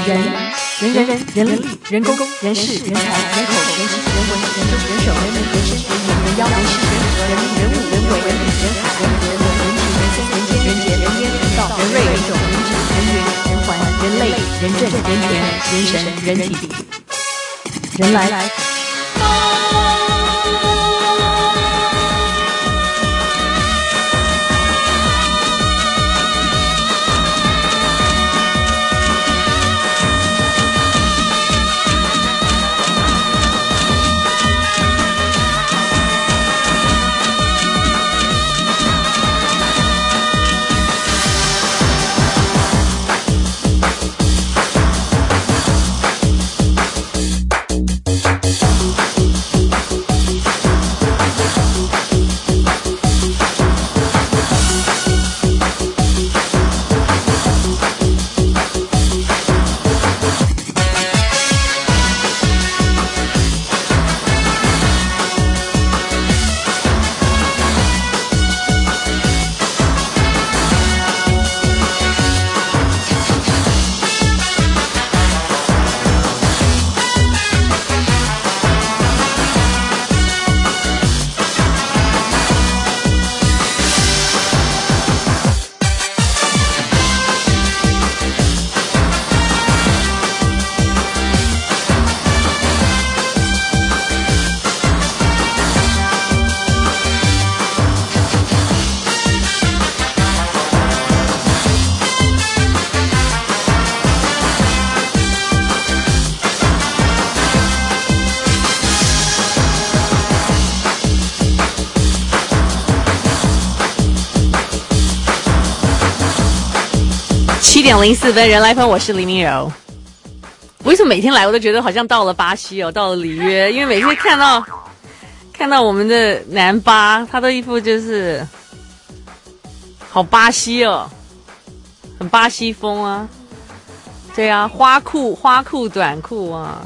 人力、人工、人事、人才、人口、人情、人文、人中、人手、人民、人事、人言、人妖、人事、人和、人物、人物、人为、人理、人海、人人文、人情、人生、人间、人杰、人烟、人道、人瑞、人种、人质、人缘、人环、人类、人政、人权、人神、人体、人来。7:04，人来疯，我是黎明柔。为什么每天来我都觉得好像到了巴西哦，到了里约？因为每次看到我们的南巴，他的衣服就是好巴西哦，很巴西风啊。对啊，花裤短裤啊，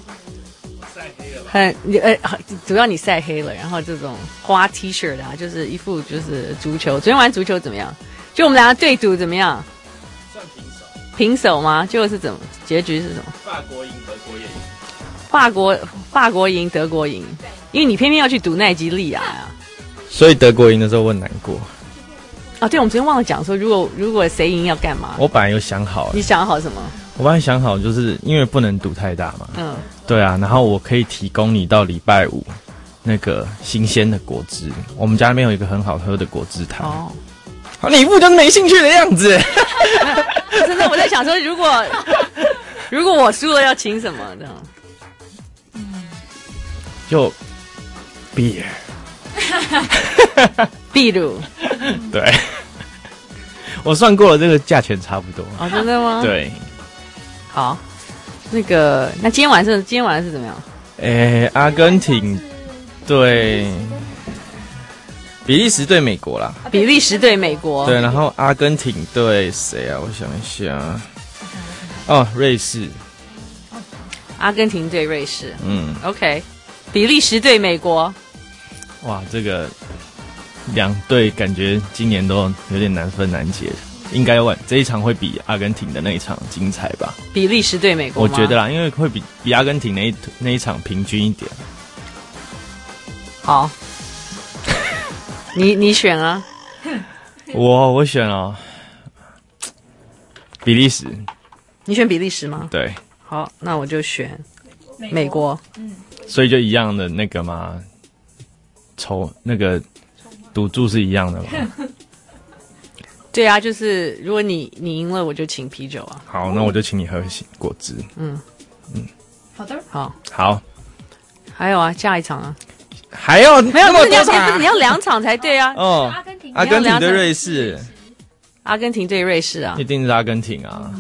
很主要你晒黑了，然后这种花 T 恤的啊，就是一副就是足球。昨天玩足球怎么样？就我们两个对赌怎么样？平手吗？就是怎么结局是什么？ 法国赢，德国也赢。 法国赢，德国赢，因为你偏偏要去赌奈及利亚呀。 所以德国赢的时候我很难过。 啊，对，我们昨天忘了讲说，如果谁赢要干嘛？ 我本来有想好。 你想好什么？ 我本来想好，就是因为不能赌太大嘛。 嗯。 对啊，然后我可以提供你到礼拜五那个新鲜的果汁，我们家那边有一个很好喝的果汁汤。哦。好，你一副就是没兴趣的样子。 真的，我在想说，如果我输了要请什么这样？ 就 beer， 秘鲁。 对，我算过了，这个价钱差不多。 哦，真的吗？ 对。 好，那今天晚上是怎么样？ 阿根廷对。比利时对美国啦， 比利时对美国， 对，然后阿根廷对谁啊？我想一下，哦，瑞士， 阿根廷对瑞士，OK， 比利时对美国， 哇，这个两队感觉今年都有点难分难解，应该这一场会比阿根廷的那一场精彩吧？ 比利时对美国吗？ 我觉得啦，因为会比阿根廷那一场平均一点。 好。你选啊？ 我选哦，比利时。 你选比利时吗？ 对。 好，那我就选美国。 所以就一样的那个嘛，那个赌注是一样的嘛。 对啊，就是如果你赢了，我就请啤酒啊。 好，那我就请你喝果汁。 好的，好。 好。 还有啊，下一场啊。 还有没有？你要2场才对啊！ 哦，阿根廷对瑞士， 阿根廷对瑞士啊， 一定是阿根廷啊！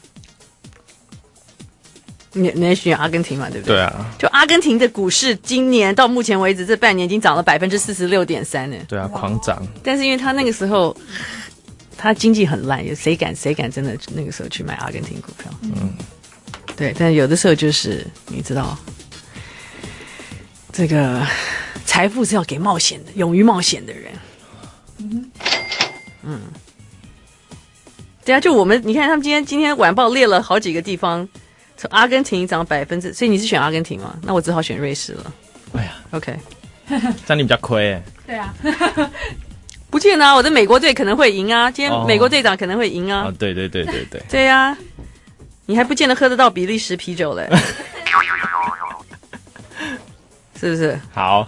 你选阿根廷嘛，对不对？ 对啊， 就阿根廷的股市今年到目前为止这半年已经涨了46.3%呢。 对啊，狂涨。 但是因为他那个时候他经济很烂，谁敢真的那个时候去买阿根廷股票？对，但有的时候就是你知道。这个财富是要给冒险的，勇于冒险的人。 对啊，就我们你看他们今天晚报列了好几个地方，从阿根廷涨%，所以你是选阿根廷吗？那我只好选瑞士了。 哎呀 ，OK， 这样你比较亏哎。 对啊， 不见得啊，我的美国队可能会赢啊，今天美国队长可能会赢啊。 哦，对， 对啊，你还不见得喝得到比利时啤酒嘞，是不是？ 好，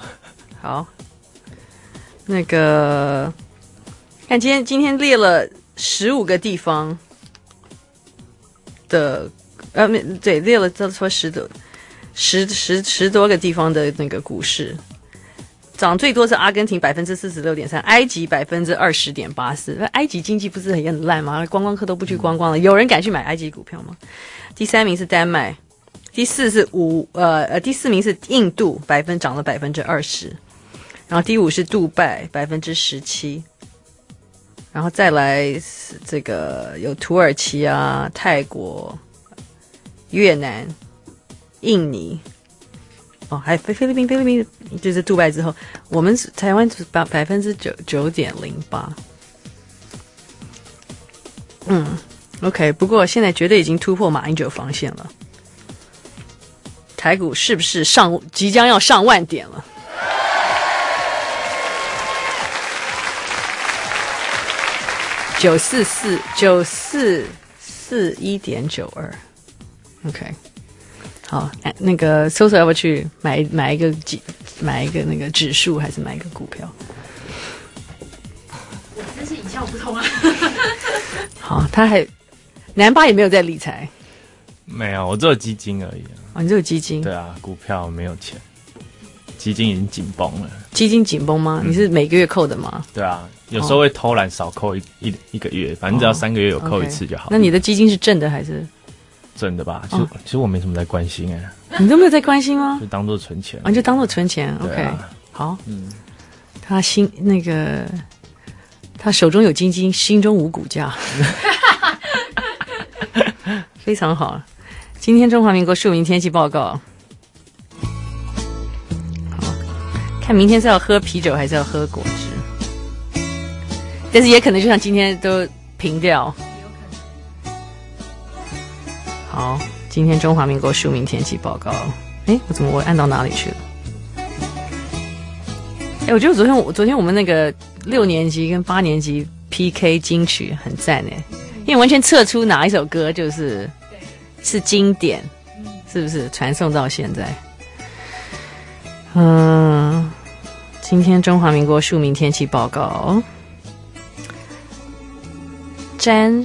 那个看今天列了15个地方的，对，列了这说10多个地方的那个股市，涨最多是阿根廷46.3%，埃及20.84%。埃及经济不是很烂吗？观光客都不去观光了，有人敢去买埃及股票吗？第3名是丹麦，第4名是印度，涨了20%，然后第5是杜拜17%，然后再来这个有土耳其啊、泰国、越南、印尼，还有菲律宾就是杜拜之后，我们台湾9.08%。OK， 不过现在绝对已经突破马英九防线了。台股是不是即将要上万点了？941.92。OK， 好，那个搜索要不要去买一个那个指数，还是买一个股票？ 我真是一窍不通啊。 好，他还南巴也没有在理财。 没有，我只有基金而已。 你只有基金？ 对啊，股票没有钱，基金已经紧绷了。 基金紧绷吗？你是每个月扣的吗？ 对啊，有时候会偷懒少扣一个月，反正只要3个月有扣一次就好。 那你的基金是正的还是正的吧？其实我没什么在关心你都没有在关心吗？ 就当做存钱。 你就当做存钱。OK，好。他手中有基金，心中无股价，非常好。今天中华民国庶民天气报告，好，看明天是要喝啤酒还是要喝果汁，但是也可能就像今天都平掉。好，今天中华民国庶民天气报告，我按到哪里去了？我觉得昨天我们那个6年级跟8年级 PK 金曲很赞因为完全测出哪一首歌是经典，是不是传送到现在？今天中华民国庶民天气报告，这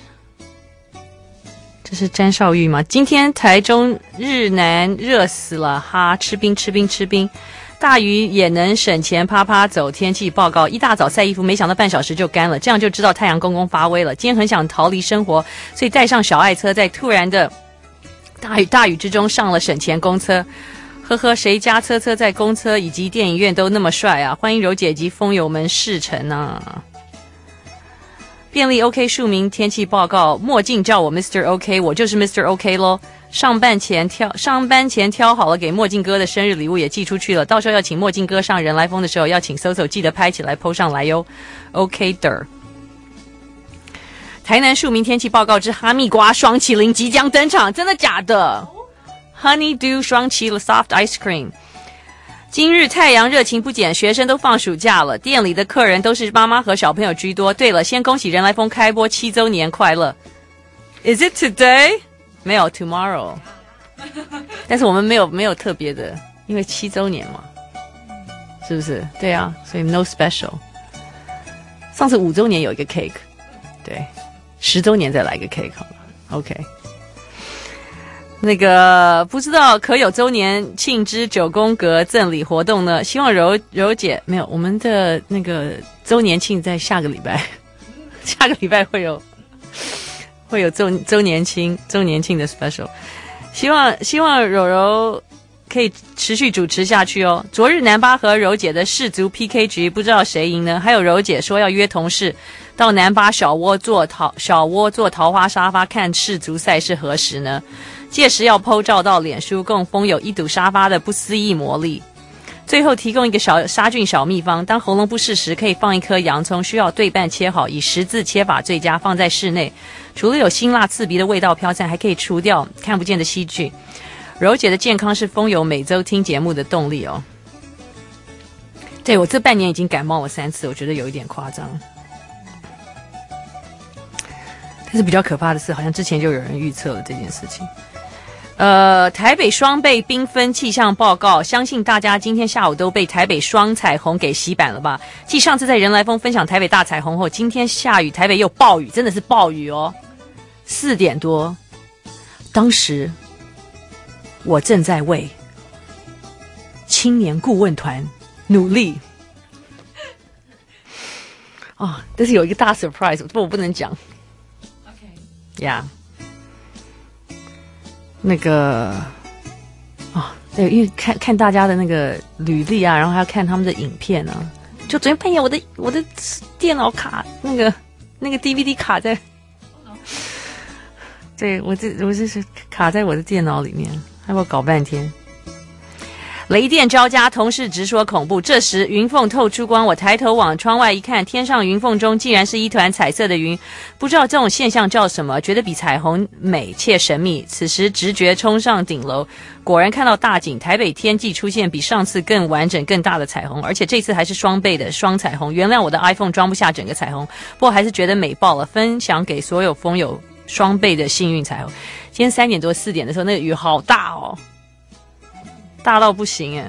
是詹少玉吗？今天台中日南热死了哈，吃冰。大鱼也能省钱，啪啪走。天气报告，一大早晒衣服，没想到半小时就干了，这样就知道太阳公公发威了。今天很想逃离生活，所以带上小爱车，在突然的大雨之中上了省钱公车。呵呵，谁家车在公车以及电影院都那么帅啊！欢迎柔姐及风友们试乘啊！便利 OK 庶民天气报告，墨镜叫我 Mr. OK， 我就是 Mr. OK 咯。上班前挑好了给墨镜哥的生日礼物也寄出去了，到时候要请墨镜哥上人来疯的时候，要请 Soso 记得拍起来 po 上来哟。OK 的。台南庶民天气报告之哈密瓜双麒麟即将登场，真的假的？ Honeydew 双麒麟 Soft Ice Cream。今日太阳热情不减，学生都放暑假了，店里的客人都是妈妈和小朋友居多。对了，先恭喜人来疯开播7周年快乐。Is it today？ 没有 tomorrow。但是我们没有特别的，因为7周年嘛，是不是？对啊，所以 no special。上次5周年有一个 cake， 对，10周年再来一个 cake 好了。OK。那个不知道可有周年庆之9宫格赠礼活动呢？希望柔姐没有，我们的那个周年庆在下个礼拜，下个礼拜会有周年庆的 special。希望柔可以持续主持下去哦。昨日南巴和柔姐的世足 PK 局，不知道谁赢呢？还有柔姐说要约同事到南巴小窝坐桃花沙发看世足赛是何时呢？届时要 po 照到脸书，供风有一睹沙发的不思议魔力。 最后提供一个杀菌小秘方，当喉咙不适时，可以放一颗洋葱，需要对半切好，以十字切法最佳，放在室内。除了有辛辣刺鼻的味道飘散，还可以除掉看不见的细菌。柔姐的健康是风友每周听节目的动力哦。对，我这半年已经感冒了3次，我觉得有一点夸张。但是比较可怕的是，好像之前就有人预测了这件事情。台北双倍缤纷气象报告，相信大家今天下午都被台北双彩虹给洗版了吧？继上次在人来疯分享台北大彩虹后，今天下雨，台北又暴雨，真的是暴雨哦。4点多，当时我正在为青年顾问团努力哦，但是有一个大 surprise， 不过我不能讲。OK， 呀、yeah 那个对，因为看大家的那个履历啊，然后还要看他们的影片啊。就昨天半夜，我的电脑卡那个 DVD 卡在，对我这是卡在我的电脑里面，还要搞半天。雷电交加，同事直说恐怖。这时云缝透出光，我抬头往窗外一看，天上云缝中竟然是一团彩色的云，不知道这种现象叫什么，觉得比彩虹美且神秘。此时直觉冲上顶楼，果然看到大景，台北天际出现比上次更完整更大的彩虹，而且这次还是双倍的双彩虹。原谅我的 iPhone 装不下整个彩虹，不过还是觉得美爆了，分享给所有风友双倍的幸运彩虹。今天3点多4点的时候，那个雨好大哦，大到不行耶。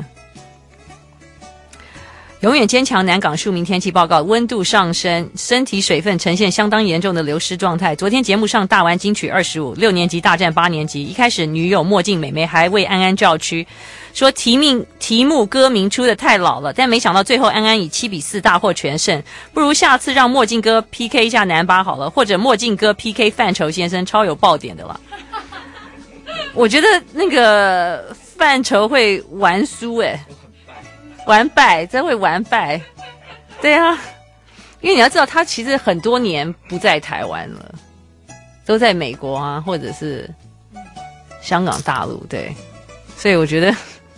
永远坚强南港庶民天气报告，温度上升，身体水分呈现相当严重的流失状态。昨天节目上大玩金曲25， 6年级大战8年级。一开始女友墨镜美眉还为安安叫屈，说题目歌名出的太老了，但没想到最后安安以7-4大获全胜。不如下次让墨镜哥 PK 一下南巴好了，或者墨镜哥 PK 范畴先生，超有爆点的了。我觉得那个范畴会玩输玩败，真会玩败。对啊，因为你要知道他其实很多年不在台湾了，都在美国啊，或者是香港大陆。对，所以我觉得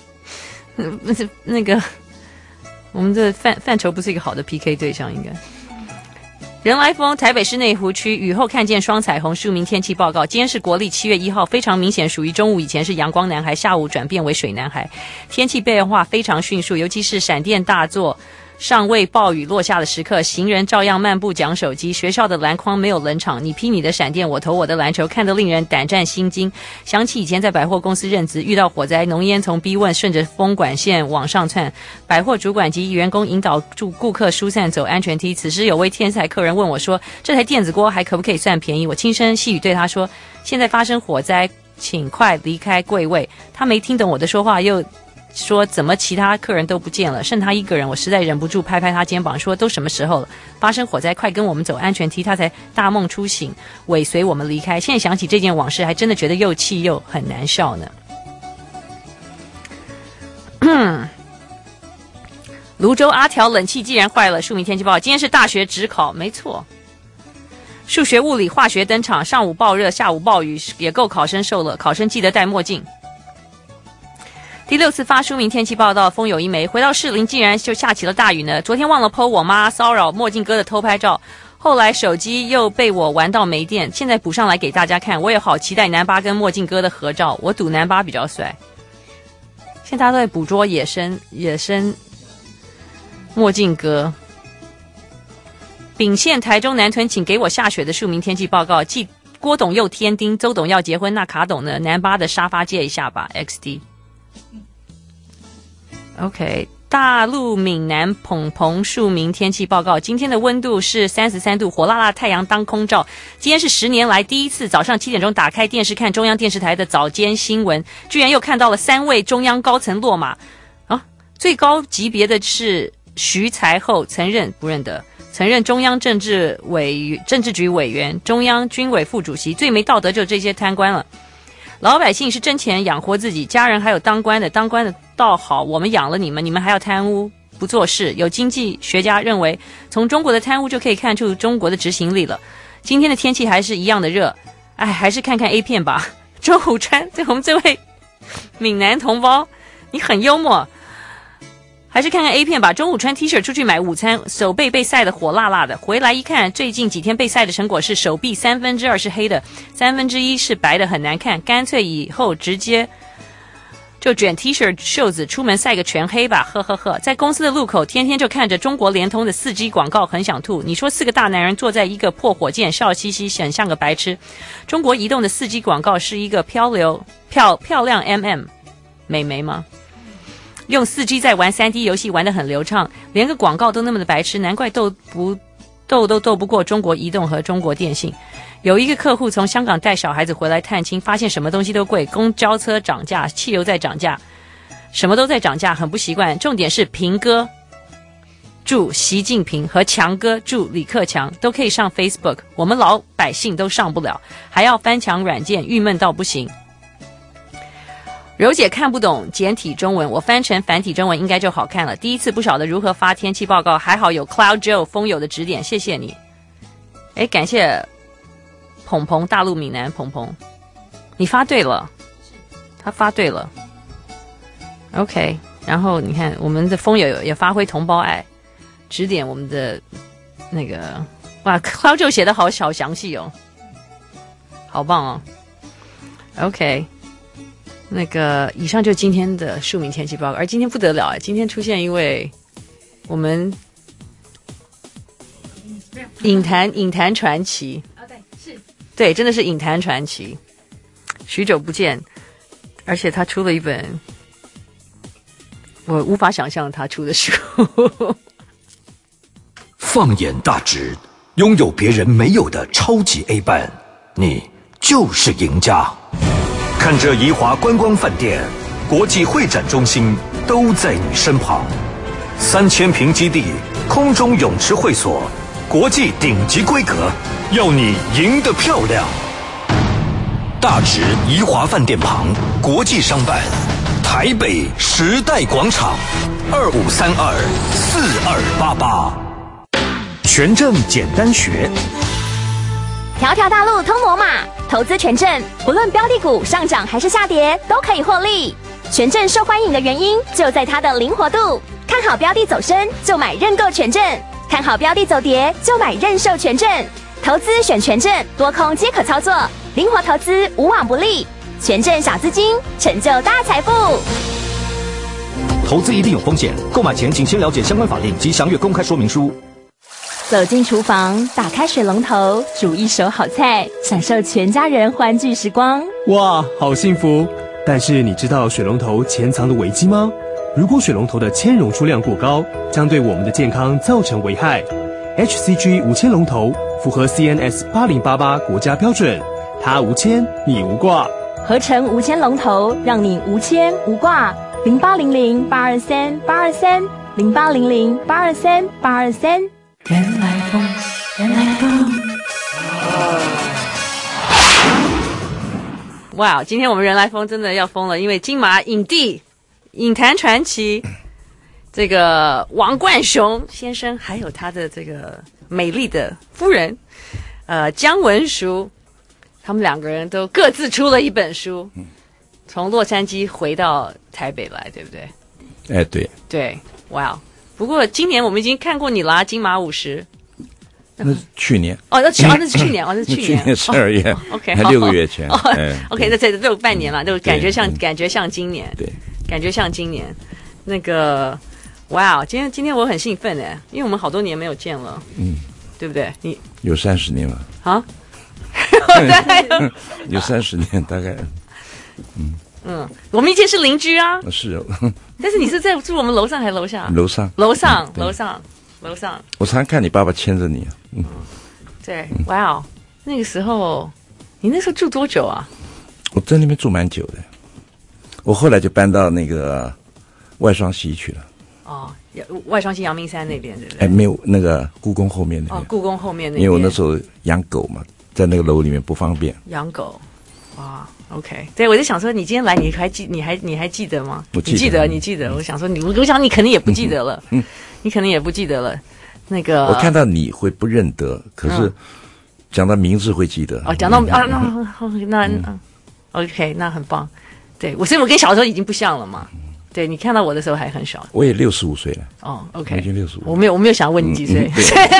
那个我们这范畴不是一个好的 PK 对象，应该。人来疯，台北市内湖区雨后看见双彩虹，庶民天气报告。今天是国历7月1号，非常明显属于中午以前是阳光男孩，下午转变为水男孩，天气变化非常迅速，尤其是闪电大作尚未暴雨落下的时刻，行人照样漫步讲手机，学校的篮筐没有冷场，你劈你的闪电，我投我的篮球，看得令人胆战心惊。想起以前在百货公司任职，遇到火灾，浓烟从 B1 顺着风管线往上窜，百货主管及员工引导住顾客疏散走安全梯。此时有位天才客人问我说，这台电子锅还可不可以算便宜？我轻声细语对他说，现在发生火灾，请快离开柜位。他没听懂我的说话，又说怎么其他客人都不见了，剩他一个人。我实在忍不住拍拍他肩膀说，都什么时候了，发生火灾，快跟我们走安全梯。他才大梦初醒，尾随我们离开。现在想起这件往事，还真的觉得又气又很难笑呢。泸州阿条冷气既然坏了，庶民天气报今天是大学指考，没错，数学物理化学登场，上午暴热下午暴雨，也够考生受了，考生记得戴墨镜。第6次发书名天气报道，风有一枚，回到士林竟然就下起了大雨呢。昨天忘了 po 我妈骚扰墨镜哥的偷拍照，后来手机又被我玩到没电，现在补上来给大家看。我也好期待南巴跟墨镜哥的合照，我赌南巴比较帅。现在大家都在捕捉野生墨镜哥。丙县台中南屯，请给我下雪的庶民天气报告。继郭董又添丁，周董要结婚，那卡董呢？南巴的沙发借一下吧 XD。OK， 大陆闽南澎澎庶民天气报告，今天的温度是33度，火辣辣太阳当空照。今天是10年来第一次早上7点钟打开电视看中央电视台的早间新闻，居然又看到了3位中央高层落马啊！最高级别的是徐才厚，曾任不认得，曾任中央政治局委员、中央军委副主席，最没道德就这些贪官了。老百姓是挣钱养活自己，家人还有当官的倒好，我们养了你们，你们还要贪污不做事。有经济学家认为，从中国的贪污就可以看出中国的执行力了。今天的天气还是一样的热，还是看看 A 片吧。周虎川，我们这位闽南同胞，你很幽默。 还是看看 A 片吧。中午穿 T 恤出去买午餐，手背被晒得火辣辣的，回来一看，最近几天被晒的成果是手臂2/3是黑的，1/3是白的，很难看，干脆以后直接就卷 T 恤袖子出门晒个全黑吧，呵呵呵。在公司的路口天天就看着中国联通的4G 广告，很想吐。你说4个大男人坐在一个破火箭，笑嘻嘻，很像个白痴。中国移动的4G 广告是一个漂亮美眉吗？用4G 在玩 3D 游戏玩得很流畅，连个广告都那么的白痴，难怪斗不过中国移动和中国电信。有一个客户从香港带小孩子回来探亲，发现什么东西都贵，公交车涨价，汽油在涨价，什么都在涨价，很不习惯。重点是平哥祝习近平和强哥祝李克强都可以上 Facebook， 我们老百姓都上不了，还要翻墙软件，郁闷到不行。柔姐看不懂简体中文，我翻成繁体中文应该就好看了。第一次不晓得如何发天气报告，还好有 Cloud Joe 风友的指点，谢谢你。感谢鹏鹏，大陆闽南鹏鹏，你发对了，他发对了。OK， 然后你看我们的风友也发挥同胞爱，指点我们的那个，哇 ，Cloud Joe 写的好详细哦，好棒哦。OK。那个，以上就今天的庶民天气报告，而今天不得了，今天出现一位我们影坛传奇，对，真的是影坛传奇，许久不见，而且他出了一本我无法想象他出的书。 放眼大直，拥有别人没有的超级 A 班，你就是赢家。看着怡华观光饭店、国际会展中心都在你身旁，3000平基地、空中泳池会所，国际顶级规格，要你赢得漂亮。大直怡华饭店旁国际商办，台北时代广场，25324288。权证简单学。 条条大路通罗马，投资权证不论标的股上涨还是下跌都可以获利。权证受欢迎的原因就在它的灵活度，看好标的走升就买认购权证，看好标的走跌就买认售权证。投资选权证，多空皆可操作，灵活投资无往不利。权证小资金，成就大财富。 投资一定有风险，购买前请先了解相关法令及详阅公开说明书。 走进厨房，打开水龙头，煮一手好菜，享受全家人欢聚时光。 哇，好幸福！但是你知道水龙头潜藏的危机吗？如果水龙头的铅溶出量过高，将对我们的健康造成危害。HCG 无铅龙头符合 CNS 8088国家标准，它无铅，你无挂。 合成无铅龙头，让你无铅无挂。0800823823，0800823823。人来疯，人来疯。 哇，今天我们人来疯真的要疯了，因为金马影帝、影坛传奇这个王冠雄先生，还有他的这个美丽的夫人，姜文淑，他们两个人都各自出了一本书，从洛杉矶回到台北来，对不对？ 对对，哇！不过今年我们已经看过你啦，金马50。 那是去年那是去年那是去年12月 ，OK， 还6个月前 ，OK， 那这都有半年了，都感觉像今年， 对， 感觉像今年。那个，哇，今天我很兴奋哎，因为我们好多年没有见了，对不对？你有30年了啊？ 对，有30年大概， 我们以前是邻居啊， 是哦， 但是你是在住我们楼上还是楼下？ 楼上。我常看你爸爸牵着你， 对，哇哦，那个时候，你那时候住多久啊？ 我在那边住蛮久的，我后来就搬到那个外双溪去了。 哦，外双溪阳明山那边对不对？ 没有，那个故宫后面那边。 故宫后面那边。 因为我那时候养狗嘛，在那个楼里面不方便。 养狗，哇 ，OK， 对，我就想说，你今天来，你还记得吗？ 我记得， 你记得。我想说我想你可能也不记得了，你可能也不记得了。那个， 我看到你会不认得，可是讲到名字会记得。 讲到OK，那很棒。对，所以我跟小时候已经不像了嘛。 对你看到我的时候还很小。 我也65岁了。 哦 ，OK， 我已经65。 我没有想问你几岁。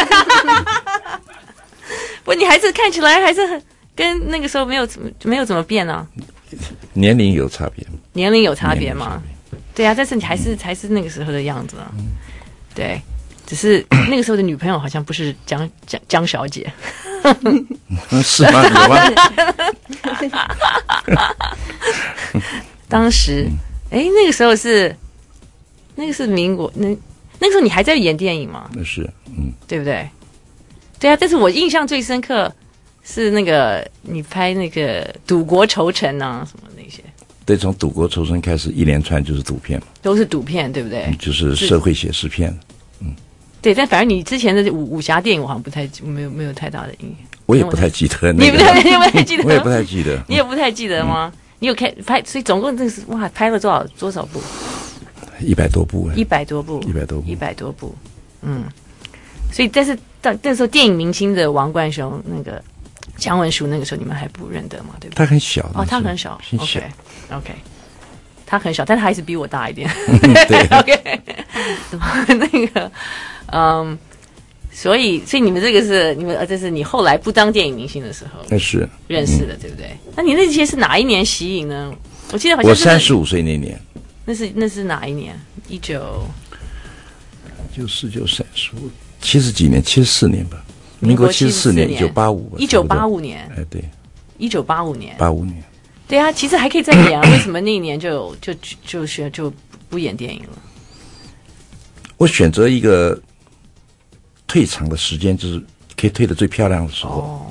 不，你还是看起来还是很跟那个时候没有怎么变啊。 年龄有差别。 年龄有差别吗？对啊，但是你还是那个时候的样子啊。对，只是那个时候的女朋友好像不是江小姐。 是吗？有吗？ 当时，那个时候是民国，那个时候你还在演电影吗？ 那是， 对不对？对啊，但是我印象最深刻是那个你拍那个《赌国仇城》啊，什么那些。 对，从《赌国仇城》开始，一连串就是赌片， 都是赌片，对不对？ 就是社会写实片。 对，但反正你之前的武侠电影，我好像没有太大的印象。 我也不太记得， 你不太记得， 我也不太记得， 你也不太记得吗？你有拍，所以总共这是哇，拍了多少部 ？100多部 ，100多部，所以但是到那时候电影明星的王冠雄那个姜文书，那个时候你们还不认得嘛？对不对？ 他很小哦，他很小，OK，他很小，但他还是比我大一点。 对 ，OK， 那个，所以你们这个是这是你后来不当电影明星的时候， 那是认识的，对不对？那你那些是哪一年息影呢？我记得好像我35岁那年。 那是哪一年？1994 70几年，74年吧，民国74年，1985吧 ，1985年， 对 ，1985年 ，85年， 对啊，其实还可以再演啊，为什么那一年就不演电影了？ 我选择一个退场的时间，就是可以退得最漂亮的时候。 哦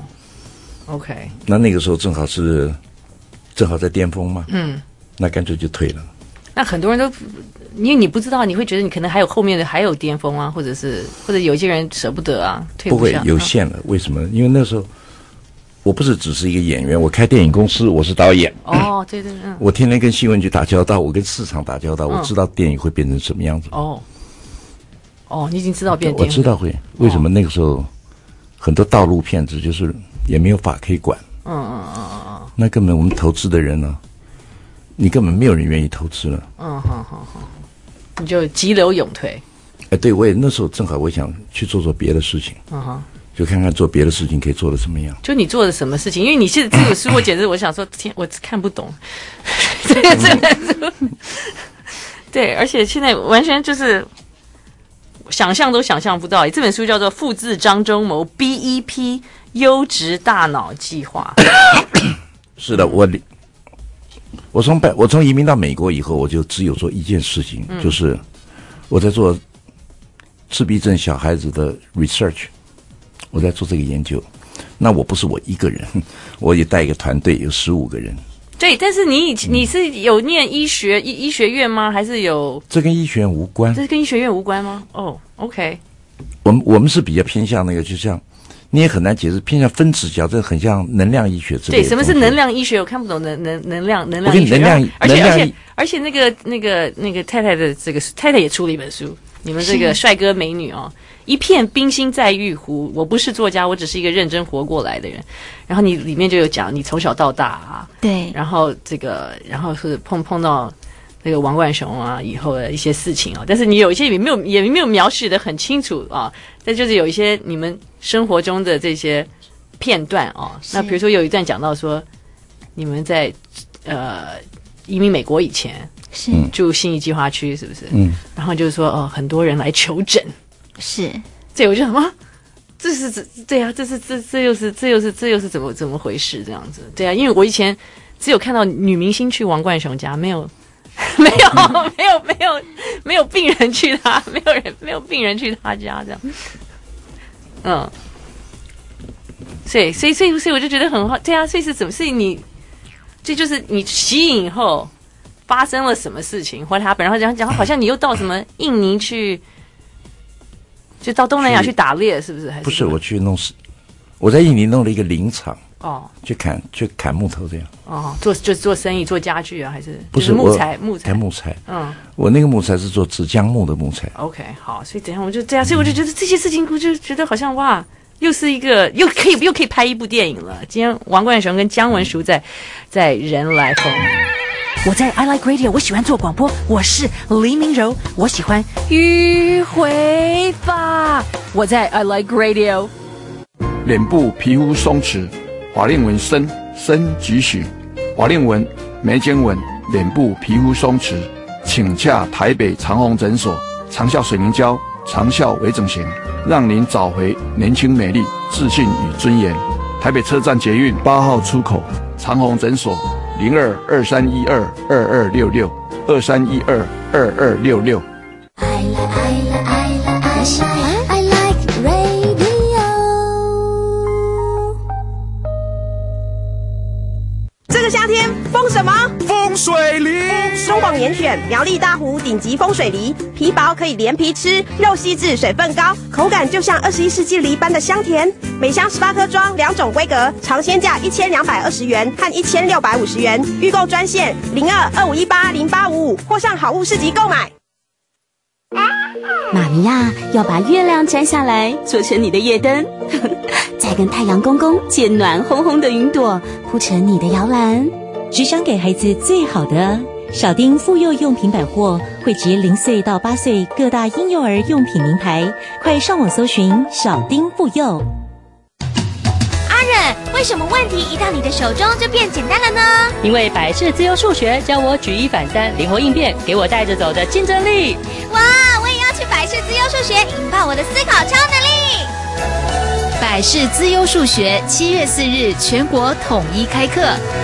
，OK， 那个时候正好在巅峰嘛，那干脆就退了。 那很多人都，因为你不知道，你会觉得你可能还有后面的还有巅峰啊，或者有一些人舍不得啊，退不会下有限了。为什么？因为那时候我不是只是一个演员，我开电影公司，我是导演。 哦，对， 我天天跟新闻局打交道，我跟市场打交道，我知道电影会变成什么样子。 哦，你已经知道变电影， 我知道会。为什么那个时候很多道路骗子就是也没有法可以管。那根本我们投资的人呢？你根本没有人愿意投资了。 你就急流勇退。 对，我也那时候正好我想去做别的事情。就看看做别的事情可以做得怎么样。 就你做的什么事情？因为你现在这本书，我简直我想说，天，我看不懂。这本书，对，而且现在完全就是想象都想象不到。这本书叫做《复制张忠谋 BEP 优质大脑计划》。 是的，我从移民到美国以后，我就只有做一件事情，就是我在做自闭症小孩子的 research， 我在做这个研究。那我不是我一个人，我也带一个团队，有15个人。对， 但是你是有念医学院吗？还是有？ 这跟医学院无关。 这跟医学院无关吗？哦 ，OK。 我们是比较偏向那个，就像你也很难解释，偏向分子矫正，很像能量医学之类的。 对，什么是能量医学？我看不懂能量医学。而且那个太太的这个太太也出了一本书，你们这个帅哥美女哦，一片冰心在玉壶。我不是作家，我只是一个认真活过来的人。然后你里面就有讲你从小到大啊， 对， 然后是碰到那个王冠雄啊以后的一些事情啊，但是你有一些也没有描写的很清楚啊，但就是有一些你们生活中的这些片段啊。那比如说有一段讲到说，你们在移民美国以前是住信义计划区，是不是？然后就是说很多人来求诊， 是。 对，我就想啊，这又是怎么回事？这样子，对啊，因为我以前只有看到女明星去王冠雄家，没有病人去他，没有病人去他家这样。所以我就觉得很好，对啊，所以是怎么？所以这就是你吸引以后发生了什么事情，或他本然后讲好像你又到什么印尼去。就到东南亚去打猎，是不是？还是不是？我在印尼弄了一个林场，去砍木头这样。 做生意，做家具啊，还是不是木材？ 砍木材。我那个木材是做纸浆木的木材。 OK， 好，所以等一下我就这样，所以我就觉得这些事情，我就觉得好像哇，又是一个又可以拍一部电影了。今天王冠雄跟姜文书在人来疯。 我在 I Like Radio， 我喜欢做广播，我是黎明柔，我喜欢迂回法，我在 I Like Radio。 脸部皮肤松弛，法令纹深几许，法令纹、眉间纹、脸部皮肤松弛，请洽台北长虹诊所，长效水凝胶，长效微整形，让您找回年轻美丽、自信与尊严。台北车站捷运8号出口，长虹诊所02-2312-2266，2312-2266。 I like radio。 这个夏天风什么？ 风水梨。 中广严选苗栗大湖顶级风水梨，皮薄可以连皮吃，肉细致，水分高，口感就像21世纪梨般的香甜。每箱18颗装，2种规格，尝鲜价1220元和1650元。预购专线02-2518-0855，或上好物市集购买。 妈咪呀，要把月亮摘下来，做成你的夜灯，再跟太阳公公借暖烘烘的云朵，铺成你的摇篮。 只想给孩子最好的。小丁妇幼用品百货汇集0岁到8岁各大婴幼儿用品名牌，快上网搜寻小丁妇幼。 阿忍，为什么问题一到你的手中就变简单了呢？ 因为百世自由数学教我举一反三，灵活应变，给我带着走的竞争力。 哇，我也要去百世自由数学，引爆我的思考超能力。 百世自由数学7月4日全国统一开课。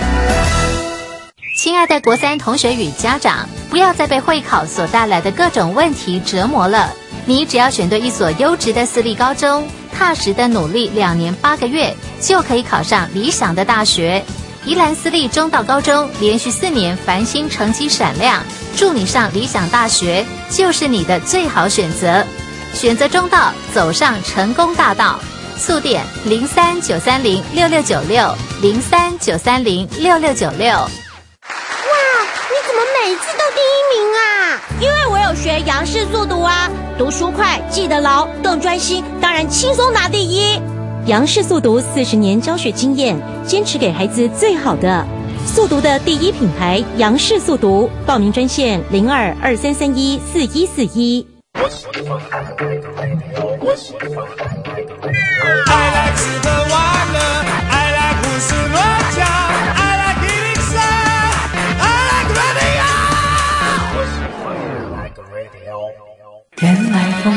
亲爱的国3同学与家长，不要再被会考所带来的各种问题折磨了。你只要选对一所优质的私立高中，踏实的努力2年8个月，就可以考上理想的大学。宜兰私立中道高中连续4年繁星成绩闪亮，祝你上理想大学，就是你的最好选择。选择中道，走上成功大道。速点03-930-6696，03-930-6696。 你怎么每次都第1名啊？因为我有学杨氏速读啊，读书快，记得牢，更专心，当然轻松拿第1。 杨氏速读40年教学经验，坚持给孩子最好的。速读的第1品牌杨氏速读，报名专线02-2331-4141。 I like 吃喝玩乐 I like 胡思乱想 I like 103 I like radio 原来风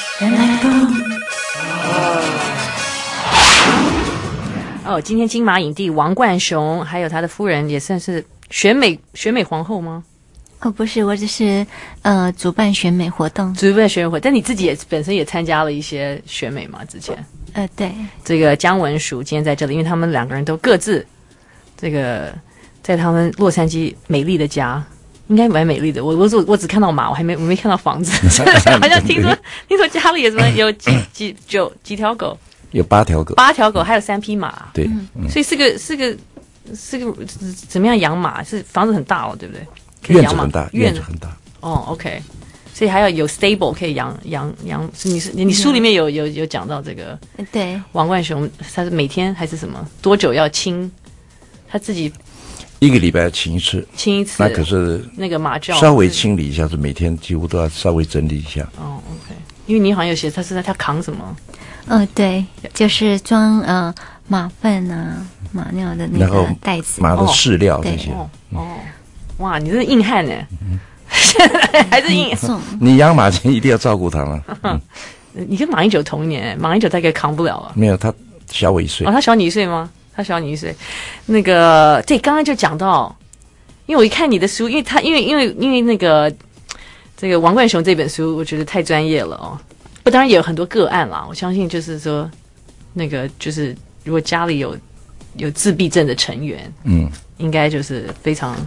哦，今天金马影帝王冠雄还有他的夫人也算是选美皇后吗？ 哦，不是，我只是主办选美活动。 但你自己也本身也参加了一些选美嘛？之前对，这个姜文署今天在这里，因为他们2个人都各自这个在他们洛杉矶美丽的家，应该蛮美丽的。我只看到马，我没看到房子，好像听说家里有什么有几条狗。 有8条狗 ，8条狗，还有3匹马。 对， 所以是个怎么样养马？是房子很大哦，对不对？ 院子很大，院子很大。 哦 ，OK， 所以还要有 stable 可以养。你书里面有讲到这个。 对， 王冠雄他是每天还是什么多久要清？他自己 1个礼拜要清一次。那可是那个马厩稍微清理一下，是每天几乎都要稍微整理一下。 哦 ，OK， 因为你好像有写他扛什么？ 对，就是装马粪啊、马尿的那个袋子， 马的饲料这些。 哇，你这是硬汉呢，还是硬？ 你养马前一定要照顾它吗？ 你跟马英九同一年，马英九大概扛不了了。 没有，他小我1岁。 哦，他小你1岁吗？他小你1岁。那个，对，刚刚就讲到，因为我一看你的书，因为那个这个王冠雄这本书，我觉得太专业了哦。当然也有很多个案啦，我相信就是说，那个就是如果家里有自闭症的成员，应该就是非常，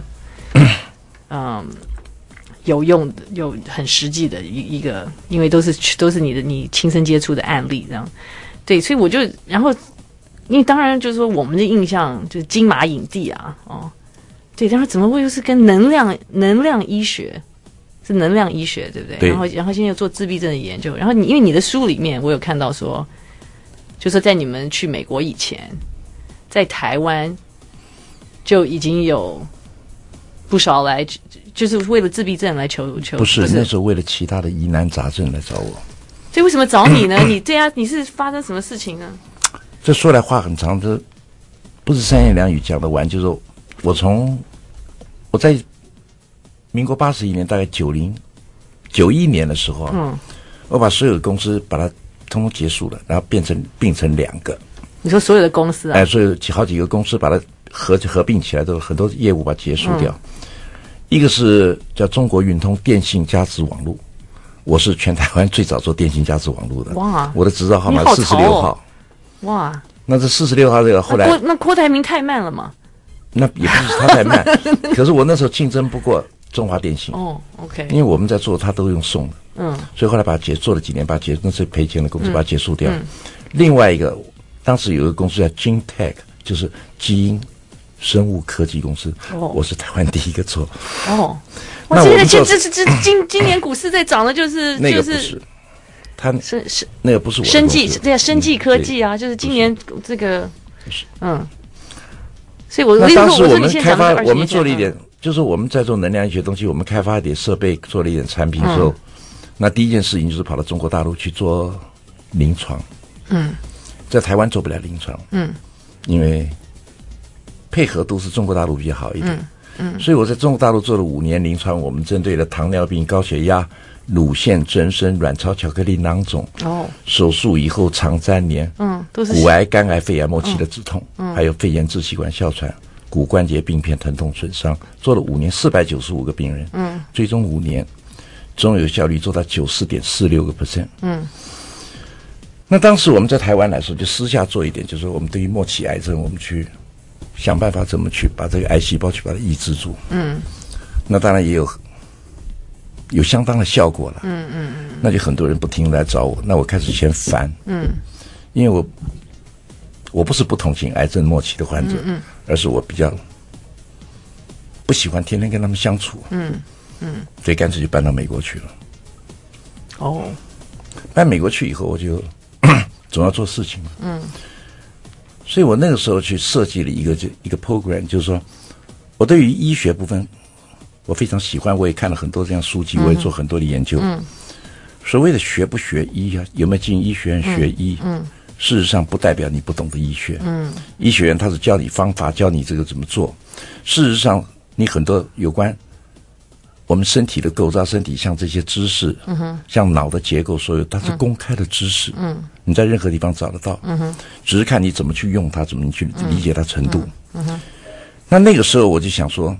有用的、有很实际的一个，因为都是你亲身接触的案例，这样，对，所以我就然后，因为当然就是说我们的印象就是金马影帝啊，哦，对，但是怎么会又是跟能量医学？是能量医学，对不对？ 对。 然后现在又做自闭症的研究，然后因为你的书里面我有看到说，就是在你们去美国以前，在台湾就已经有不少来，就是为了自闭症来求。 不是，那时候为了其他的疑难杂症来找我。 所以为什么找你呢？你对啊，你是发生什么事情呢？ 这说来话很长，这不是三言两语讲得完。就是说我在民国81年，大概91年的时候啊，我把所有的公司把它通通结束了，然后并成2个。 你说所有的公司啊？ 所以好几个公司把它合并起来，都很多业务把它结束掉。一个是叫中国运通电信加值网络，我是全台湾最早做电信加值网络的。 哇！ 我的执照号码是46号。 哇！ 那这46号这个后来那郭台铭太慢了嘛？ 那也不是他太慢，可是我那时候竞争不过中华电信。 哦 ，OK。因为我们在做，他都用送的。所以后来把它做了几年，把它那是赔钱的公司把它结束掉。另外一个，当时有一个公司叫 GenTech， 就是基因生物科技公司。我是台湾第一个做。 我记得今年股市在涨的就是那个不是。他是那个不是我的生技，对啊，生技科技啊，就是今年这个，所以我那当时我们开发，我们做了一点，就是我们在做能量医学东西，我们开发一点设备，做了一点产品之后，那第一件事情就是跑到中国大陆去做临床，在台湾做不了临床，因为配合都是中国大陆比较好一点，所以我在中国大陆做了5年临床，我们针对了糖尿病、高血压、乳腺增生、卵巢巧克力囊肿，手术以后肠粘连，都是骨癌、肝癌、肺癌末期的止痛，还有肺炎支气管哮喘、骨关节病变、疼痛损伤，做了5年，495个病人，追踪5年，总有效率做到94.46%。那当时我们在台湾来说，就私下做一点，就是说我们对于末期癌症，我们去想办法怎么去把这个癌细胞去把它抑制住。那当然也有相当的效果了。那就很多人不停地来找我，那我开始嫌烦。因为我不是不同情癌症末期的患者，而是我比较不喜欢天天跟他们相处。所以干脆就搬到美国去了。搬美国去以后，我就总要做事情嘛。所以我那个时候去设计了一个 program， 就是说我对于医学部分我非常喜欢，我也看了很多这样书籍，我也做很多的研究。所谓的学不学医啊，有没有进医学院学医？事实上不代表你不懂得医学。医学院它是教你方法，教你这个怎么做。事实上，你很多有关我们身体的构造、身体像这些知识，像脑的结构，所有它是公开的知识。你在任何地方找得到。只是看你怎么去用它，怎么去理解它程度。那个时候我就想说，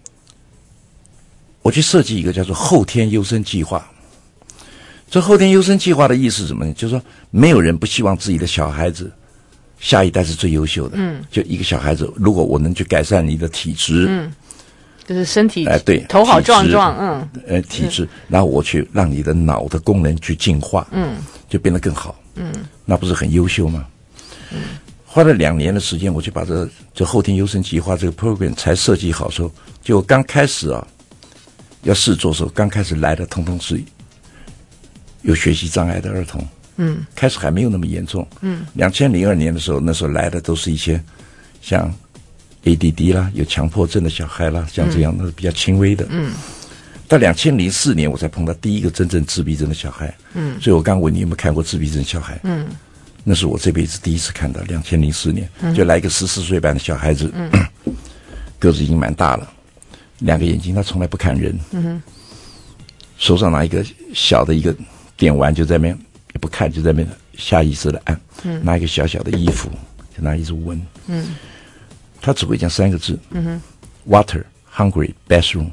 我去设计一个叫做后天优生计划。这后天优生计划的意思是什么呢？就是说，没有人不希望自己的小孩子下一代是最优秀的。就一个小孩子，如果我能去改善你的体质， 就是身体对， 头好壮壮， 体质，然后我去让你的脑的功能去进化，就变得更好，那不是很优秀吗？花了2年的时间，我就把这后天优生计划这个 program 才设计好时候，就刚开始啊，要试做的时候，刚开始来的通通是有学习障碍的儿童，开始还没有那么严重，2002年的时候，那时候来的都是一些像 ADD 啦，有强迫症的小孩啦，像这样的比较轻微的，到2004年我才碰到第一个真正自闭症的小孩，所以我刚问你有没有看过自闭症小孩，那是我这辈子第一次看到，2004年就来一个14岁半的小孩子，个子已经蛮大了，2个眼睛，他从来不看人，手上拿一个小的一个电玩，就在那边也不看，就在那边下意识的按，拿一个小小的衣服，就拿一直闻，他只会讲3个字，water, hungry, bathroom，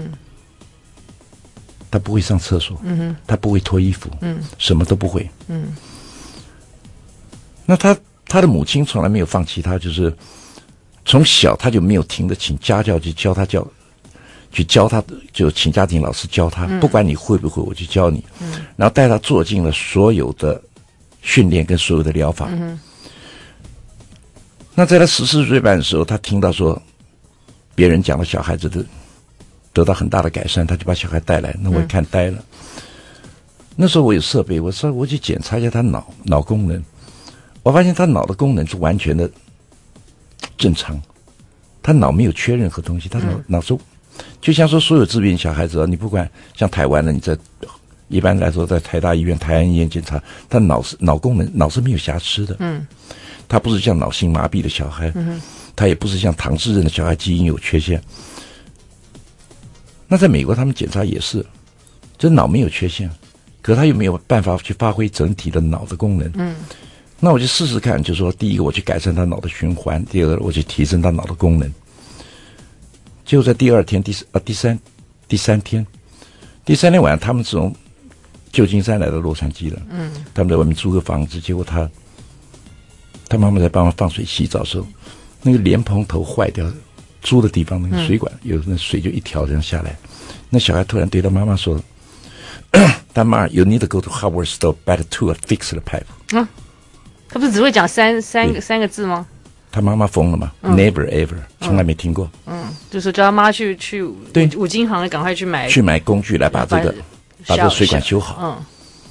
他不会上厕所，他不会脱衣服，什么都不会，那他的母亲从来没有放弃他，就是从小他就没有停的请家教去教他就请家庭老师教他，不管你会不会，我去教你，然后带他做尽了所有的训练跟所有的疗法。那在他14岁半的时候，他听到说别人讲的小孩子得到很大的改善，他就把小孩带来，那我也看呆了。那时候我有设备，我去检查一下他脑功能，我发现他脑的功能是完全的正常，他脑没有缺任何东西，他脑中就像说所有自闭小孩子，你不管像台湾的，你在一般来说在台大医院、台安医院检查，他脑功能脑是没有瑕疵的。他不是像脑性麻痹的小孩，他也不是像唐氏症的小孩基因有缺陷。那在美国他们检查也是，这脑没有缺陷，可他又没有办法去发挥整体的脑的功能。那我就试试看，就是说第一个我去改善他脑的循环，第二个我去提升他脑的功能。结果在第二天、第三天晚上，他们从旧金山来到洛杉矶了。他们在外面租个房子，结果他妈妈在帮他放水洗澡的时候，那个莲蓬头坏掉，租的地方那个水管有那水就一条这样下来。那小孩突然对他妈妈说：“他妈 ，You need to go to hardware store, better to fix the pipe。” 他不是只会讲三个字吗？ 他妈妈疯了嘛？Never ever， 从来没听过。 就是叫他妈去五金行赶快去买工具来把这个水管修好。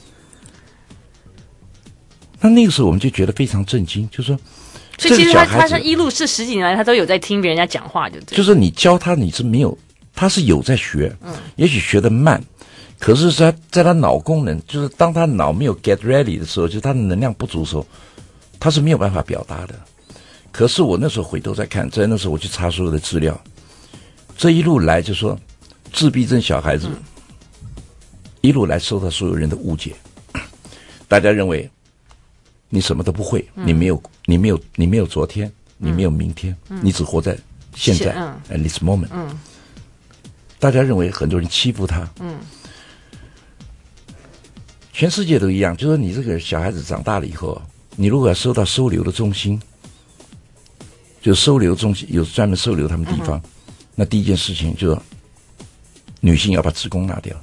那个时候我们就觉得非常震惊，就是说， 所以其实他一路是10几年来，他都有在听别人家讲话， 就是你教他，你是没有，他是有在学，也许学得慢，可是在他脑功能，就是当他脑没有 get ready 的时候，就是他的能量不足的时候，他是没有办法表达的。可是我那时候回头再看，在那时候我去查所有的资料，这一路来就说自闭症小孩子一路来受到所有人的误解，大家认为你什么都不会，你没有昨天，你没有明天，你只活在现在，at this moment。大家认为很多人欺负他，全世界都一样，就说你这个小孩子长大了以后，你如果要收到收留的中心，就收留中心有专门收留他们地方，那第一件事情就是女性要把子宫拿掉。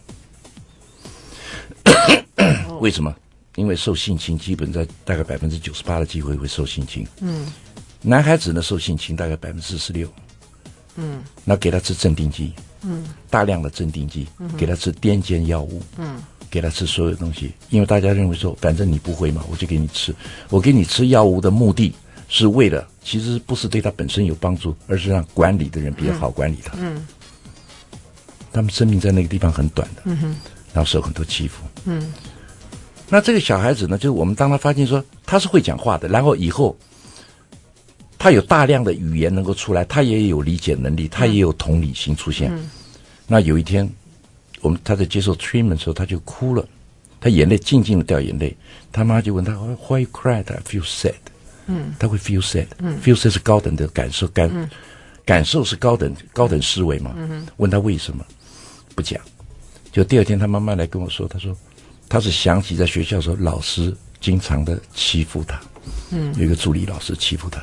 为什么？因为受性侵基本在大概98%的机会会受性侵。男孩子呢受性侵大概46%。那给他吃镇定剂，大量的镇定剂，给他吃癫痫药物，给他吃所有东西，因为大家认为说，反正你不会嘛，我就给你吃。我给你吃药物的目的是为了，其实不是对他本身有帮助，而是让管理的人比较好管理他。他们生命在那个地方很短的，然后受很多欺负。那这个小孩子呢，就是我们当他发现说他是会讲话的，然后以后他有大量的语言能够出来，他也有理解能力，他也有同理心出现。那有一天，他在接受 treatment 的时候，他就哭了，他眼泪静静的掉眼泪。他妈就问他 Why you cried? I feel sad。他会 feel sad。feel sad 是高等的感受，感受是高等思维嘛。问他为什么，不讲。就第二天他妈妈来跟我说，他说他是想起在学校的时候老师经常的欺负他。有一个助理老师欺负他。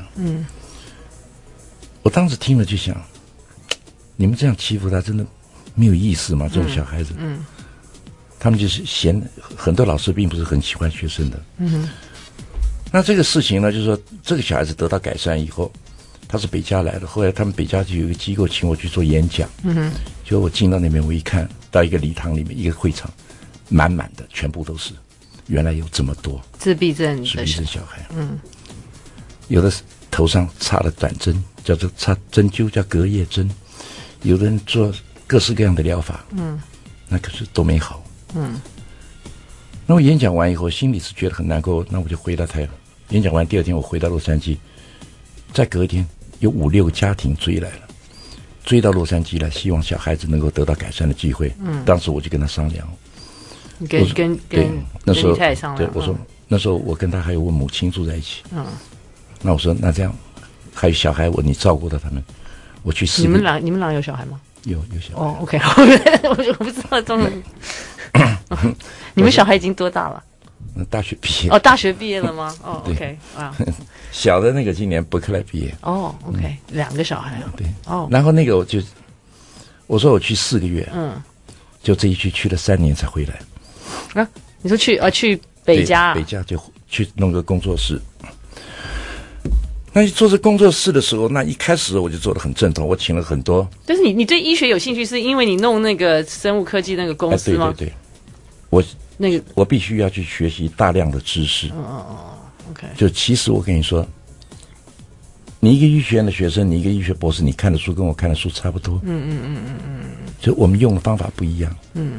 我当时听了就想，你们这样欺负他真的没有意思吗？这种小孩子，他们就是嫌很多老师并不是很喜欢学生的。那这个事情呢，就是说这个小孩子得到改善以后，他是北加来的，后来他们北加就有一个机构请我去做演讲。就我进到那边，我一看到一个礼堂里面，一个会场满满的，全部都是。原来有这么多自闭症小孩，有的头上插了短针，叫做插针灸，叫隔叶针；有的人做各式各样的疗法，那可是都没好。那我演讲完以后，心里是觉得很难过，那我就回到台湾。演讲完第二天，我回到洛杉矶，再隔一天，有5、6个家庭追来了，追到洛杉矶来，希望小孩子能够得到改善的机会。当时我就跟他商量。跟那时候对我说，那时候我跟他还有我母亲住在一起。那我说那这样，还有小孩你照顾到他们，我去试。你们俩有小孩吗？ 有小孩。 哦 ，OK， 我不知道中文。你们小孩已经多大了？ 大学毕业。 大学毕业了吗？OK， 啊。 小的那个今年伯克莱毕业。 OK， 2个小孩。 对。然后那个我说我去4个月。就这一去了3年才回来。 你说去北加？ 北加就去弄个工作室。那做这工作室的时候，那一开始我就做得很正统，我请了很多。 但是你对医学有兴趣，是因为你弄那个生物科技那个公司吗？ 对，我必须要去学习大量的知识。 OK。 就其实我跟你说， 你一个医学院的学生，你一个医学博士，你看的书跟我看的书差不多。就我们用的方法不一样。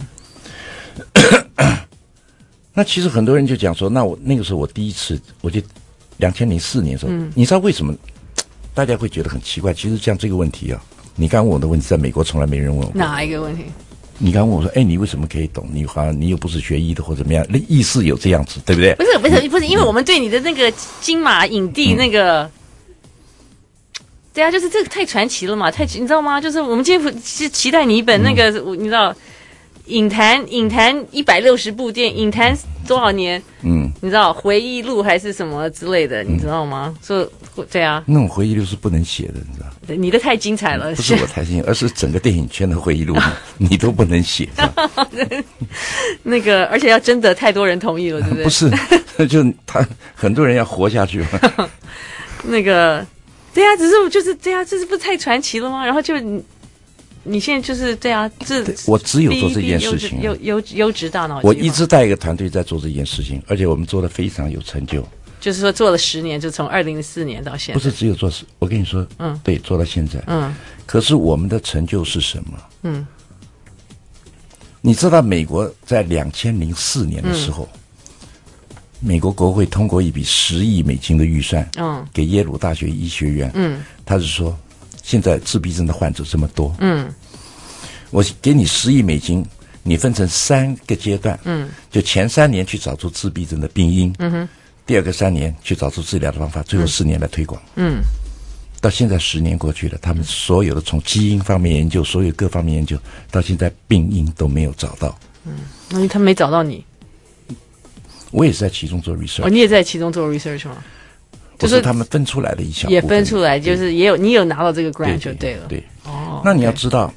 那其实很多人就讲说，那我那个时候我第一次，我就2004年的时候，你知道为什么大家会觉得很奇怪？其实像这个问题啊，你刚问我的问题，在美国从来没人问我。 哪一个问题？ 你刚问我说，哎，你为什么可以懂？你好像你又不是学医的或怎么样，那意思有这样子，对不对？ 不是，因为我们对你的那个金马影帝那个。对啊，就是这个太传奇了嘛，你知道吗？就是我们今天是期待你一本那个，你知道，影坛160部电影，影坛多少年？你知道回忆录还是什么之类的，你知道吗？说对啊， 那种回忆录是不能写的，你知道？ 你的太精彩了， 不是我太精彩，而是整个电影圈的回忆录你都不能写。 那个，而且要征得太多人同意了，对不对？ 不是，就很多人要活下去嘛。 那个。对啊，只是就是对啊，这是不是太传奇了吗？然后就你现在就是对啊， 我只有做这件事情， 优质大脑。 我一直带一个团队在做这件事情，而且我们做的非常有成就。 就是说做了10年，就从2004年到现在。 不是只有做，我跟你说，对，做到现在。可是我们的成就是什么？你知道美国在2004年的时候。美国国会通过一笔$10亿的预算，给耶鲁大学医学院，他是说，现在自闭症的患者这么多，我给你$10亿，你分成3个阶段，就前3年去找出自闭症的病因，第二个3年去找出治疗的方法，最后4年来推广，到现在10年过去了，他们所有的从基因方面研究，所有各方面研究，到现在病因都没有找到， 因为他没找到你。 我也是在其中做 research。 你也在其中做 research 吗？ 就是他们分出来的一小部分， 也分出来，就是你有拿到这个 grant 就对了。 对，那你要知道，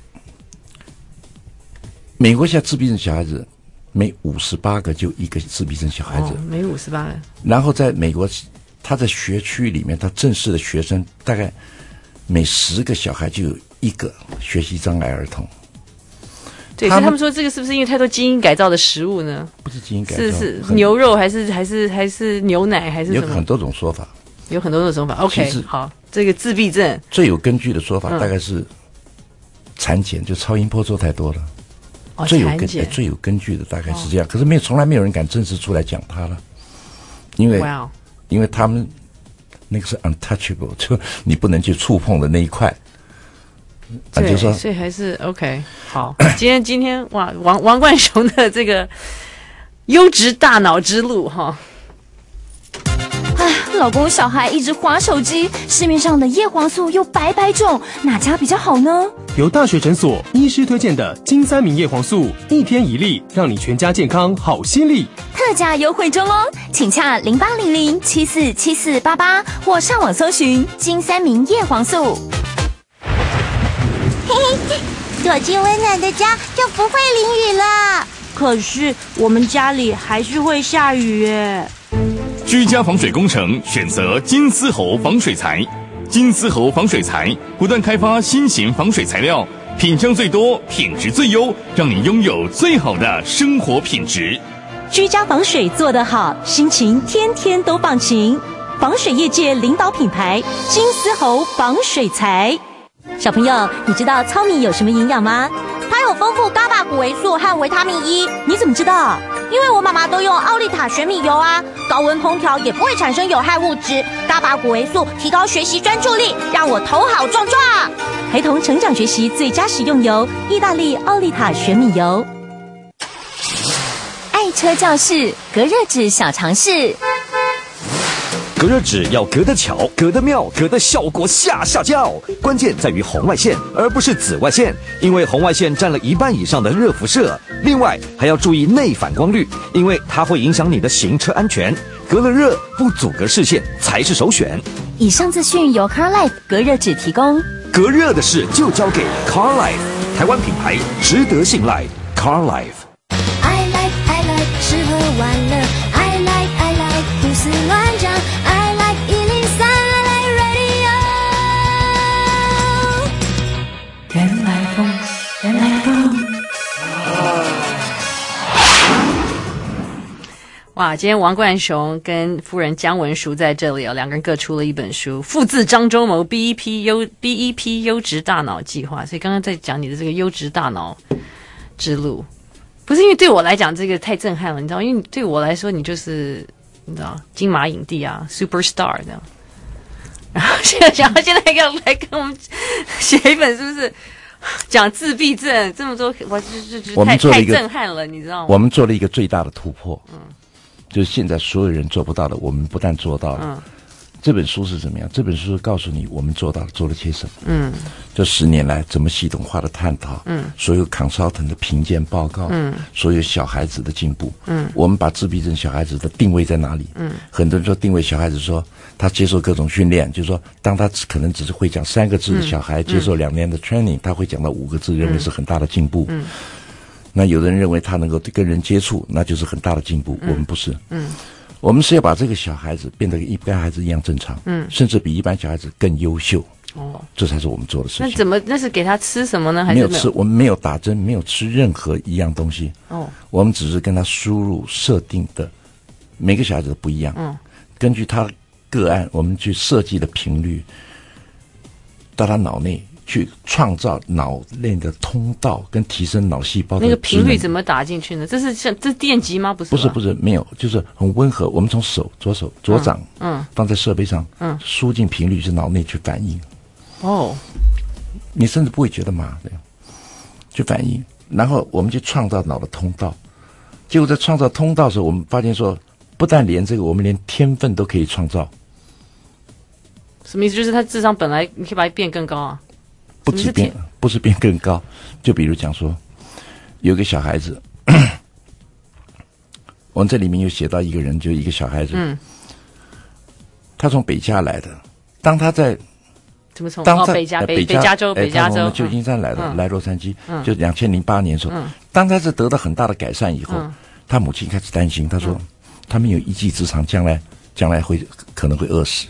美国现在自闭症小孩子每58个就1个自闭症小孩子， 每58个。 然后在美国，他在学区里面，他正式的学生大概每10个小孩就有1个学习障碍儿童。 对，所以他们说这个是不是因为太多基因改造的食物呢？ 不是基因改造， 是牛肉还是牛奶还是什么？ 有很多种说法， 有很多种说法。OK， 好，这个自闭症最有根据的说法大概是产检，就超音波做太多了。最有根据的大概是这样，可是从来没有人敢正式出来讲它了，因为他们那个是 untouchable， 就你不能去触碰的那一块。 对，所以还是 OK。好，今天哇，王冠雄的这个优质大脑之路哈。 哎，老公小孩一直滑手机，市面上的叶黄素又百种，哪家比较好呢？ 由大学诊所医师推荐的金3明叶黄素，1天1粒，让你全家健康好心力。 特价优惠中哦，请洽0800747488或上网搜寻金3明叶黄素。 嘿嘿，躲进温暖的家就不会淋雨了。 可是我们家里还是会下雨耶。 居家防水工程选择金丝猴防水材。金丝猴防水材不断开发新型防水材料，品相最多，品质最优，让你拥有最好的生活品质。 居家防水做得好，心情天天都放晴。防水业界领导品牌金丝猴防水材。小朋友，你知道糙米有什么营养吗？ 它有丰富伽马谷维素和维他命 E。 你怎么知道？ 因为我妈妈都用奥利塔玄米油啊，高温烹调也不会产生有害物质。伽马谷维素提高学习专注力，让我头好壮壮。 孩童成长学习最佳食用油，意大利奥利塔玄米油。 爱车教室隔热纸小常识。 隔热纸要隔得巧、隔得妙、隔得效果下叫，关键在于红外线，而不是紫外线，因为红外线占了1半以上的热辐射。另外还要注意内反光率，因为它会影响你的行车安全。隔了热不阻隔视线才是首选。 以上资讯由 CarLife 隔热纸提供。 隔热的事就交给 CarLife， 台湾品牌，值得信赖。CarLife。I like 吃喝玩乐 ，I like 胡思乱想。 原来风。 哇，今天王冠雄跟夫人姜文淑在这里哦，两个人各出了一本书，父字张忠谋 BEP 优质大脑计划。所以刚刚在讲你的这个优质大脑之路，不是因为对我来讲这个太震撼了，你知道，因为对我来说你就是你知道金马影帝啊 ，Superstar 这样。然后现在要来跟我们写一本，是不是讲自闭症这么多？我太震撼了，你知道吗？ 我们做了一个最大的突破，就是现在所有人做不到的，我们不但做到了。这本书是怎么样？这本书是告诉你我们做到了，做了些什么。这10年来怎么系统化的探讨，所有 consultant 的评鉴报告，所有小孩子的进步，我们把自闭症小孩子的定位在哪里？很多人说定位小孩子说他接受各种训练，就是说当他可能只是会讲3个字的小孩，接受2年的 training，他会讲到5个字，认为是很大的进步。那有的人认为他能够跟人接触，那就是很大的进步。我们不是。我们是要把这个小孩子变得跟一般孩子一样正常，甚至比一般小孩子更优秀。这才是我们做的事情。 那是给他吃什么呢？还是没有吃？我们没有打针，没有吃任何一样东西。我们只是跟他输入设定的，每个小孩子都不一样。根据他个案，我们去设计的频率，到他脑内去创造脑内的通道，跟提升脑细胞的那个频率怎么打进去呢？这是电极吗？不是，没有，就是很温和。我们从左掌，放在设备上，输进频率，是脑内去反应。你甚至不会觉得麻的，去反应。然后我们就创造脑的通道。结果在创造通道的时候，我们发现说，不但连这个，我们连天分都可以创造。 什么意思？就是他智商本来你可以把它变更高啊？ 不是变更高，就比如讲说，有个小孩子，我们这里面有写到一个人，就一个小孩子，他从北加来的，当他在怎么从北加州， 旧金山来的，来洛杉矶，就2008年的时候，当他是得到很大的改善以后，他母亲开始担心，他说他没有一技之长，将来可能会饿死。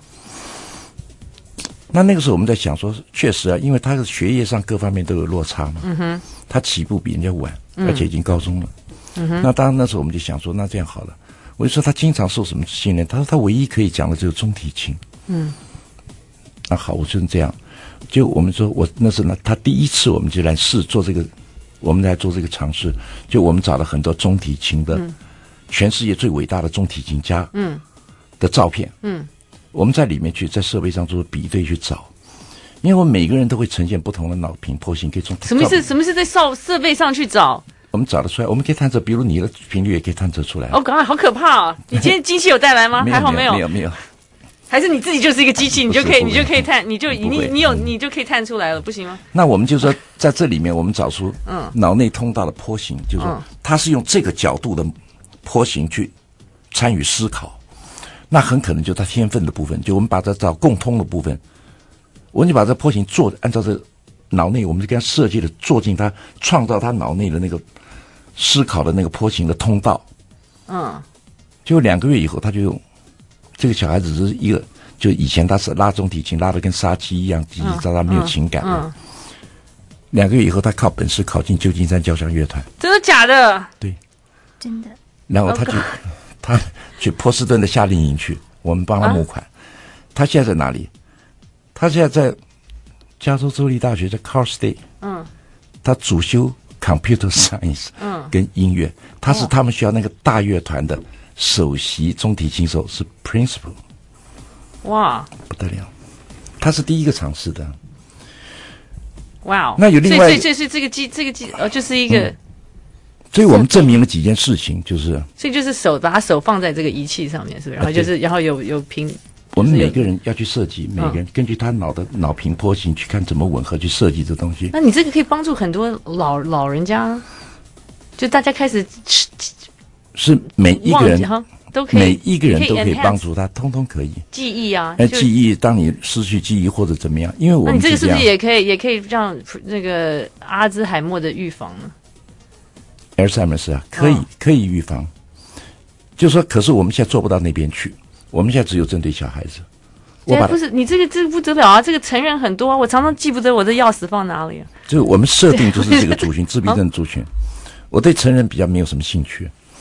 那个时候我们在想说，确实啊，因为他的学业上各方面都有落差嘛，他起步比人家晚，而且已经高中了。那当然那时候我们就想说，那这样好了，我就说他经常受什么训练？他说他唯一可以讲的就是中提琴。那好，我就是这样。就我们说，那是他第一次，我们就来做这个，我们来做这个尝试。就我们找了很多中提琴的，全世界最伟大的中提琴家的照片。我们在里面在设备上做比对去找，因为我们每个人都会呈现不同的脑频波形，可以从什么是在设备上去找？ 我们找得出来，我们可以探测，比如你的频率也可以探测出来。 好可怕啊！你今天机器有带来吗？还好没有。还是你自己就是一个机器，你就可以探，你就可以探出来了，不行吗？ 那我们就说在这里面，我们找出脑内通道的波形，就是说它是用这个角度的波形去参与思考。那很可能就是他天分的部分，就我们把它找共通的部分，我们就把这波形按照这脑内，我们就给他设计的做进他创造他脑内的那个思考的那个波形的通道。就2个月以后，他就用这个小孩子是一个，就以前他是拉中提琴拉的跟杀鸡一样，叽叽喳喳没有情感。2个月以后，他靠本事考进旧金山交响乐团。 真的假的？ 对， 真的。 然后他去波士顿的夏令营去，我们帮他募款。他现在在哪里？他现在在加州州立大学，在 Cal State。他主修 Computer Science。跟音乐，他是他们学校那个大乐团的首席中提琴手，是 Principal。 哇， 不得了！他是第一个尝试的。 哇， 那有另外， 所以这个就是一个。 所以我们证明了几件事情， 所以就是把手放在这个仪器上面，是不是？然后有频。 我们每个人要去设计，每个人根据他脑频波形去看怎么吻合，去设计这东西。 那你这个可以帮助很多老人家，就大家开始是每一个人都可以， 每一个人都可以帮助他，通通可以。 记忆啊， 记忆，当你失去记忆或者怎么样，因为我们你这个是不是也可以让那个阿兹海默的预防呢？ 阿尔茨海默是可以预防，就是说，可是我们现在做不到那边去，我们现在只有针对小孩子。 不是你这个不得了啊！这个成人很多啊，我常常记不得我的钥匙放哪里啊。 就是我们设定就是这个族群，自闭症族群。我对成人比较没有什么兴趣，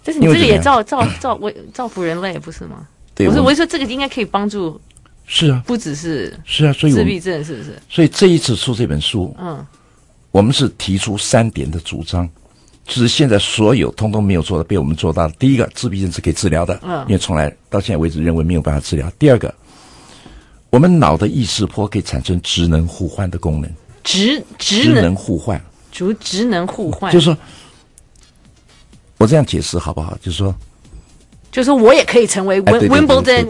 但是你这个也造福人类，不是吗？ 对， 我是说这个应该可以帮助。 是啊， 不只是所以自闭症是不是？ 所以这一次出这本书，我们是提出3点的主张，就是现在所有通通没有做的被我们做到。第一个，自闭症是可以治疗的，因为从来到现在为止认为没有办法治疗。第二个，我们脑的意识波可以产生职能互换的功能。职能互换， 职能互换， 就是说，我这样解释好不好？ 就是我也可以成为 Wimbledon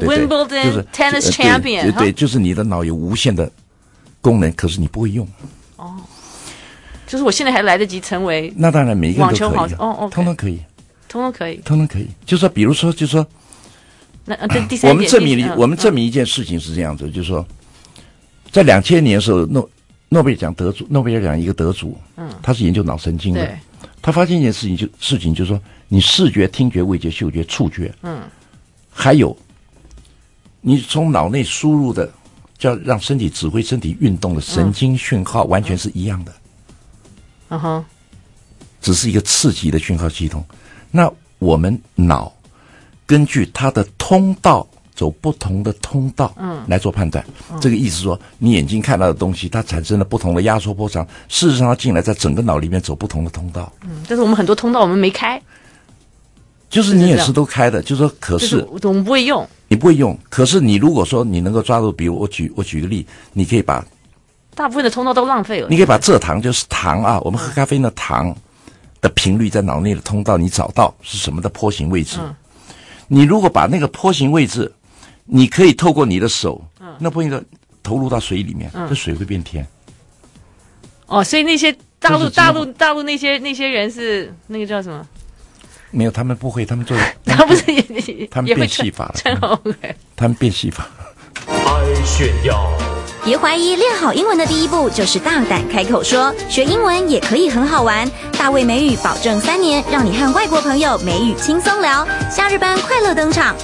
tennis champion， 对，就是你的脑有无限的功能，可是你不会用。 哦，就是我现在还来得及成为， 那当然每一个人都可以， 网球好， 通通可以， 通通可以， 通通可以。就是说，比如说， 那这第三点， 我们证明一件事情是这样子，就是说，在2000年的时候，诺贝尔奖一个得主，他是研究脑神经的，他发现一件事情就是说，你视觉、听觉、味觉、嗅觉、触觉，还有你从脑内输入的叫让身体指挥身体运动的神经讯号，完全是一样的。只是一个刺激的讯号系统。那我们脑根据它的通道走不同的通道来做判断，这个意思说，你眼睛看到的东西，它产生了不同的压缩波长，事实上它进来在整个脑里面走不同的通道。 但是我们很多通道我们没开， 就是你也是都开的，就是说，可是我们不会用， 你不会用。可是你如果说你能够抓住，比如我举个例，你可以把大部分的通道都浪费了。 你可以把蔗糖，就是糖啊，我们喝咖啡的糖的频率在脑内的通道，你找到是什么的波形位置。你如果把那个波形位置，你可以透过你的手，那波形的投入到水里面，这水会变甜。 所以那些大陆那些人是那个叫什么？ 没有，他们不会，他们做， 他不是他们变戏法了，他们变戏法。 爱炫耀。 别怀疑，练好英文的第一步就是大胆开口说。学英文也可以很好玩，大卫美语保证3年，让你和外国朋友美语轻松聊。夏日班快乐登场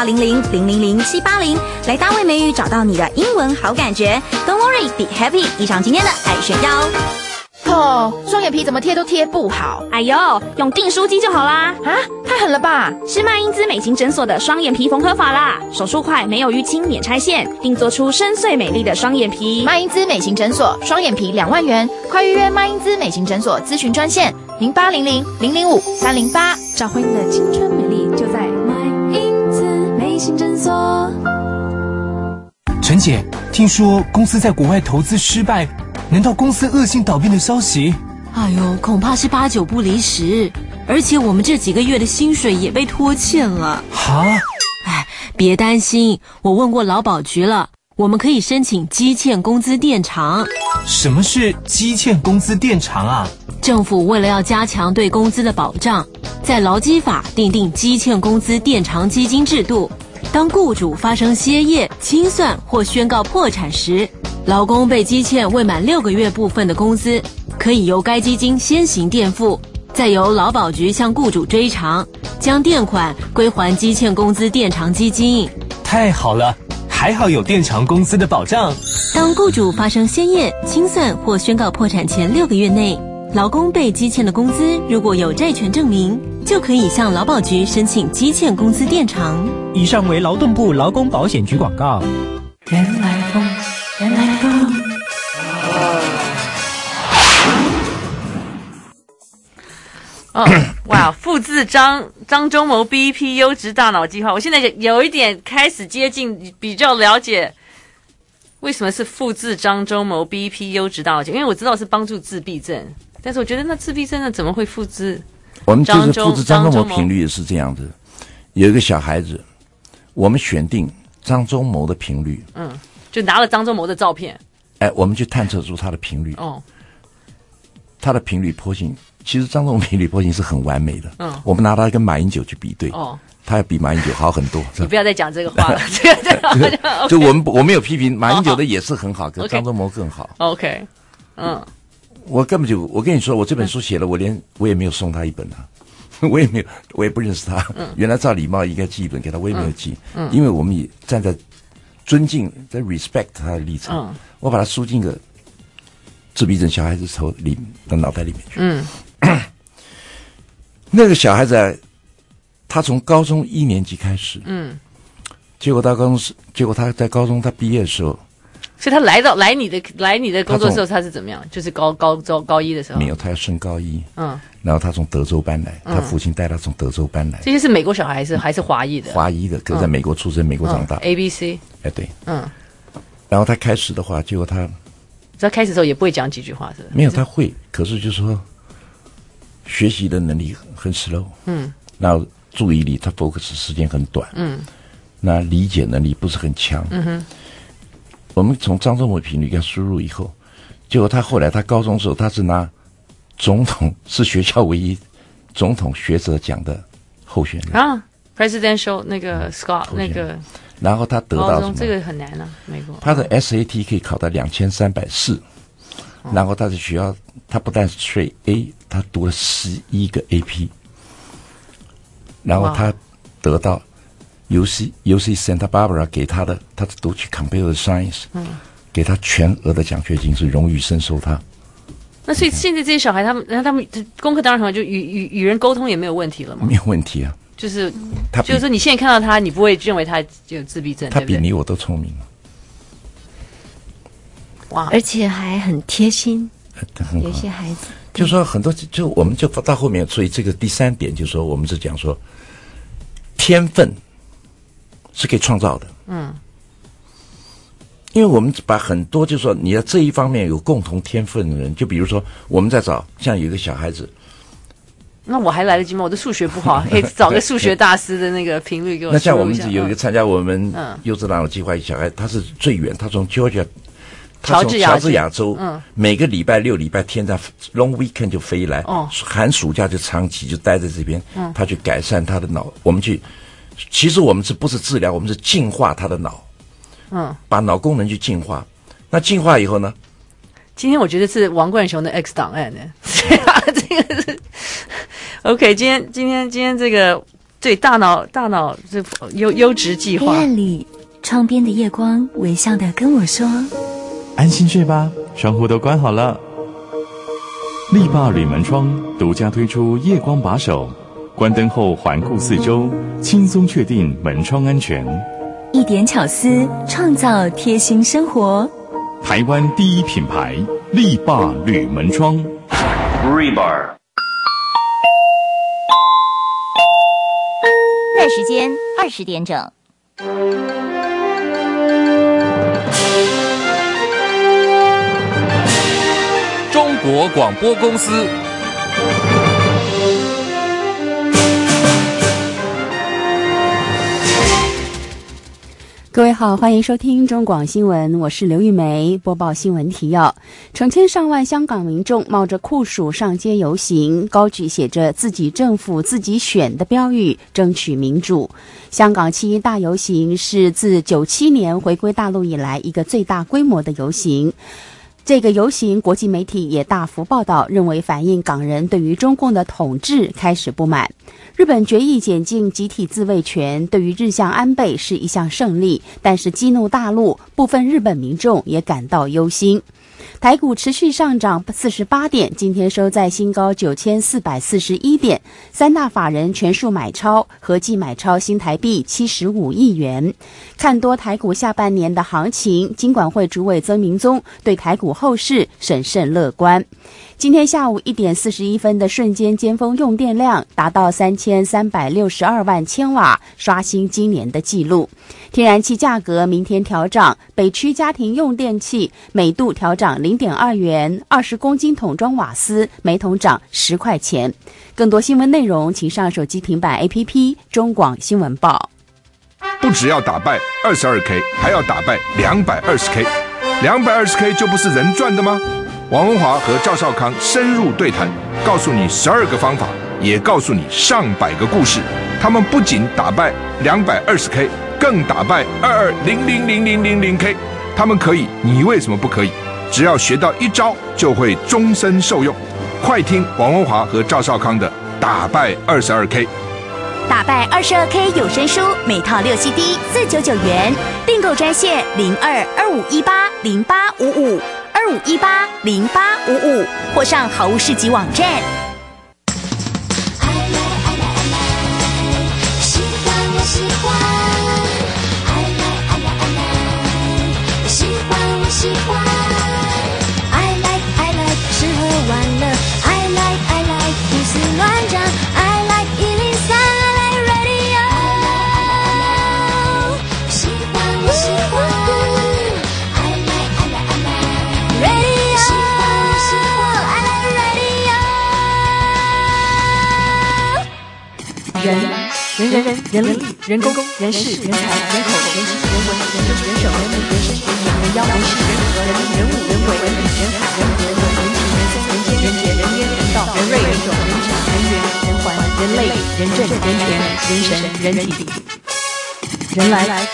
，0800-000-780，来大卫美语找到你的英文好感觉。Don't worry, be happy。以上今天的爱炫耀。 双眼皮怎么贴都贴不好。 哎呦，用订书机就好啦。 啊，太狠了吧！ 是麦因兹美琴诊所的双眼皮缝合法啦，手术快，没有淤青，免拆线，并做出深邃美丽的双眼皮。 麦因兹美琴诊所双眼皮2万元，快预约麦因兹美琴诊所咨询专线0800-005-308， 找回你的青春美丽，就在麦因兹美琴诊所。 陈姐，听说公司在国外投资失败，难道公司恶性倒闭的消息？ 哎呦，恐怕是8、9不离10，而且我们这几个月的薪水也被拖欠了。 哈？ 哎，别担心，我问过劳保局了，我们可以申请积欠工资垫偿。 什么是积欠工资垫偿啊？ 政府为了要加强对工资的保障，在劳基法订定积欠工资垫偿基金制度。当雇主发生歇业、清算或宣告破产时，劳工被积欠未满6个月部分的工资，可以由该基金先行垫付，再由劳保局向雇主追偿，将垫款归还积欠工资垫偿基金。 太好了，还好有垫偿工资的保障。 当雇主发生歇业、清算或宣告破产前6个月内，劳工被积欠的工资如果有债权证明，就可以向劳保局申请积欠工资垫偿。 以上为劳动部劳工保险局广告。 原来风，原来风。 哇！复制张忠谋 BEP 优质大脑计划，我现在有一点开始接近，比较了解为什么是复制张忠谋 BEP 优质大脑计划，因为我知道是帮助自闭症，但是我觉得那自闭症呢怎么会复制？ 我们就是复制张忠谋频率是这样子，有一个小孩子，我们选定张忠谋的频率， 就拿了张忠谋的照片， 我们去探测出他的频率，他的频率波形，其实张忠谋频率波形是很完美的，我们拿他跟马英九去比对，他要比马英九好很多。 你不要再讲这个话了， 就我没有批评马英九的也是很好，可是张忠谋更好。 OK， 我根本就，我跟你说，我这本书写了，我也没有送他一本啊，我也不认识他。原来照礼貌应该寄一本给他，我也没有寄，因为我们也站在尊敬、在 respect 他的立场，我把他输进个自闭症小孩子的脑袋里面去。那个小孩子他从高中1年级开始，结果他在高中他毕业的时候， 所以他来你的工作的时候他是怎么样？就是高一的时候。 没有，他要升高一。然后他从德州搬来，他父亲带他从德州搬来。 这些是美国小孩还是华裔的？ 华裔的，可在美国出生，美国长大。 ABC。 哎，对。然后他开始的话，结果他开始的时候也不会讲几句话，是吧？ 没有，他会，可是就是说学习的能力很 slow。然后注意力他 focus 时间很短。那理解能力不是很强。我们从张忠谋频率给他输入以后，结果他后来他高中的时候他是拿总统，是学校唯一总统学者奖的候选人啊 ，presidential 那个 Scott 那个， 然后他得到什么？ 这个很难啊，美国。 他的 SAT 可以考到2340，然后他在学校他不但是 straight A， 他读了11个 AP， 然后他得到UC Santa Barbara 给他的，他读去 Computer Science，给他全额的奖学金，是荣誉深受他。 那所以现在这些小孩，他们功课当然很好，就与人沟通也没有问题了嘛？ 没有问题啊。就是说你现在看到他，你不会认为他有自闭症， 他比你我都聪明。 哇！ 而且还很贴心，有些孩子就是说很多，就我们就到后面，所以这个第3点就是说，我们是讲说天分是可以创造的。因为我们把很多就是说你在这一方面有共同天分的人，就比如说我们在找像有一个小孩子， 那我还来得及吗？我的数学不好，可以找个数学大师的那个频率给我。 那像我们有一个参加我们优质朗读计划一小孩，他是最远，他从 Georgia， 他从乔治亚州，每个礼拜6、礼拜天在 long weekend 就飞来，寒暑假就长期就待在这边，他去改善他的脑。我们其实我们不是治疗，我们是净化他的脑。把脑功能去净化，那净化以后呢？ 今天我觉得是王冠雄的 X 档案呢。这个是 OK。今天这个对大脑这优质计划。 黑暗里，窗边的夜光微笑的跟我说：“ 安心睡吧，窗户都关好了。”力霸铝门窗独家推出夜光把手，关灯后环顾四周，轻松确定门窗安全。 一点巧思，创造贴心生活。 台湾第一品牌力霸铝门窗。 Rebar。在时间20点整。 中国广播公司。 各位好，欢迎收听中广新闻，我是刘玉梅，播报新闻提要。成千上万香港民众冒着酷暑上街游行，高举写着自己政府自己选的标语，争取民主。香港七一大游行是自97年回归大陆以来一个最大规模的游行。这个游行，国际媒体也大幅报道，认为反映港人对于中共的统治开始不满。日本决议解禁集体自卫权，对于日向安倍是一项胜利，但是激怒大陆，部分日本民众也感到忧心。台股持续上涨48点，今天收在新高9441点，三大法人全数买超，合计买超新台币75亿元。看多台股下半年的行情，金管会主委曾明宗对台股后市审慎乐观。今天下午1点41分的瞬间尖峰用电量达到3362万千瓦，刷新今年的纪录。天然气价格明天调涨，北区家庭用电器每度调涨0.2元，20公斤桶装瓦斯每桶涨10块钱。更多新闻内容，请上手机平板 APP 中广新闻报。 不只要打败22K， 还要打败220K。220K 就不是人赚的吗？王文华和赵少康深入对谈，告诉你12个方法，也告诉你上百个故事。他们不仅打败220K， 更打败22000000K。他们可以，你为什么不可以？只要学到一招，就会终身受用。快听王文华和赵少康的打败22K。 打败22K 有声书，每套6 CD 499元，订购专线0225180855，25180855，或上好物市集网站。 喜欢。I like I like I like， 我喜欢我喜欢。I like I like， 吃喝玩乐。I like I like， 胡思乱想。I like 103 I like radio。我喜欢我喜欢。I like I like I like radio。喜欢我喜欢。I like radio。 人力、人工、人事、人才、人口、人情、人文、人政、人手、人民、人生、人言、人妖、人事、人和、人民、人物、人为、人理、人海、人和、人文、人情、人松、人间、人杰、人烟、人道、人瑞、人种、人质、人缘、人环、人类、人政、人权、人神、人体、人来。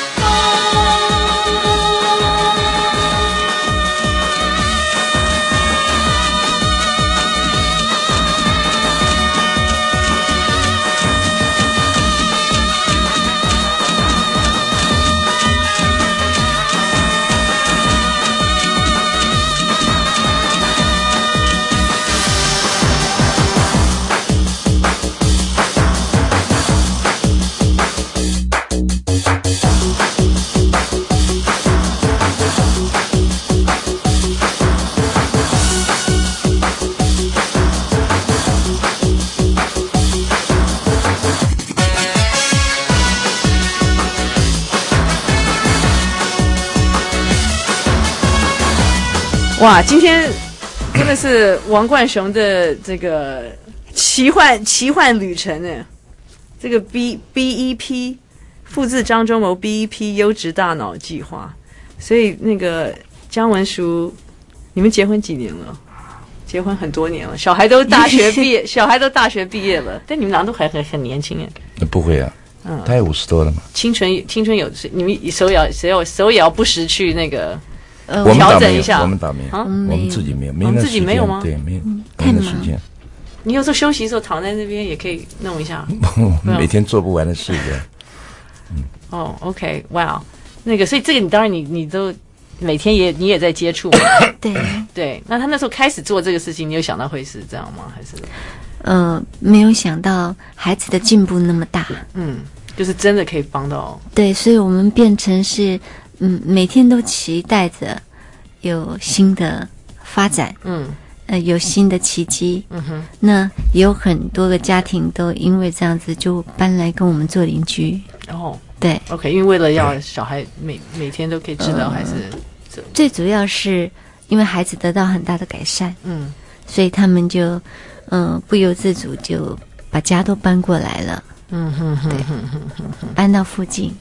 哇，今天真的是王冠雄的这个奇幻旅程呢。这个 BEP 复制张忠谋 BEP 优质大脑计划，所以那个姜文淑，你们结婚几年了？结婚很多年了，小孩都大学毕业，小孩都大学毕业了，但你们俩都还很年轻哎。 不会啊，他也50多了嘛。 青春有，你们手也要不时去那个。 我们调整一下， 我们倒没有，我们自己没有，没那自己没有吗？ 对，没有，没那时间。 你有时候休息的时候躺在那边也可以弄一下， 每天做不完的事的。 哦 ，OK， 哇，那个，所以这个你当然你都每天你也在接触，对。那他那时候开始做这个事情，你有想到会是这样吗？还是没有想到孩子的进步那么大， 就是真的可以帮到。 对，所以我们变成是。每天都期待着有新的发展，有新的奇迹，那也有很多个家庭都因为这样子就搬来跟我们做邻居。 哦， 对 ，OK， 因为为了要小孩每天都可以知道，还是最主要是因为孩子得到很大的改善，所以他们就不由自主就把家都搬过来了，对，搬到附近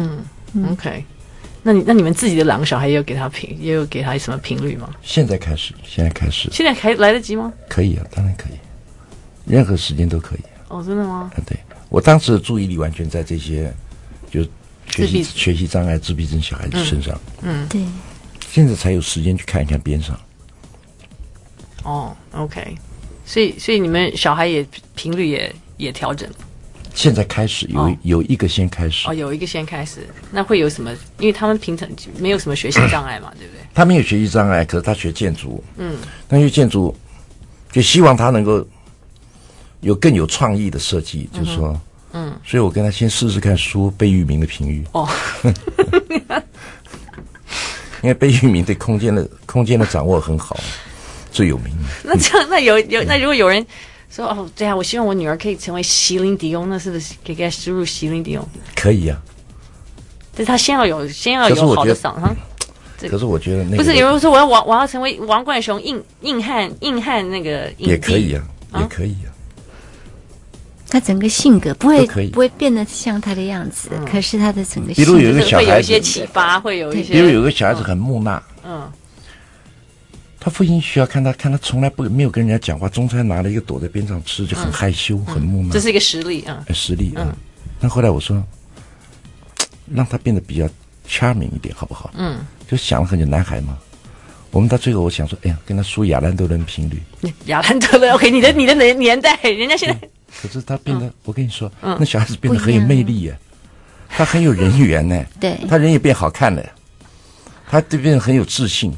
，OK。那你们自己的2个小孩也有给他什么频率吗？ 现在开始，现在还来得及吗？ 可以啊，当然可以，任何时间都可以。 哦，真的吗？ 对，我当时的注意力完全在这些就学习障碍、自闭症小孩子身上。 对。 现在才有时间去看一看边上。 哦 ，OK， 所以你们小孩也频率也调整了。 现在开始有一个先开始有一个先开始，那会有什么？因为他们平常没有什么学习障碍嘛，对不对？ 他没有学习障碍，可是他学建筑，那学建筑就希望他能够有更有创意的设计，就是说，所以我跟他先试试看书贝聿铭的评语。哦，因为贝聿铭对空间的掌握很好，最有名。 那这样，那如果有人。说对啊，我希望我女儿可以成为席琳迪翁，那是不是可以给她输入席琳迪翁？ 可以啊， 但是她先要有好的嗓哈。 可是我觉得那个不是，有人说我要成为王冠雄硬汉那个影帝也可以啊，也可以啊。 他整个性格不会变得像他的样子，可是他的整个性格比如有一个小孩子会有一些启发，会有一些。 比如有个小孩子很木讷，他父亲需要看他从来没有跟人家讲话，中餐拿了一个躲在边上吃，就很害羞，很木讷。 这是一个实例啊， 实例。那后来我说，让他变得比较 charming 一点，好不好？就想了很久，男孩嘛。我们到最后，我想说，哎呀，跟他说亚兰德伦频率。 亚兰德伦 ，OK， 你的年代，人家现在。 可是他变得，我跟你说，那小孩子变得很有魅力耶，他很有人缘呢， 对， 他人也变好看了，他对别人很有自信。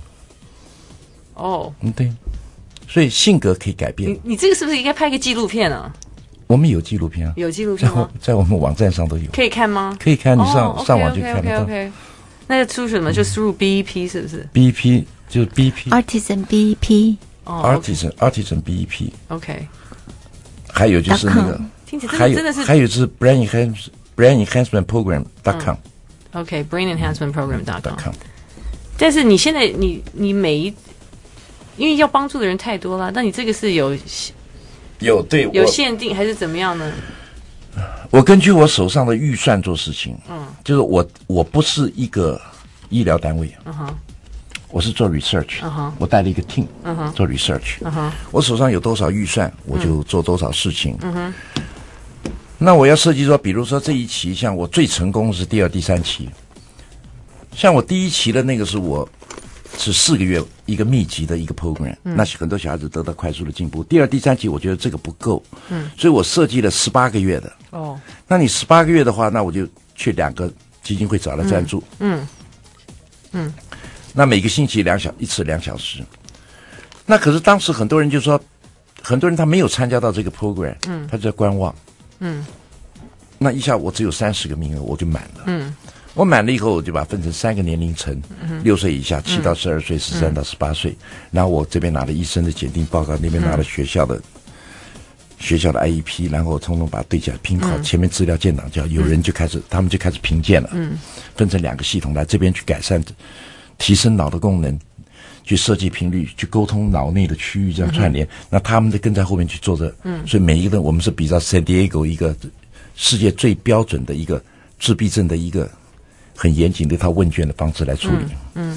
哦， 对，所以性格可以改变。 你这个是不是应该拍个纪录片啊？ 我们有纪录片啊， 有纪录片吗？ 在我们网站上都有， 可以看吗？ 可以看，你上网就 OK， 看得到。 OK， 那输入什么？就输入 BEP 是不是 ？BEP 就是 BEP Artisan BEP。 Artisan BEP。 OK。 还有就是那个， 听起来真的是， 还有就是 Brain Enhancement Program.com。OK，Brain Enhancement Program.com。但是你现在你因为要帮助的人太多了，那你这个是有限定还是怎么样呢？ 我根据我手上的预算做事情，就是我不是一个医疗单位，我是做 research，我带了一个 team，做 research，我手上有多少预算，我就做多少事情。那我要设计说，比如说这一期，像我最成功是第2、第3期，像我第1期的那个是4个月一个密集的一个 program，那很多小孩子得到快速的进步。第2、第3期我觉得这个不够，所以我设计了18个月的。那你18个月的话，那我就去2个基金会找了赞助。那每个星期一次2小时。那可是当时很多人就说，很多人他没有参加到这个 program，他就在观望。那一下我只有30个名额，我就满了。我满了以后，我就把它分成3个年龄层，6岁以下、7到12岁、13到18岁。然后我这边拿了医生的检定报告，那边拿了学校的 IEP， 然后我通通把它对起来拼好。前面资料建档教，有人他们就开始评鉴了。分成2个系统来这边去改善、提升脑的功能，去设计频率，去沟通脑内的区域这样串联。那他们就跟在后面去做这。所以每一个人我们是比照 San Diego 一个世界最标准的一个自闭症的一个很严谨的一套问卷的方式来处理。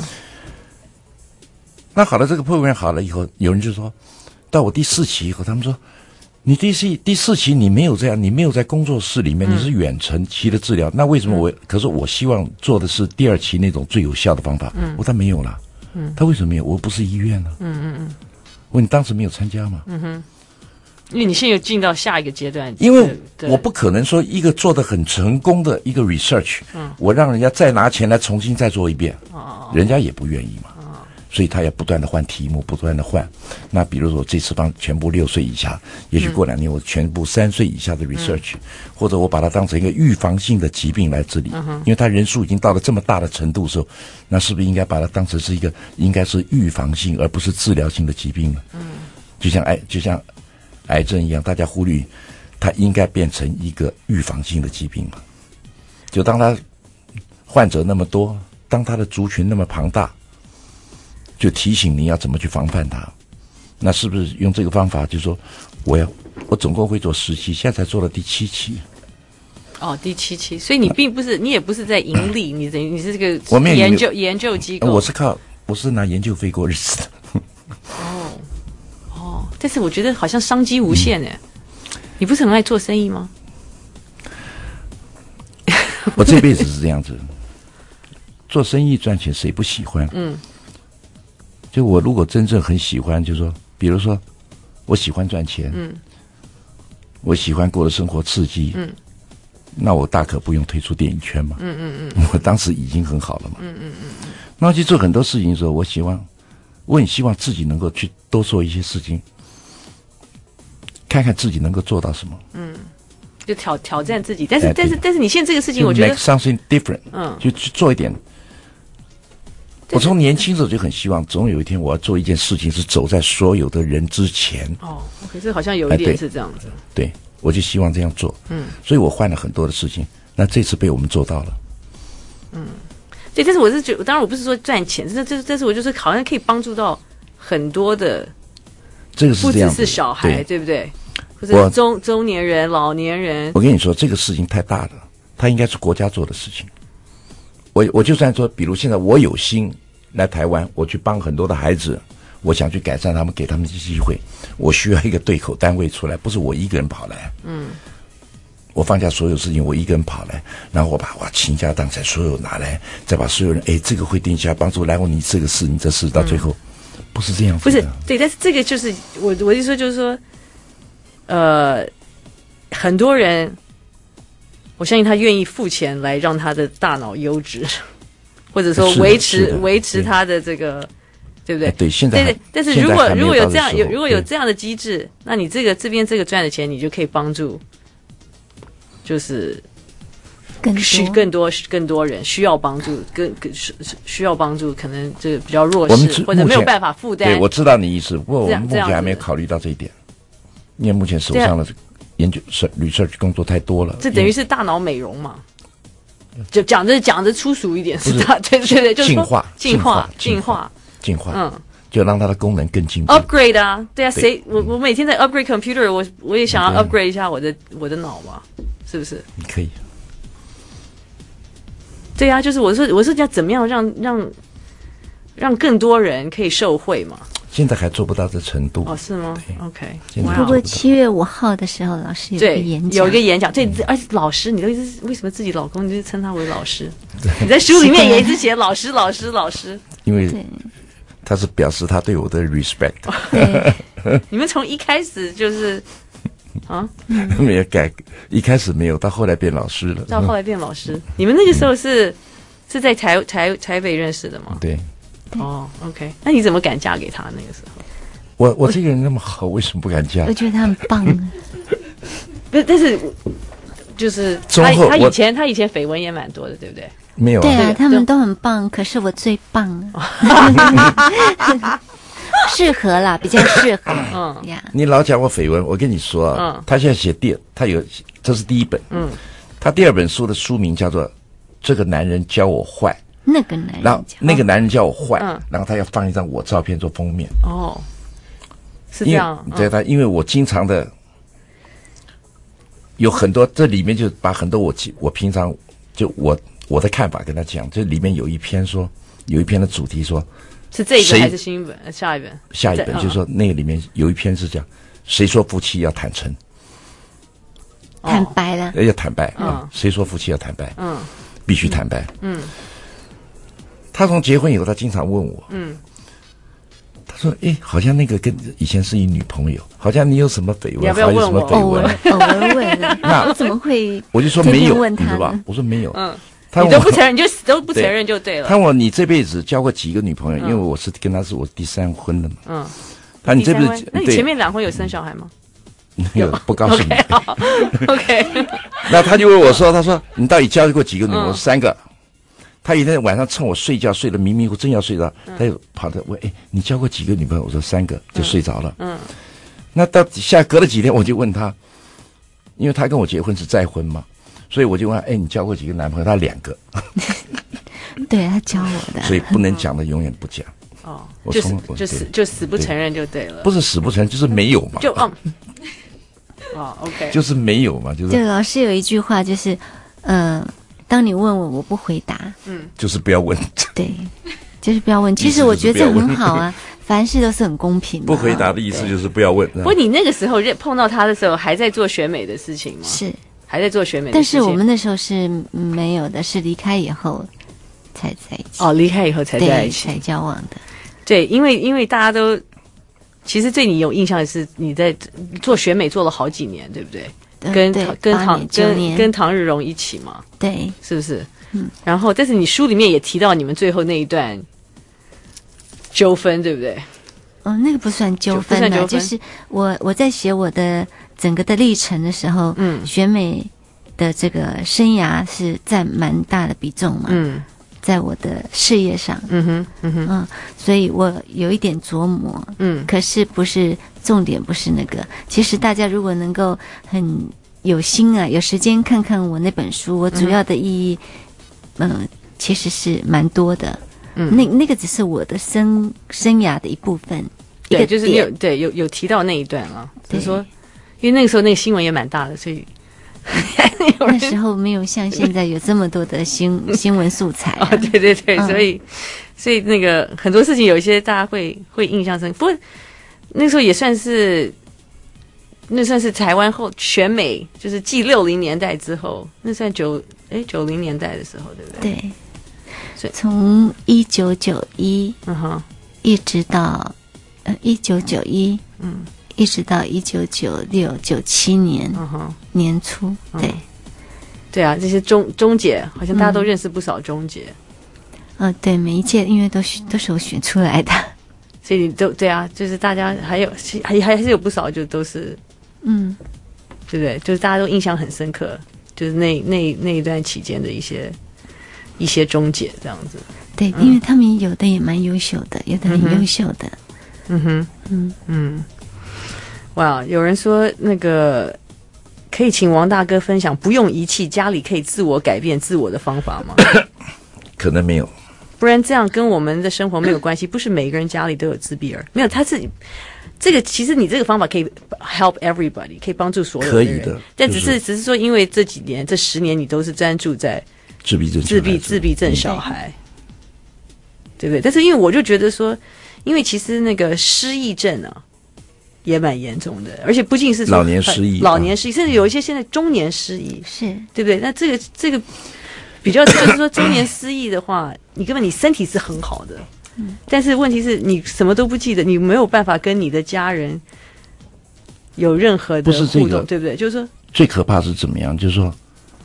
那好了，这个 program 好了以后，有人就说，到我第4期以后，他们说，你第4期你没有这样，你没有在工作室里面，你是远程期的治疗，那为什么可是我希望做的是第2期那种最有效的方法。我说他没有啦。他为什么没有？我不是医院呢。我说你当时没有参加吗？ 因为你现在又进到下一个阶段， 因为我不可能说一个做得很成功的一个 research，我让人家再拿钱来重新再做一遍，人家也不愿意嘛。所以他要不断的换题目，不断的换。那比如说我这次帮全部6岁以下，也许过2年我全部3岁以下的 research，或者我把它当成一个预防性的疾病来治理，因为他人数已经到了这么大的程度的时候，那是不是应该把它当成是一个应该是预防性而不是治疗性的疾病呢？就像癌症一样，大家忽略它应该变成一个预防性的疾病嘛。就当它患者那么多，当它的族群那么庞大，就提醒你要怎么去防范它。那是不是用这个方法，就是说我总共会做10期，现在才做了第7期。 第7期，所以你你也不是在盈利，你等于你是这个我没有研究机构。 我是拿研究费过日子的。 但是我觉得好像商机无限哎，你不是很爱做生意吗？ 我这辈子是这样子，做生意赚钱谁不喜欢？就我如果真正很喜欢，就是说，比如说我喜欢赚钱，我喜欢过的生活刺激，那我大可不用退出电影圈嘛。我当时已经很好了嘛。那去做很多事情的时候，我很希望自己能够去多做一些事情。看看自己能够做到什么， 就挑战自己。但是你现在这个事情，我觉得 make something different，就去做一点。我从年轻的时候就很希望，总有一天我要做一件事情是走在所有的人之前。 可是好像有一点是这样子。 对，我就希望这样做。所以我换了很多的事情，那这次被我们做到了。 对，但是我是觉得，当然我不是说赚钱，这是我就是好像可以帮助到很多的。 这个是这样， 不只是小孩，对不对？或者中年人、老年人。 我跟你说，这个事情太大了，它应该是国家做的事情。我就算说，比如现在我有心来台湾，我去帮很多的孩子，我想去改善他们，给他们机会，我需要一个对口单位出来，不是我一个人跑来。我放下所有事情，我一个人跑来，然后我把倾家荡产所有拿来，再把所有人，这个会定下帮助，然后你这个事，你这事，到最后。不是这样子的， 不是对，但是这个就是我就说，就是说，很多人，我相信他愿意付钱来让他的大脑优质，或者说维持他的这个对不对？ 对，现在对，但是如果有这样如果有这样的机制，那你这边这个赚的钱，你就可以帮助，就是更多人需要帮助，需要帮助，可能这个比较弱势或者没有办法负担。 对，我知道你意思，不过我们目前还没有这样考虑到这一点，因为目前手上的研究research 工作太多了。 这等于是大脑美容嘛？就讲着粗俗一点，是的，对，就是进化，就让它的功能更进步。 upgrade 啊，对啊，我每天在 upgrade computer， 我也想要 upgrade 一下我的脑嘛，是不是？ 你可以。 对啊，就是我说要怎么样让更多人可以受惠嘛。 现在还做不到这程度。 哦，是吗 ？OK。 不过7月5号的时候，老师有一个演讲，对，而且老师，你都为什么自己老公你就称他为老师？你在书里面也一直写老师。 因为他是表示他对我的 respect。 你们从一开始就是啊， 没有改，一开始没有，到后来变老师了。 到后来变老师，你们那个时候是在台北认识的吗？ 对。 哦 ，OK， 那你怎么敢嫁给他那个时候？ 我这个人那么好，为什么不敢嫁？ 我觉得他很棒。 不是，但是就是他以前绯闻也蛮多的，对不对？ 没有。 对啊，他们都很棒，可是我最棒。适合啦，比较适合。 你老讲我绯闻，我跟你说啊，他现在写这是第一本。他第二本书的书名叫做《这个男人教我坏》。 那个男人， 然后那个男人叫我坏，然后他要放一张我照片做封面。 哦，是这样。 对，因为我经常的有很多，这里面就把很多我平常就我的看法跟他讲。这里面有一篇的主题说， 是这一本还是新一本？下一本？ 下一本就是说那个里面有一篇是讲，谁说夫妻要坦诚？ 坦白了， 要坦白啊！谁说夫妻要坦白？必须坦白。他从结婚以后，他经常问我，他说：“好像那个跟以前是你女朋友，好像你有什么绯闻？ 要不要问我？ 偶尔问了，那我怎么会？ 我就说没有，你知道吧？我说没有。 你都不承认，你就死都不承认就对了。 他问我你这辈子交过几个女朋友？因为我是跟他是我第3婚了嘛。他你这辈子， 那你前面2婚有生小孩吗？ 有，不告诉你。 OK。 那他就问我说：“他说你到底交过几个女朋友？3个。”他一天晚上趁我睡觉睡得迷迷糊，正要睡着，他就跑着问：“你交过几个女朋友？”我说3个，就睡着了。那到隔了几天，我就问他，因为他跟我结婚是再婚嘛，所以我就问他：“你交过几个男朋友？”他2个。 对，他教我的， 所以不能讲的永远不讲。 哦，就死不承认就对了。 不是死不承认，就是没有嘛。 OK， 就是没有嘛，就是。 对，老师有一句话就是，当你问我不回答， 就是不要问。 对，就是不要问。其实我觉得这很好啊，凡事都是很公平。 不回答的意思就是不要问。 不过你那个时候碰到他的时候，还在做选美的事情吗？ 是， 还在做选美的但事情。 是我们那时候是没有的，是离开以后才在一起。 哦，离开以后才在一起， 才交往的。 对，因为大家都其实对你有印象的是你在做选美做了好几年，对不对？跟唐日荣一起嘛， 对， 是不是？然后，但是你书里面也提到你们最后那一段纠纷，对不对？ 那个不算纠纷的，就是我在写我的整个的历程的时候，选美的这个生涯是占蛮大的比重嘛，在我的事业上，所以我有一点琢磨，可是不是重点，不是那个。其实大家如果能够很有心啊，有时间看看我那本书，我主要的意义，其实是蛮多的。那个只是我的生涯的一部分。 对，就是你有提到那一段啊，就是说，因为那个时候那个新闻也蛮大的，所以。 那时候没有像现在有这么多的新闻素材啊。 对，所以那个很多事情有一些大家会印象深刻。不过那时候也算是台湾后选美，就是继60年代之后，那算90年代的时候，对不对？ 对，所以从1991一直到1991一直到1996、97年年初， 对啊，这些中姐好像大家都认识不少中姐。 对，每一届因为都是我选出来的。 所以你对啊，就是大家还是有不少就都是对不对？就是大家都印象很深刻，就是那一段期间的一些终结这样子。 对，因为他们有的也蛮优秀的，有的很优秀的。 哇，有人说那个可以请王大哥分享不用仪器家里可以自我改变自我的方法吗？ 可能没有， 不然这样跟我们的生活没有关系。不是每个人家里都有自闭儿，没有，他是这个。其实你这个方法可以 help everybody， 可以帮助所有的人。 可以的， 但只是说，因为这几年这10年你都是专注在自闭症小孩， 对不对？但是因为我就觉得说，因为其实那个失忆症啊也蛮严重的，而且不仅是老年失忆， 甚至有一些现在中年失忆， 是对不对？那这个比较就是说中年失忆的话，你根本你身体是很好的，但是问题是你什么都不记得，你没有办法跟你的家人有任何的互动，对不对？就是说最可怕是怎么样？就是说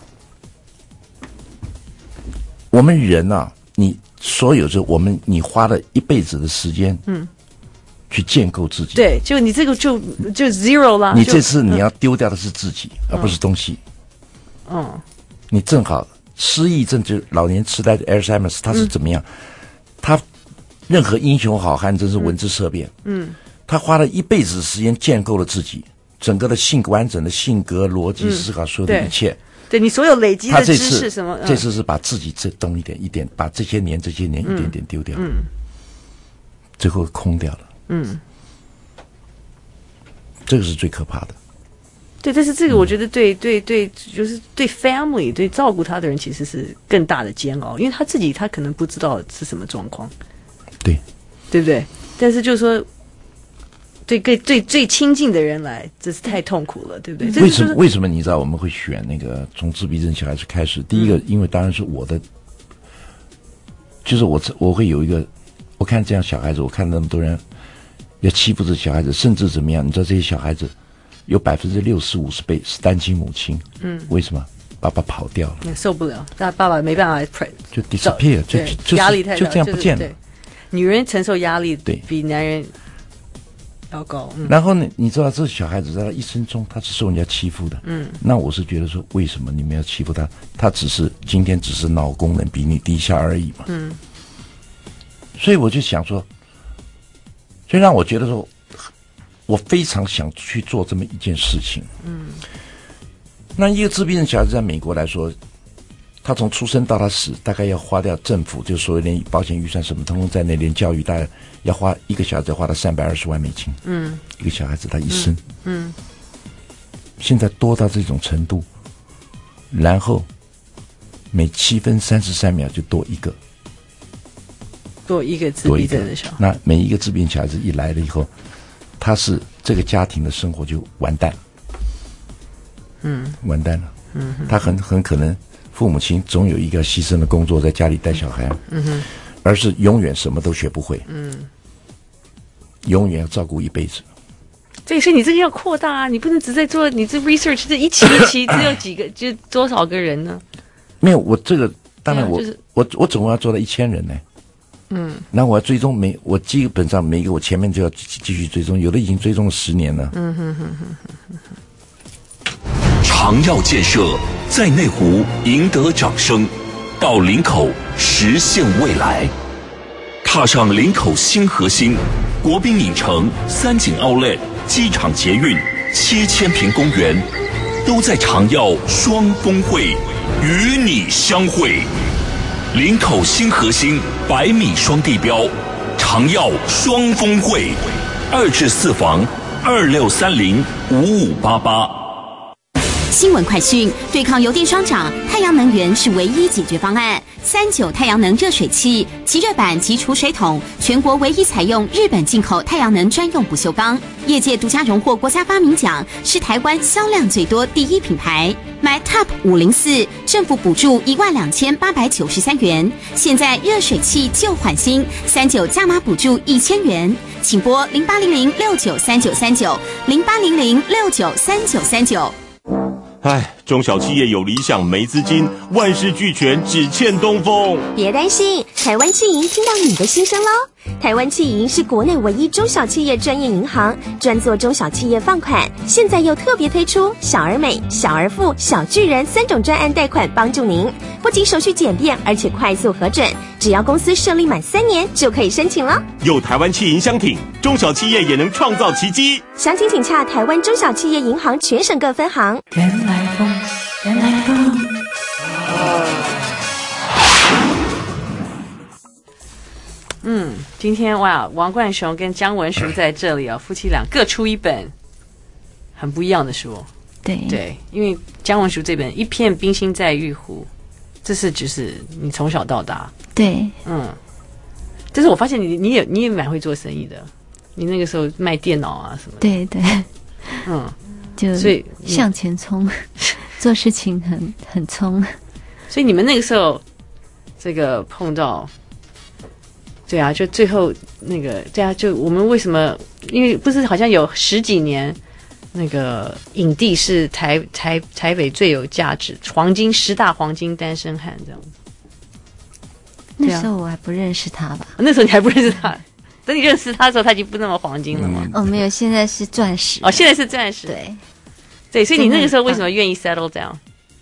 我们人啊，你所有你花了一辈子的时间，去建构自己。 对，就你这个就 zero 啦。 你这次你要丢掉的是自己，而不是东西。你正好失忆症就老年痴呆的 Alzheimer's， 它是怎么样？他任何英雄好汉真是闻之色变。他花了一辈子的时间建构了自己整个的完整的性格、逻辑、思考，所有的一切。 对你所有累积的知识什么？ 这次是把自己这东一点，把这些年一点点丢掉，最后空掉了。这个是最可怕的。 对，但是这个我觉得对，就是对 family 对照顾他的人其实是更大的煎熬，因为他可能不知道是什么状况，对不对？但是就是说，对最亲近的人来，这是太痛苦了，对不对？ 为什么你知道我们会选那个从自闭症小孩子开始？第一个，因为当然是我的，就是我会有一个，我看这样小孩子，我看那么多人要欺负这小孩子，甚至怎么样？你知道这些小孩子有60-50%倍是单亲母亲，为什么？爸爸跑掉了， 受不了，但爸爸没办法就 disappear， 就压力太大， 就这样不见了。 女人承受压力比男人要高。 然后呢，你知道这小孩子在他一生中他是受人家欺负的。那我是觉得说，为什么你们要欺负他？他今天只是脑功能比你低下而已嘛。所以我就想说，所以让我觉得说，我非常想去做这么一件事情。那一个自闭症小孩子在美国来说，他从出生到他死，大概要花掉政府就所有连保险预算什么通通在内，连教育大概要花一个小孩子要花到$320万。一个小孩子他一生。现在多到这种程度，然后每7分33秒就多一个自闭症的小孩。那每一个自闭症小孩子一来了以后，他是这个家庭的生活就完蛋。完蛋了。他很可能父母亲总有一个牺牲的工作在家里带小孩，而是永远什么都学不会，永远要照顾一辈子。 对，所以你这个要扩大啊，你不能只在做你这 research 这一期只有几个，就多少个人呢？ 没有，我这个当然我总共要做到1000人呢。那我要追踪我基本上每一个我前面就要继续追踪，有的已经追踪了10年了。 长药建设在内湖赢得掌声，到林口实现未来。踏上林口新核心，国宾影城、三井Outlet、机场捷运、7000平公园，都在长药双峰会与你相会。林口新核心100米双地标，长药双峰会，2至4房26305588。 新闻快讯：对抗油电双涨，太阳能源是唯一解决方案。39太阳能热水器、集热板及储水桶，全国唯一采用日本进口太阳能专用不锈钢，业界独家荣获国家发明奖，是台湾销量最多第1品牌。买 TOP 504，政府补助12893元。现在热水器旧换新，39加码补助1000元，请拨0800693939，0800693939。 哎， 中小企业有理想没资金，万事俱全只欠东风。 别担心，台湾企银听到你的心声喽。台湾企银是国内唯一中小企业专业银行，专做中小企业放款。现在又特别推出小而美、小而富、小巨人3种专案贷款，帮助您。不仅手续简便，而且快速核准，只要公司设立满3年就可以申请了。 有台湾企银相挺，中小企业也能创造奇迹。 详情请洽台湾中小企业银行全省各分行。 原来风，原来风。 今天哇，王冠雄跟姜文淑在这里夫妻俩各出一本很不一样的书。对，因为姜文淑这本《一片冰心在玉壶》，这是就是你从小到大。 对， 但是我发现你也蛮会做生意的，你那个时候卖电脑啊什么的。 对，就所以向前冲，做事情很冲。 所以你们那个时候这个碰到。对啊，就最后那个，对啊，就我们为什么？因为不是好像有10几年，那个影帝是台北最有价值10大黄金单身汉这样子。 那时候我还不认识他吧？ 那时候你还不认识他，等你认识他的时候，他已经不那么黄金了吗？ 没有，现在是钻石。 现在是钻石。对，所以你那个时候为什么愿意 settle down？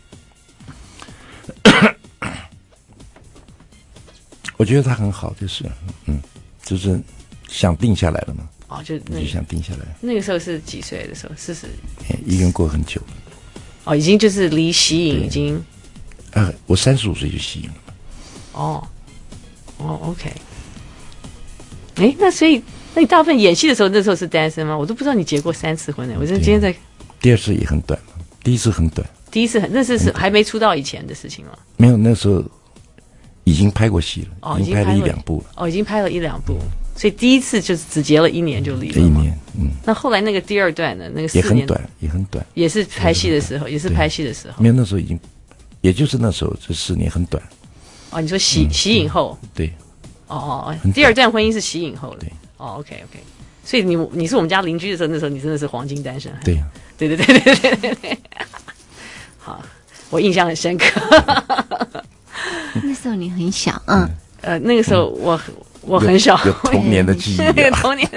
我觉得他很好，就是想定下来了嘛。 就想定下来。 那个时候是几岁的时候？40。 一个人过很久了。 已经就是离息影已经。 我35岁就息影了。 嘛。 OK。那所以你大部分演戏的时候，那时候是单身吗？我都不知道你结过3次婚呢。我真的今天在。 第2次也很短嘛，第1次很短。 第1次那是还没出道以前的事情了。 没有，那时候。已经拍过戏了，已经拍了1-2部了。 已经拍了1-2部，所以第1次就是只结了1年就离了。 1年， 那后来那个第2段呢？那个也很短， 也是拍戏的时候，也是拍戏的时候。 没有，那时候已经，也就是那时候这4年很短。 你说息影后？ 对。 第2段婚姻是息影后的。对。OK。所以你是我们家邻居的时候，那时候你真的是黄金单身。 对。 对。好，我印象很深刻。 那时候你很小， 那个时候我很小， 有童年的记忆， 有童年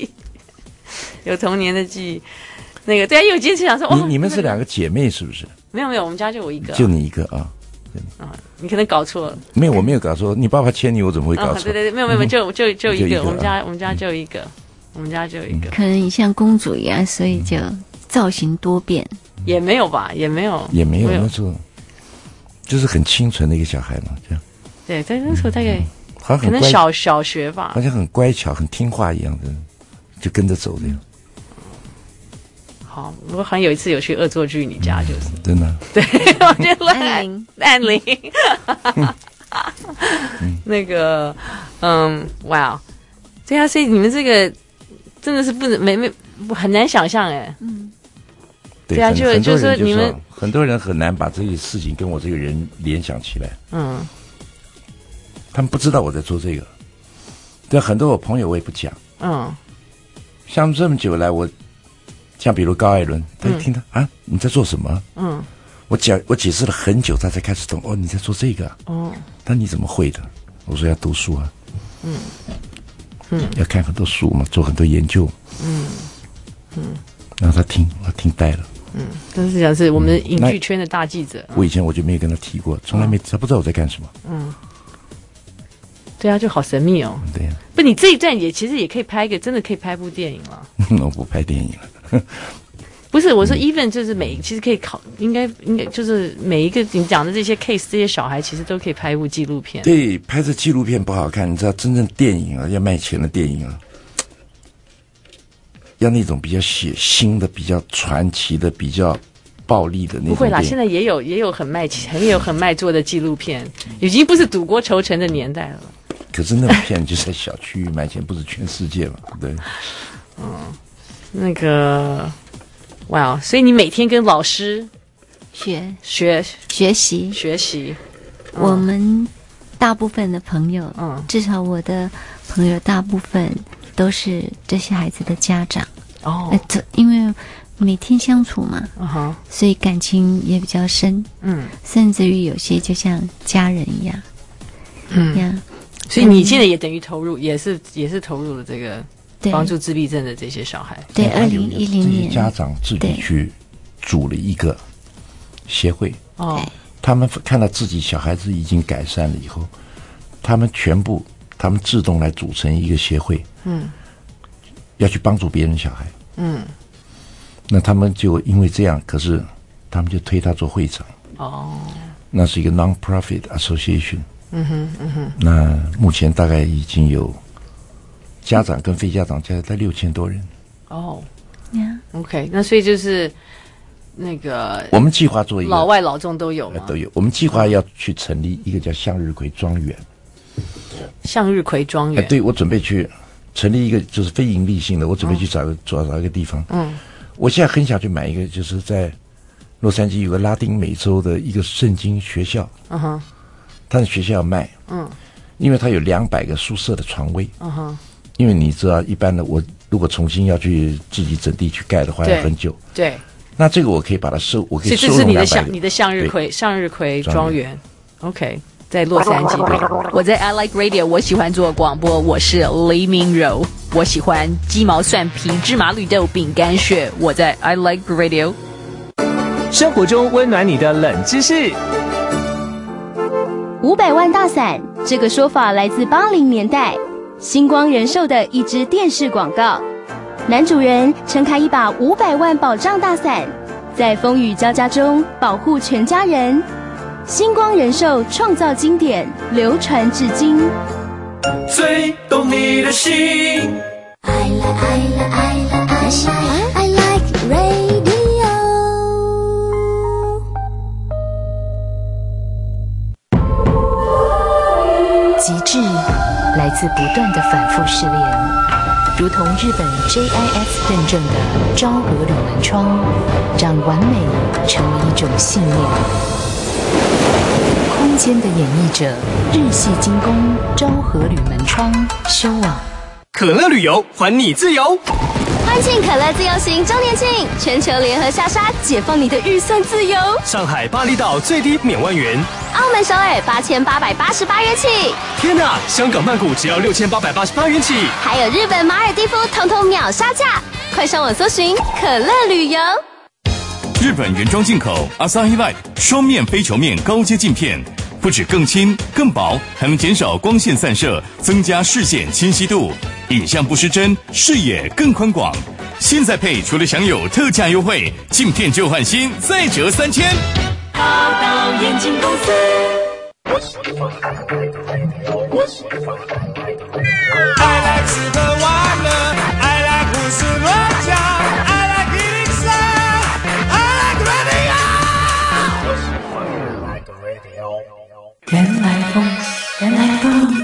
的记忆。那个对啊，因为我今天想说， 你们是2个姐妹是不是？ 没有，我们家就我一个， 就你一个啊。 你可能搞错了。 没有，我没有搞错。你爸爸牵你，我怎么会搞错？ 对，没有，就一个，我们家就一个， 可能你像公主一样，所以就造型多变。 也没有吧，也没有， 那时候。就是很清纯的一个小孩嘛，这样。 对，在那时候大概好像可能小学吧， 好像很乖巧、很听话一样的，就跟着走的。 好，我好像有一次有去恶作剧你家，就是真的。 对，我觉得安陵，那个，哇，对啊，所以你们这个真的是不能很难想象哎。 对啊， 就是说你们很多人很难把这些事情跟我这个人联想起来。他们不知道我在做这个。对，很多我朋友我也不讲。像这么久来，像比如高艾伦，他一听他你在做什么？我解释了很久，他才开始懂。你在做这个。那你怎么会的？我说要读书啊。要看很多书嘛，做很多研究。然后他听呆了。 但是讲是我们影剧圈的大记者。 我以前我就没有跟他提过，从来没，他不知道我在干什么。 对啊，就好神秘哦。 对呀。 不，你这一段其实也可以拍真的可以拍部电影了。 我不拍电影了。 不是，我说 even 就是其实可以应该就是每一个你讲的这些 case， 这些小孩其实都可以拍一部纪录片。 对，拍这纪录片不好看，你知道，真正电影要卖钱的电影要那种比较血腥的、比较传奇的、比较暴力的那种。 不会啦，现在也有很卖座的纪录片，已经不是赌国仇城的年代了。 可是那种片就在小区域卖钱，不是全世界嘛？对。 那个，哇，所以你每天跟老师学习。 我们大部分的朋友，至少我的朋友大部分都是这些孩子的家长。因为每天相处嘛，所以感情也比较深，甚至于有些就像家人一样， 所以你现在也等于投入，也是投入了这个帮助自闭症的这些小孩。 对，2010年， 这些家长自己去组了一个协会，他们看到自己小孩子已经改善了以后，他们自动来组成一个协会，要去帮助别人小孩，那他们就因为这样，可是他们就推他做会长，那是一个 non-profit association，那目前大概已经有家长跟非家长加在6000多人。 OK， 那所以就是那个我们计划做一个老外老中都有吗？ 都有。我们计划要去成立一个叫向日葵庄园。 向日葵庄园， 对，我准备去成立一个就是非盈利性的，我准备去找一个地方。我现在很想去买一个，就是在洛杉矶有个拉丁美洲的一个圣经学校，他的学校要卖，因为他有200个宿舍的床位，因为你知道一般的我如果重新要去自己整地去盖的话要很久， 对， 那这个我可以把它我可以收容200个。 所以这是你的向日葵庄园 ，OK。在洛杉矶，我在 I Like Radio， 我喜欢做广播，我是黎明柔，我喜欢鸡毛蒜皮、芝麻绿豆、饼干屑，我在 I Like Radio。 生活中温暖你的冷知识。 500万大伞这个说法来自80年代星光人寿的一支电视广告，男主人撑开一把500万保障大伞，在风雨交加中保护全家人。星光人寿创造经典，流传至今。 最懂你的心。 I like radio。 极致来自不断的反复试炼，如同日本 JIS 认证的昭和铝门窗，让完美成为一种信念。空间的演绎者，日系精工昭和铝门窗，修网。 可乐旅游，还你自由。 欢庆可乐自由行周年庆，全球联合下杀，解放你的预算自由。 上海巴厘岛最低免万元， 澳门首尔8888元起。 天哪，香港曼谷只要6888元起。 还有日本马尔地夫，统统秒杀价！快上网搜寻可乐旅游。 日本原装进口 Asahi Light 双面非球面高阶镜片，不止更轻更薄，还能减少光线散射，增加视线清晰度，影像不失真，视野更宽广。现在配除了享有特价优惠，镜片旧换新再折3000。 大道眼镜公司。I like 吃喝玩乐 ，I like 胡思乱想 ，I like 103 原来风，原来风。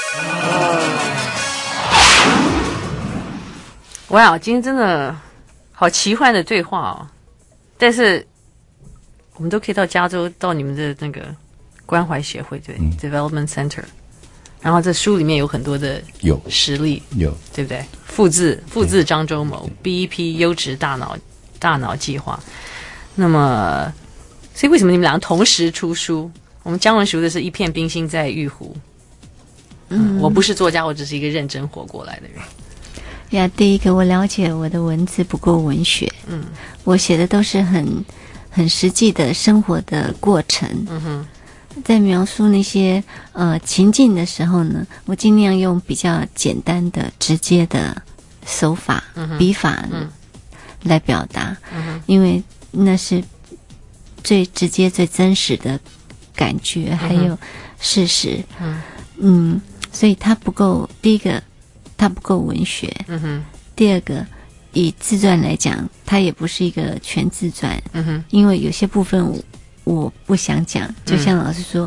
哇，今天真的好奇幻的对话哦！但是我们都可以到加州，到你们的那个关怀协会，对、Development Center。然后这书里面有很多的实例，对不对？复制张忠谋 BEP 优质大脑计划。那么，所以为什么你们两个同时出书？我们姜文书的是一片冰心在玉湖。我不是作家，我只是一个认真活过来的人。 呀，第一个我了解我的文字不够文学，我写的都是很实际的生活的过程。在描述那些情境的时候呢，我尽量用比较简单的、直接的手法、笔法来表达，因为那是最直接、最真实的感觉，还有事实。所以它不够。第一个，它不够文学。第二个，以自传来讲，它也不是一个全自传。因为有些部分我不想讲，就像老师说，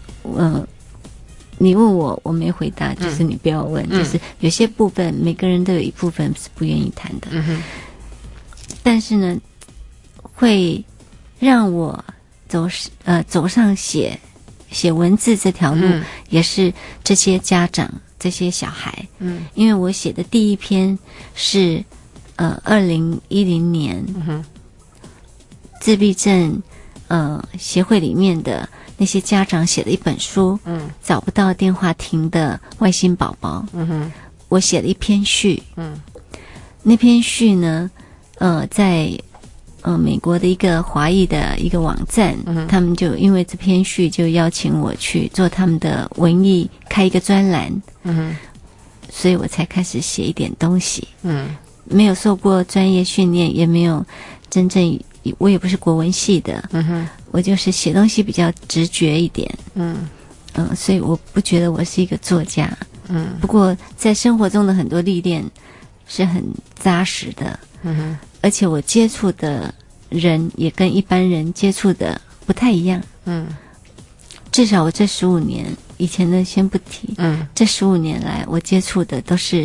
你问我没回答，就是你不要问，就是有些部分每个人都有一部分是不愿意谈的。但是呢，会让我走上写文字这条路，也是这些家长、这些小孩。因为我写的第一篇是 2010年，自闭症协会里面的那些家长写了一本书，找不到电话亭的外星宝宝，我写了一篇序，那篇序呢，在美国的一个华裔的一个网站，他们就因为这篇序就邀请我去做他们的文艺开一个专栏，所以我才开始写一点东西，没有受过专业训练，也没有真正，我也不是国文系的，我就是写东西比较直觉一点，所以我不觉得我是一个作家，不过在生活中的很多历练是很扎实的，而且我接触的人也跟一般人接触的不太一样，至少我这15年，以前的先不提，这15年来我接触的都是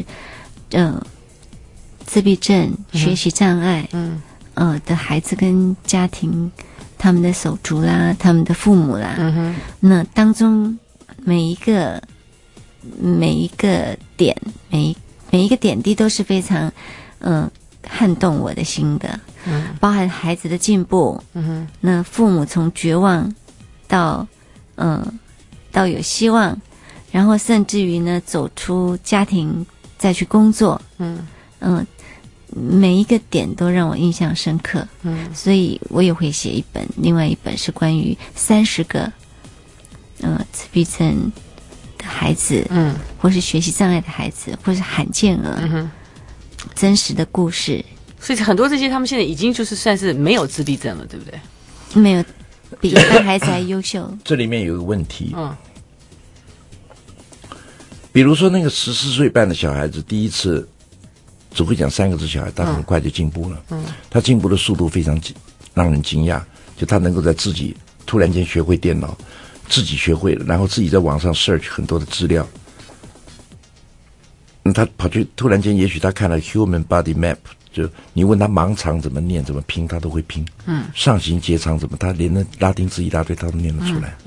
自闭症、学习障碍的孩子跟家庭，他们的手足啦，他们的父母啦，那当中每一个点，每一个点滴都是非常撼动我的心的，包含孩子的进步，那父母从绝望到有希望，然后甚至于呢走出家庭再去工作，每一个点都让我印象深刻，所以我也会写一本，另外一本是关于30个自闭症的孩子，或是学习障碍的孩子，或是罕见儿，真实的故事。 所以很多这些他们现在已经就是算是没有自闭症了，对不对？ 没有，比一般孩子还优秀。 这里面有一个问题，比如说那个14岁半的小孩子，第一次只会讲3个字，小孩他很快就进步了，他进步的速度非常让人惊讶，就他能够在自己突然间学会电脑，自己学会了，然后自己在网上 search 很多的资料，他跑去突然间，也许他看了 Human Body Map， 就你问他盲肠怎么念怎么拼，他都会拼，上行节肠怎么，他连那拉丁字一大堆他都念得出来，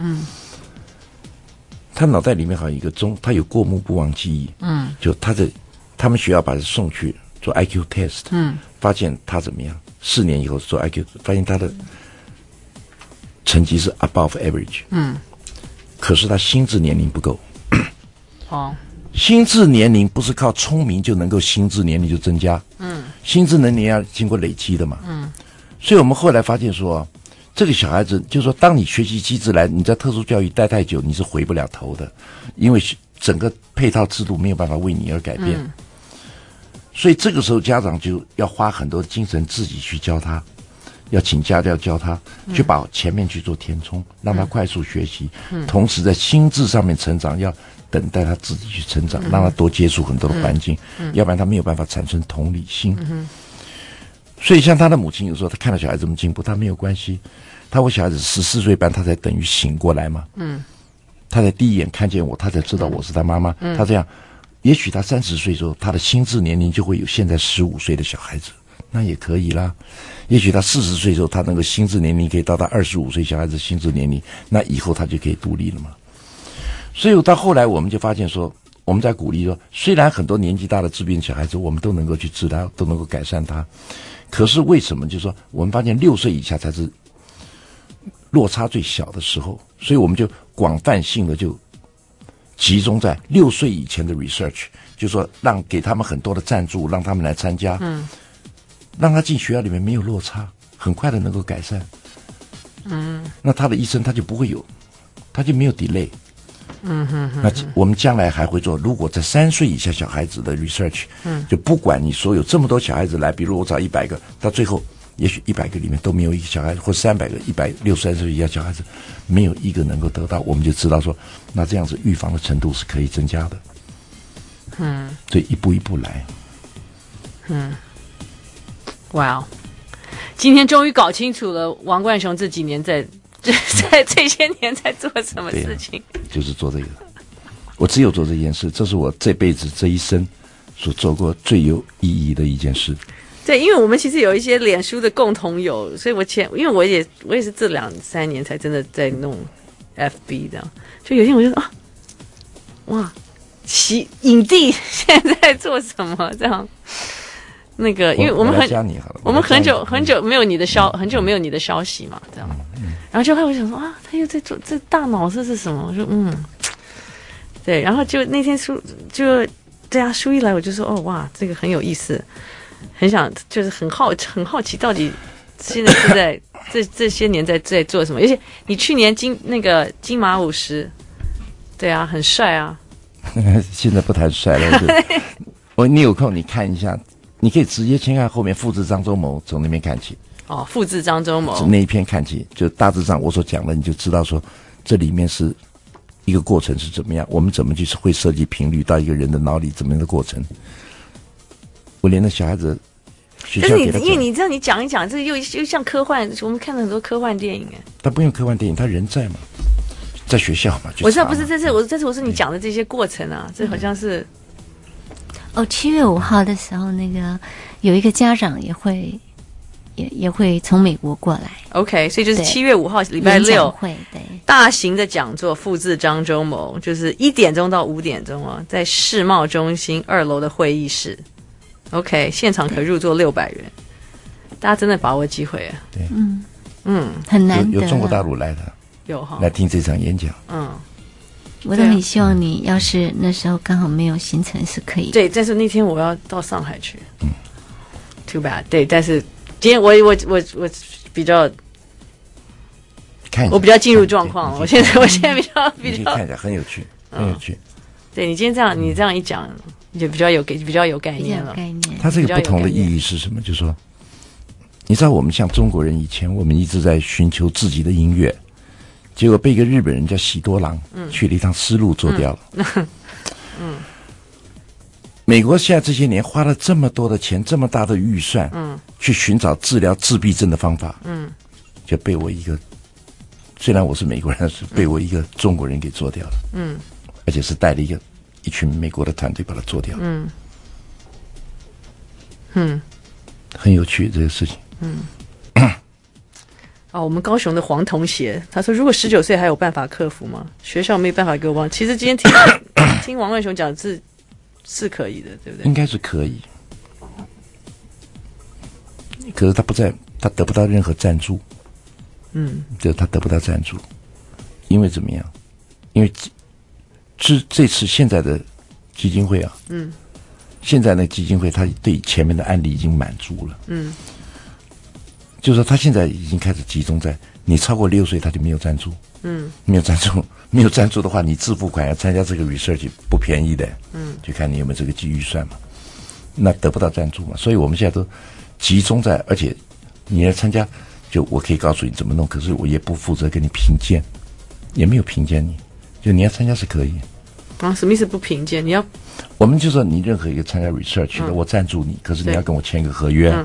他脑袋里面好像有一个他有过目不忘记忆，就他们学校把他送去做 IQ test，发现他怎么样，4年以后做 IQ， 发现他的成绩是 above average，可是他心智年龄不够，心智年龄不是靠聪明就能够心智年龄就增加，心智年龄要经过累积的嘛，所以我们后来发现说，这个小孩子就是说，当你学习机制来，你在特殊教育待太久，你是回不了头的，因为整个配套制度没有办法为你而改变，所以这个时候家长就要花很多精神自己去教他，要请家教教他，去把前面去做填充，让他快速学习，同时在心智上面成长，要等待他自己去成长，让他多接触很多的环境，要不然他没有办法产生同理心。所以像他的母亲有时候他看到小孩子这么进步，他没有关系，我小孩子14岁半，他才等于醒过来嘛，他才第一眼看见我，他才知道我是他妈妈，他这样，也许他30岁之后，他的心智年龄就会有现在15岁的小孩子，那也可以啦。也许他40岁之后，他那个心智年龄可以到达25岁小孩子心智年龄，那以后他就可以独立了嘛。所以到后来我们就发现说，我们在鼓励说，虽然很多年纪大的自闭症小孩子我们都能够去治疗，都能够改善他，可是为什么就是说我们发现6岁以下才是落差最小的时候，所以我们就广泛性的就集中在6岁以前的 research， 就是说给他们很多的赞助，让他们来参加，让他进学校里面没有落差，很快的能够改善，那他的医生他就不会有，他就没有 delay。那我们将来还会做，如果在3岁以下小孩子的 research，就不管你所有这么多小孩子来，比如我找100个，到最后也许100个里面都没有一个小孩子，或300个163岁以下小孩子没有一个能够得到，我们就知道说，那这样子预防的程度是可以增加的。所以一步一步来。 哇，今天终于搞清楚了王冠雄这几年在这些年在做什么事情， 就是做这个。我只有做这件事，这是我这辈子这一生所做过最有意义的一件事。 对，因为我们其实有一些脸书的共同友，所以因为我也是这2-3年才真的在弄 FB 这样，就有些我就说哇，影帝现在做什么这样？ 那个，因为我们来加你好了， 我们很久没有你的消息嘛，这样。然后就后来我想说啊，他又在做这大脑是什么？我说对，然后就那天书一来我就说哦哇，这个很有意思，很想就是很好奇到底现在是在这些年在做什么？而且你去年金马50，对啊，很帅啊。 现在不谈帅了，你有空你看一下。你可以直接先看后面复制张忠谋，从那边看起。 哦，复制张忠谋那一篇看起，就大致上我所讲的，你就知道说这里面是一个过程是怎么样，我们怎么去会设计频率到一个人的脑里怎么样的过程。我连那小孩子学校给他， 因为你知道你讲一讲，这又像科幻，我们看了很多科幻电影哎。 他不用科幻电影，他人在嘛，在学校嘛。 我知道不是我说你讲的这些过程啊，这好像是。 7月5号的时候，那个有一个家长也会从美国过来。 OK， 所以就是7月5号礼拜六会对大型的讲座，复制张忠谋，就是1点钟到5点钟哦，在世贸中心2楼的会议室。OK， 现场可入座600人，大家真的把握机会啊！ 对， 很难得。 有中国大陆来的， 有哈， 来听这场演讲。 我都很希望你要是那时候刚好没有行程是可以。 对，但是那天我要到上海去。Too bad。对，但是今天我比较，我比较进入状况了。我现在比较看一下，很有趣，很有趣。 对你今天你这样一讲，就比较有概念了。 它这个不同的意义是什么？就是说，你知道我们像中国人以前，我们一直在寻求自己的音乐。结果被一个日本人叫喜多郎去了一趟丝路做掉了。美国现在这些年花了这么多的钱，这么大的预算，去寻找治疗自闭症的方法，就被我一个，虽然我是美国人，是被我一个中国人给做掉了。而且是带了一群美国的团队把它做掉。很有趣这个事情。 我们高雄的黄同学他说，如果19岁还有办法克服吗？学校没办法给我帮。其实今天听王万雄讲是可以的，对不对？ 应该是可以，可是他得不到任何赞助。就他得不到赞助，因为怎么样？因为这次现在的基金会啊，现在那基金会他对前面的案例已经满足了。就是说他现在已经开始集中在你超过6岁他就没有赞助。没有赞助的话，你自付款要参加这个 research 不便宜的。就看你有没有这个预算嘛。那得不到赞助嘛，所以我们现在都集中在，而且你来参加，就我可以告诉你怎么弄，可是我也不负责给你评鉴，也没有评鉴你，就你要参加是可以。 什么意思不评鉴？你要我们就说你任何一个参加 research 的，我赞助你，可是你要跟我签一个合约。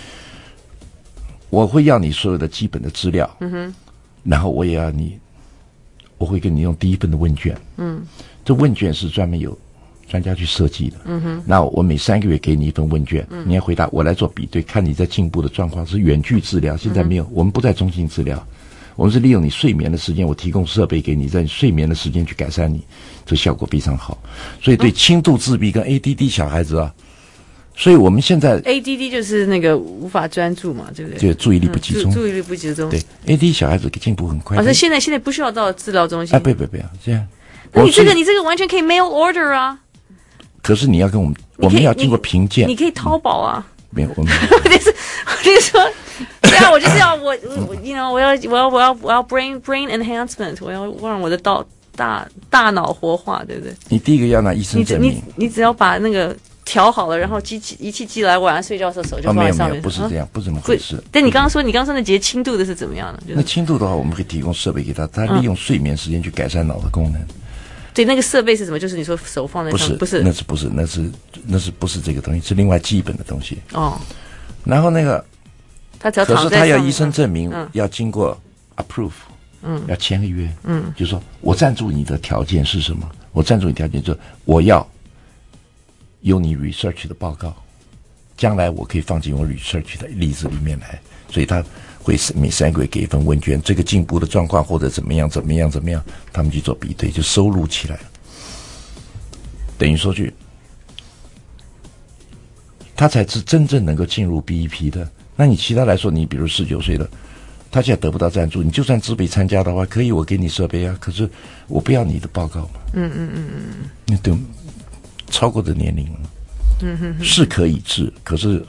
我会要你所有的基本的资料，然后我也要我会跟你用第一份的问卷，这问卷是专门有专家去设计的，那我每3个月给你一份问卷，你要回答，我来做比对，看你在进步的状况。是远距治疗，现在没有，我们不在中心治疗，我们是利用你睡眠的时间，我提供设备给你，在你睡眠的时间去改善你，这效果非常好。所以对轻度自闭跟 ADD 小孩子啊。所以我们现在 ADD 就是那个无法专注嘛，对不对？ 就注意力不集中， 注意力不集中。 对 ADD 小孩子进步很快。 所以现在不需要到治疗中心。 不，这样。 那你这个完全可以 mail order 啊。 可是你要跟我们要经过评鉴。 你可以淘宝啊。 没有，我们。 我就说，对啊，我就是要我要 brain enhancement， 我要让我的大脑活化，对不对？ 你第一个要拿医生证明。 你只要把那个。调好了，然后仪器寄来，晚上睡觉的时候手就放在上面。 没有，不是这样，不怎么回事。 但你刚刚说那节轻度的是怎么样的？ 那轻度的话，我们可以提供设备给他利用睡眠时间去改善脑的功能。 对，那个设备是什么？就是你说手放在上面，不是， 那是不是这个东西？是另外基本的东西。然后那个， 他只要躺在上面， 可是他要医生证明，要经过 approve，要签个约，就是说我赞助你的条件是什么？我赞助你条件就是我要。有你 research 的报告，将来我可以放进我 research 的例子里面来，所以他会每3个月给一份问卷，这个进步的状况或者怎么样，他们去做比对，就收录起来。等于说他才是真正能够进入 BEP 的。那你其他来说，你比如19岁的，他现在得不到赞助，你就算自费参加的话，可以我给你设备啊，可是我不要你的报告嘛。你等超过的年龄了，是可以治，可是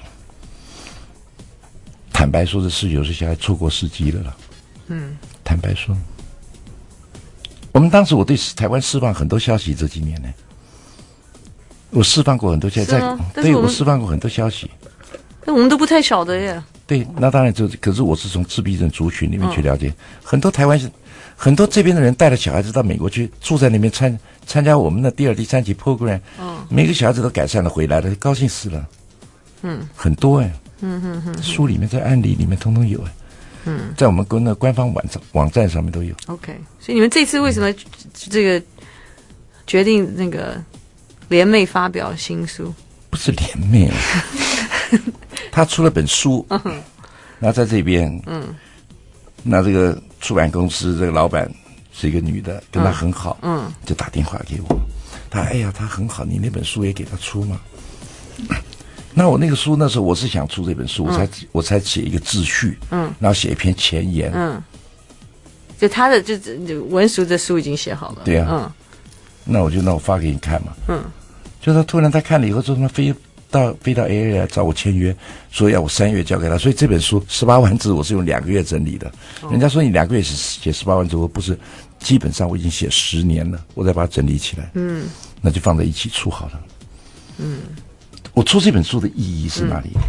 坦白说，这19岁小孩错过时机了啦。坦白说，我们当时我对台湾释放很多消息，这几年呢，我释放过很多消息，对我释放过很多消息。 但我们都不太晓得耶。 对，那当然可是我是从自闭症族群里面去了解，很多台湾很多这边的人带着小孩子到美国去，住在那边参加我们的第2、第3级 program，每个小孩子都改善了，回来了，高兴死了。很多哎，书里面在案例里面通通有哎，在我们那官方网站上面都有。 OK， 所以你们这次为什么这个决定那个联袂发表新书？ 不是联袂啊。他出了本书，那在这边，那这个出版公司这个老板是一个女的，跟他很好，就打电话给我，他哎呀，他很好，你那本书也给他出嘛。那我那个书那时候我是想出这本书，我才写一个自序，然后写一篇前言， 就他的就文书的书已经写好了， 对啊，那我发给你看嘛，就他突然他看了以后，说他飞到 AA 来找我签约，说要我3月交给他，所以这本书18万字我是用2个月整理的。人家说你2个月写18万字，我不是，基本上我已经写10年了，我再把它整理起来，那就放在一起出好了。我出这本书的意义是哪里？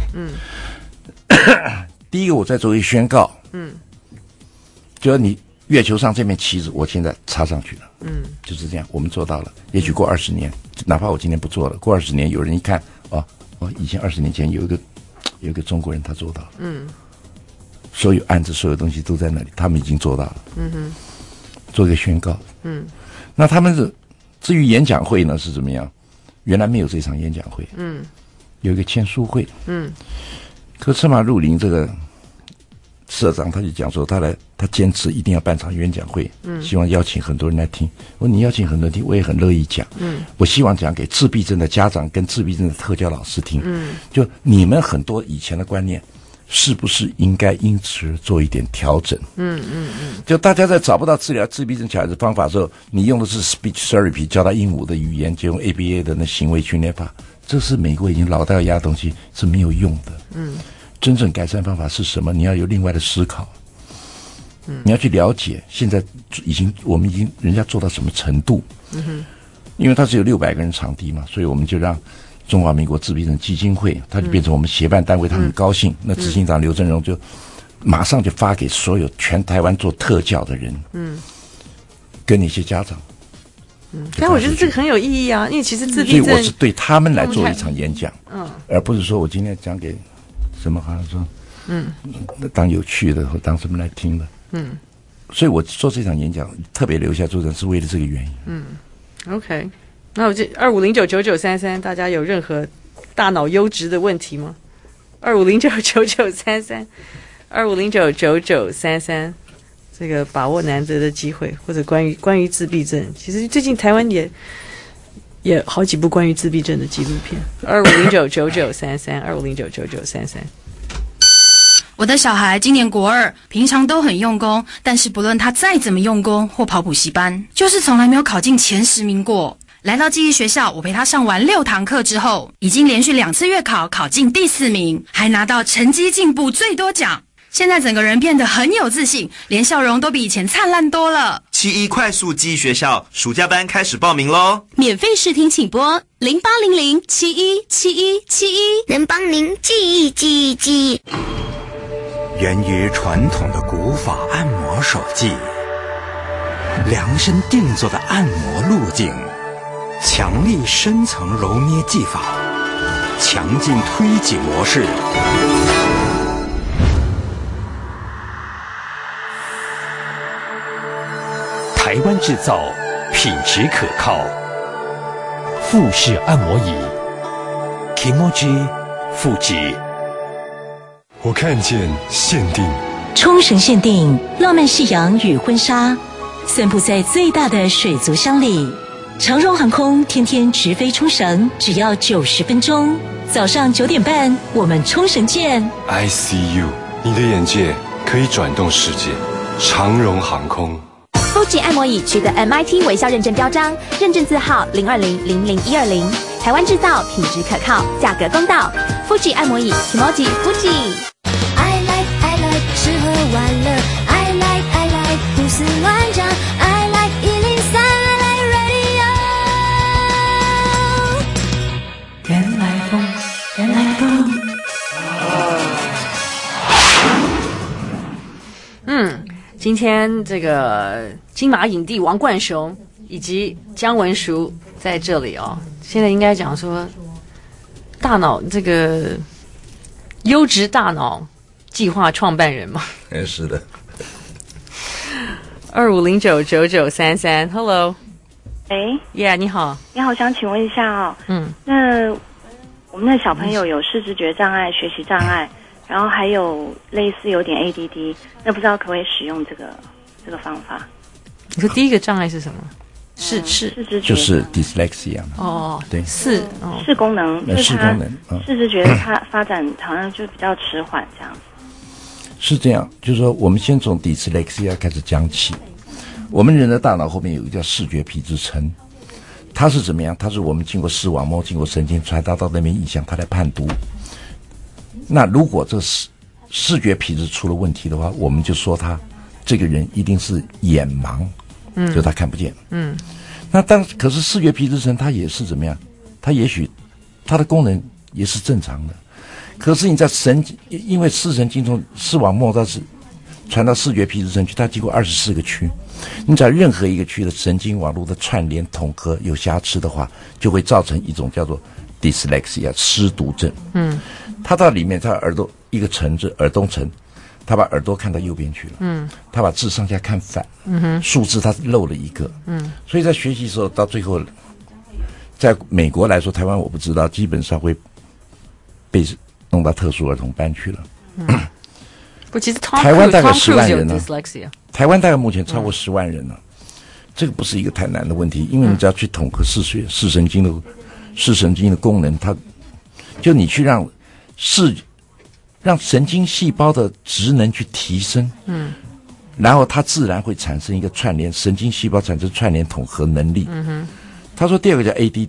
第一个我在做一个宣告，就是你月球上这面旗子，我现在插上去了，就是这样，我们做到了。也许过20年，哪怕我今天不做了，过20年有人一看，以前20年前有一个中国人他做到了，所有案子所有东西都在那里，他们已经做到了，做一个宣告，那他们至于演讲会呢是怎么样？原来没有这场演讲会，有一个签书会，可赤马入林这个社长他就讲说他坚持一定要办场演讲会，希望邀请很多人来听。我说你邀请很多人听，我也很乐意讲，我希望讲给自闭症的家长跟自闭症的特教老师听，就你们很多以前的观念是不是应该因此做一点调整？就大家在找不到治疗自闭症小孩子方法的时候，你用的是 speech therapy 教他鹦鹉的语言，就用 ABA 的那行为训练法，这是美国已经老掉牙的东西，是没有用的。真正改善方法是什么？你要有另外的思考，你要去了解现在我们已经人家做到什么程度。因为它只有600个人场地嘛，所以我们就让中华民国自闭症基金会，它就变成我们协办单位，他很高兴。那执行长刘振荣就马上就发给所有全台湾做特教的人，跟那些家长。 但我觉得这个很有意义啊，因为其实自闭症， 所以我是对他们来做一场演讲，而不是说我今天讲给什么好像说，当有趣的或当什么来听的，所以我做这场演讲特别留下作者是为了这个原因。 OK， 那我这25099933，大家有任何大脑优质的问题吗？25099933， 25099933，这个把握难得的机会，或者关于自闭症，其实最近台湾也好几部关于自闭症的纪录片。25099933， 25099933。 我的小孩今年国2，平常都很用功，但是不论他再怎么用功或跑补习班，就是从来没有考进前10名过。来到记忆学校，我陪他上完6堂课之后，已经连续2次月考考进第4名，还拿到成绩进步最多奖。现在整个人变得很有自信，连笑容都比以前灿烂多了。 71快速记忆学校暑假班开始报名咯， 免费试听请拨0800717171， 能帮您记忆。 源于传统的古法按摩手技，量身定做的按摩路径，强力深层揉捏技法，强劲推挤模式，台湾制造，品质可靠，富士按摩椅 Kimoji 富吉。 我看见限定冲绳限定浪漫夕阳与婚纱，散布在最大的水族箱里。长荣航空天天直飞冲绳，只要90分钟， 早上9点半，我们冲绳见。 I see you， 你的眼界可以转动世界。长荣航空。 Fuji 按摩椅取得 MIT 微笑认证标章，认证字号020-00120，台湾制造，品质可靠，价格公道。Fuji 按摩椅 ，Kimoji Fuji。I like 吃喝玩乐 ，I like 胡思乱想 ，I like 103 ，I like radio。 原来风，原来风。 今天这个金马影帝王冠雄以及姜文淑在这里哦。现在应该讲说，大脑这个优质大脑计划创办人嘛。 是的。 25099933 ，Hello。Yeah， 你好。 你好，想请问一下哦。那我们的小朋友有视知觉障碍、学习障碍。然后还有类似有点 ADD， 那不知道可不可以使用这个方法？ 你说第一个障碍是什么？视就是 dyslexia 哦， 对， 视功能， 视功能， 视知觉它发展好像就比较迟缓这样子。 是这样，就是说我们先从 dyslexia 开始讲起。我们人的大脑后面有一个叫视觉皮质层，它是怎么样？它是我们经过视网膜、经过神经传达到那边影响，它来判读。那如果这个视觉皮质出了问题的话，我们就说他这个人一定是眼盲，就他看不见。那可是视觉皮质层它也是怎么样？它也许它的功能也是正常的，可是你在因为视神经从视网膜到传到视觉皮质层去，它经过24个区，你只要任何一个区的神经网络的串联统合有瑕疵的话，就会造成一种叫做 dyslexia 失读症。他到里面，他耳朵一个层是耳东层，他把耳朵看到右边去了。他把字上下看反。数字他漏了一个。所以在学习的时候，到最后，在美国来说，台湾我不知道，基本上会被弄到特殊儿童班去了。 不，其实台湾大概10万人呢。台湾大概目前超过10万人了。这个不是一个太难的问题，因为你只要去统合视神经的功能，它就你去让神经细胞的职能去提升，然后它自然会产生一个串联，神经细胞产生串联统合能力。他说第二个叫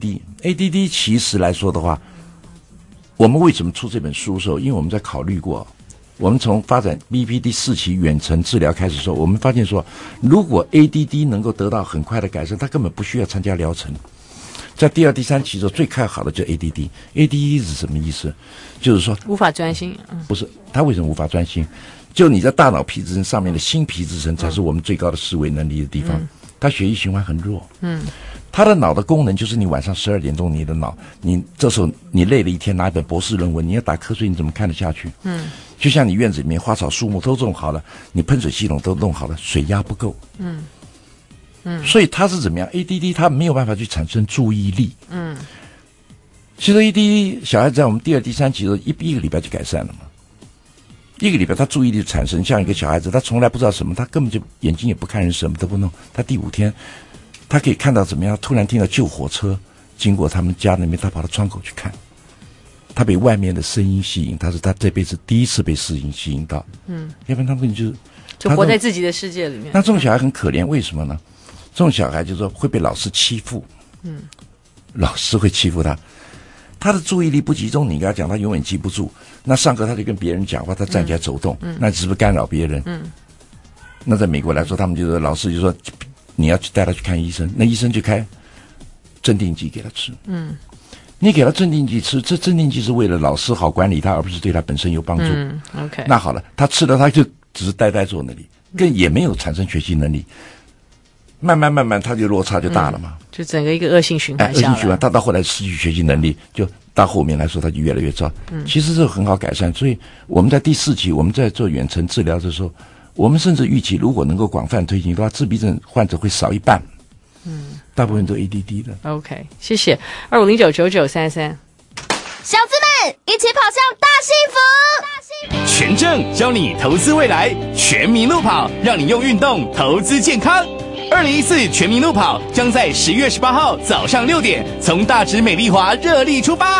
ADD 其实来说的话，我们为什么出这本书的时候，因为我们在考虑过，我们从发展 BPD 4期远程治疗开始的时候，我们发现说，如果 ADD 能够得到很快的改善，它根本不需要参加疗程。在第2、第3期的时候，最看好的就是 ADD。ADD 是什么意思？就是说无法专心。 不是，他为什么无法专心？就你在大脑皮质层上面的新皮质层才是我们最高的思维能力的地方。他血液循环很弱。他的脑的功能就是你晚上12点钟，你的脑，你这时候你累了一天，拿一本博士论文，你要打瞌睡，你怎么看得下去？就像你院子里面花草树木都种好了，你喷水系统都弄好了，水压不够。所以它是怎么样 ？ADD 它没有办法去产生注意力。其实 ADD 小孩子在我们第2、第3期的时候，一个礼拜就改善了嘛。一个礼拜他注意力产生，像一个小孩子，他从来不知道什么，他根本就眼睛也不看人，什么都不弄。他第5天，他可以看到怎么样？突然听到救火车经过他们家那边，他跑到窗口去看，他被外面的声音吸引，他这辈子第一次被声音吸引到。要不然他们就活在自己的世界里面。 那这种小孩很可怜，为什么呢？这种小孩就是说会被老师欺负，老师会欺负他，他的注意力不集中，你跟他讲，他永远记不住。那上课他就跟别人讲话，他站起来走动，那是不是干扰别人？那在美国来说，他们就是老师就说你要去带他去看医生，那医生就开镇定剂给他吃。你给他镇定剂吃，这镇定剂是为了老师好管理他，而不是对他本身有帮助。 OK， 那好了，他吃了他就只是呆坐那里，也没有产生学习能力。慢慢，他就落差就大了嘛， 就整个一个恶性循环下来。 恶性循环，他到后来失去学习能力，就到后面来说，他就越来越糟。其实这很好改善，所以我们在第4期，我们在做远程治疗的时候，我们甚至预期，如果能够广泛推行的话，自闭症患者会少一半。大部分都 ADD 的。 OK， 谢谢。25099933。 小资们，一起跑向大幸福！ 全正教你投资未来，全民路跑，让你用运动投资健康。2014全民路跑将在10月18号早上6点从大直美丽华热力出发，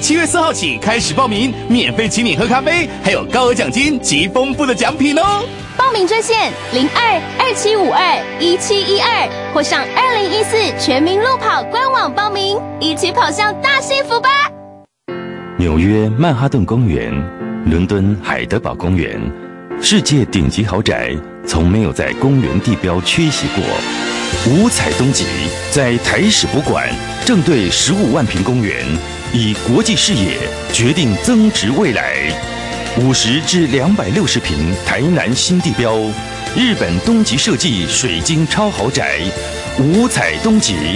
7月4号起开始报名，免费请你喝咖啡，还有高额奖金及丰富的奖品哦。 报名专线02-2752-1712，或上2014全民路跑官网报名，一起跑向大幸福吧！ 纽约曼哈顿公园、伦敦海德堡公园，世界顶级豪宅从没有在公园地标缺席过。五彩东极在台史博馆正对15万平公园，以国际视野决定增值未来。50至260平台南新地标，日本东极设计水晶超豪宅，五彩东极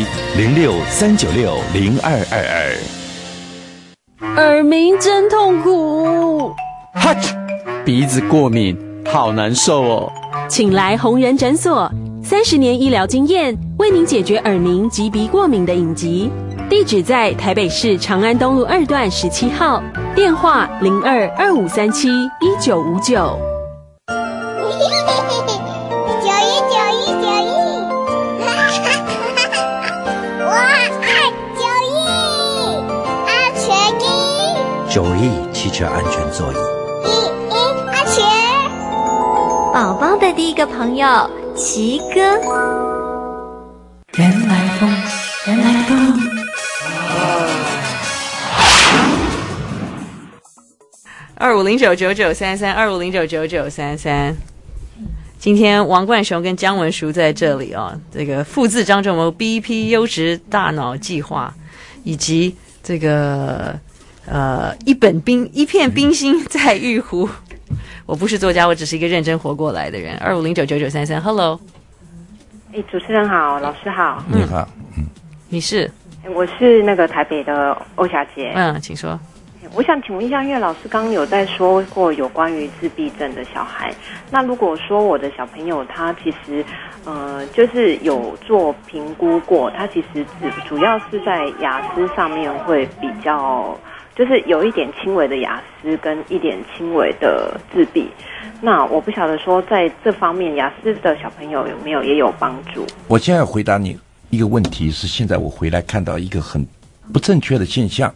06-396-0222。 耳鸣真痛苦， 哈啾，鼻子过敏，好难受哦。 请来红人诊所，30年医疗经验，为您解决耳鸣及鼻过敏的隐疾。地址在台北市长安东路2段17号，电话02-2537-1959。 9E 汽车安全座椅。 安全。 宝宝的第一个朋友奇哥。 人来疯，人来疯。 25099933，25099933。今天王冠雄跟姜文淑在这里哦，这个复制张忠谋 BP 优质大脑计划，以及这个一片冰心在玉壶。我不是作家，我只是一个认真活过来的人。25099933 ，Hello。 主持人好，老师好。 你好， 你是？ 我是那个台北的欧霞姐。 请说。 我想请问一下，因为老师刚刚有在说过有关于自闭症的小孩，那如果说我的小朋友他其实就是有做评估过，他其实主要是在雅思上面会比较，就是有一点轻微的雅思跟一点轻微的自闭。那我不晓得说在这方面雅思的小朋友有没有也有帮助。 我现在回答你一个问题，是现在我回来看到一个很不正确的现象。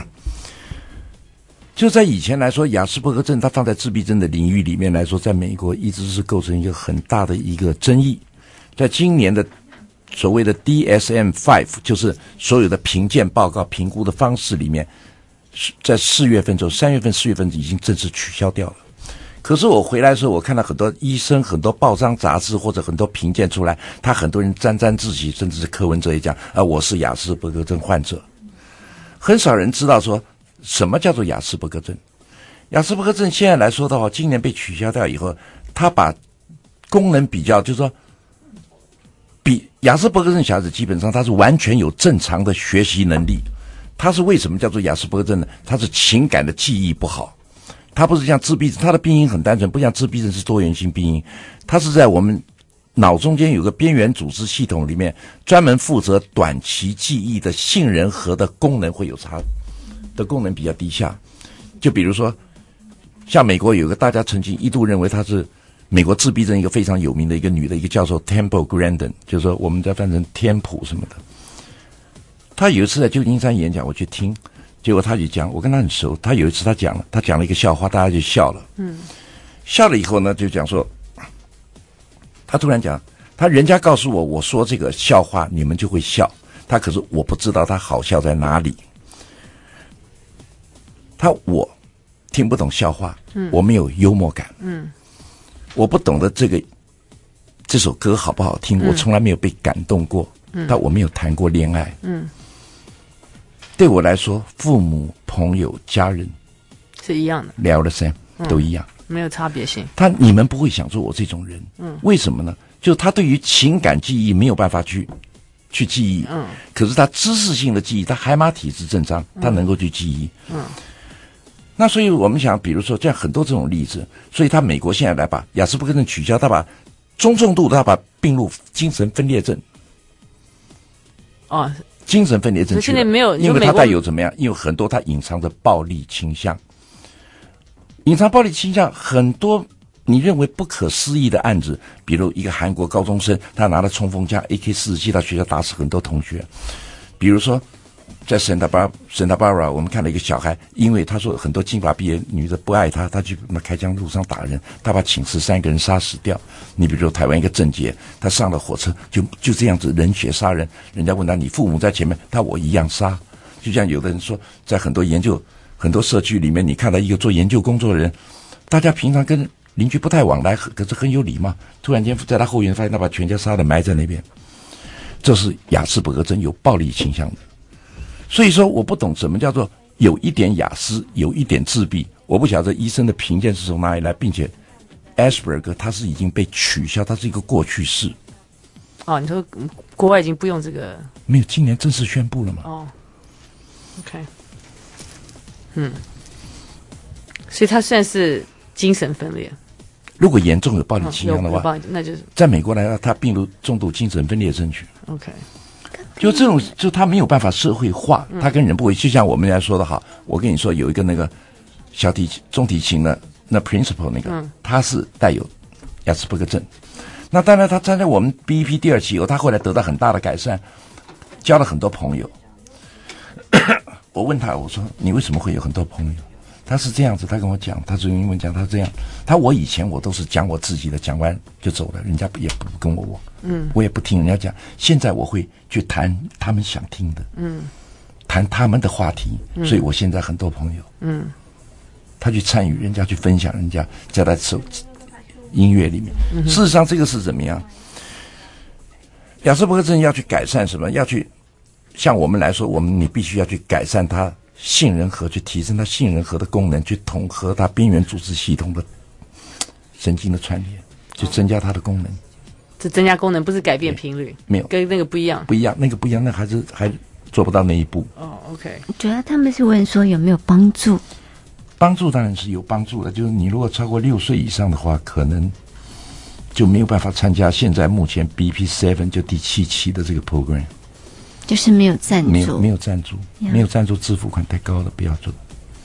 就在以前来说，雅斯伯格症它放在自闭症的领域里面来说，在美国一直是构成一个很大的一个争议。在今年的所谓的 DSM-5， 就是所有的评鉴报告评估的方式里面，在4月份之后，3月份、4月份已经正式取消掉了。可是我回来的时候，我看到很多医生、很多报章杂志或者很多评鉴出来，他很多人沾沾自喜，甚至是柯文哲也讲我是雅斯伯格症患者。很少人知道说什么叫做雅斯伯格症。雅斯伯格症现在来说的话，今年被取消掉以后，他把功能比较，就是说比雅斯伯格症小孩子基本上他是完全有正常的学习能力。他是为什么叫做雅斯伯格症呢？他是情感的记忆不好。他不是像自闭症，他的病因很单纯，不像自闭症是多元性病因，他是在我们脑中间有个边缘组织系统里面，专门负责短期记忆的杏仁核的功能会有差，的功能比较低下。就比如说，像美国有个大家曾经一度认为他是美国自闭症一个非常有名的一个女的一个教授 Temple Grandin， 就是说我们在翻成天普什么的。他有一次在旧金山演讲，我去听。结果他就讲，我跟他很熟。他有一次他讲了一个笑话，大家就笑了。笑了以后呢，就讲说，他突然讲，人家告诉我说这个笑话你们就会笑，可是我不知道他好笑在哪里。我听不懂笑话，我没有幽默感，我不懂得这首歌好不好听，我从来没有被感动过，但我没有谈过恋爱。对我来说，父母、朋友、家人是一样的， 聊的声都一样， 没有差别性。 你们不会想做我这种人，为什么呢？就他对于情感记忆没有办法去记忆，可是他知识性的记忆，他海马体质正常，他能够去记忆，那所以我们想，比如说这样很多这种例子，所以他美国现在来把雅斯伯格症取消，他把中重度的他把并入精神分裂症。精神分裂症现在没有，因为它带有怎么样？因为很多它隐藏着暴力倾向，隐藏暴力倾向很多你认为不可思议的案子，比如一个韩国高中生，他拿了冲锋枪 AK-47到学校打死很多同学，比如说在Santa Barbara， 我们看到一个小孩，因为他说很多金发碧眼女的不爱他，他去开枪路上打人，他把寝室3个人杀死掉。你比如说台湾一个郑捷，他上了火车就这样子人血杀人，人家问他你父母在前面，我一样杀。就像有的人说，在很多社区里面，你看到一个做研究工作的人，大家平常跟邻居不太往来，可是很有礼貌，突然间在他后院发现他把全家杀的埋在那边，这是亚斯伯格症有暴力倾向的。所以说我不懂什么叫做有一点雅思，有一点自闭，我不晓得医生的评鉴是从哪里来，并且 Asperger 它是已经被取消，它是一个过去式。 哦，你说国外已经不用这个？ 没有，今年正式宣布了嘛。 哦 ，OK， 所以它算是精神分裂。 如果严重有暴力倾向的话， 那就是在美国来说，它并入重度精神分裂症群。 OK。 就这种，就他没有办法社会化，他跟人不会。就像我们来说的好，我跟你说有一个那个中提琴的那 principal 那个，他是带有亚斯伯格症。那当然，他参加我们 BEP 第2期以后，他后来得到很大的改善，交了很多朋友。我问他，我说你为什么会有很多朋友？他是这样子，他跟我讲，他是用英文讲，他这样。我以前我都是讲我自己的，讲完就走了，人家也不跟我我也不听人家讲。现在我会去谈他们想听的，谈他们的话题。所以我现在很多朋友，他去参与人家，去分享人家在他音乐里面。事实上，这个是怎么样？亚斯伯格症要去改善什么？要去像我们来说，你必须要去改善他杏仁核，去提升它杏仁核的功能，去统合它边缘组织系统的神经的串联，去增加它的功能。 这增加功能不是改变频率， 没有， 跟那个不一样。 不一样，那个不一样，那还做不到那一步。 哦 ，OK。 主要他们是问说有没有帮助？ 帮助当然是有帮助的，就是你如果超过6岁以上的话，可能就没有办法参加现在目前 BP7 就第7期的这个 program。 就是没有赞助， 没有赞助，没有赞助，支付款太高了，不要做。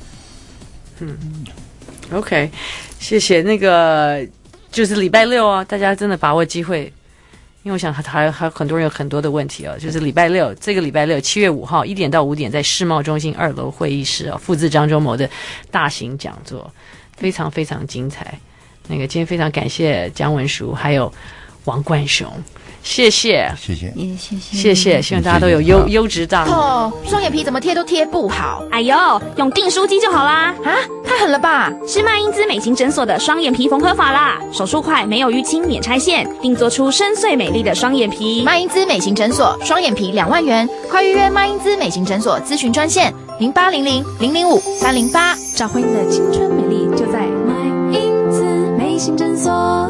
OK， 谢谢。那个就是礼拜6啊，大家真的把握机会，因为我想还很多人有很多的问题啊。就是这个礼拜六7月5号1点到5点，在世贸中心2楼会议室啊，复制张忠谋的大型讲座，非常非常精彩。那个今天非常感谢姜文淑还有王冠雄。谢谢，谢谢，希望大家都有优质大脑。 双眼皮怎么贴都贴不好。哎呦，用订书机就好啦。啊，太狠了吧！是麦因兹美型诊所的双眼皮缝合法啦，手术快，没有淤青，免拆线，并做出深邃美丽的双眼皮。 麦因兹美型诊所，双眼皮2万元，快预约麦因兹美型诊所咨询专线0800-005-308， 找回你的青春美丽，就在麦因兹美型诊所。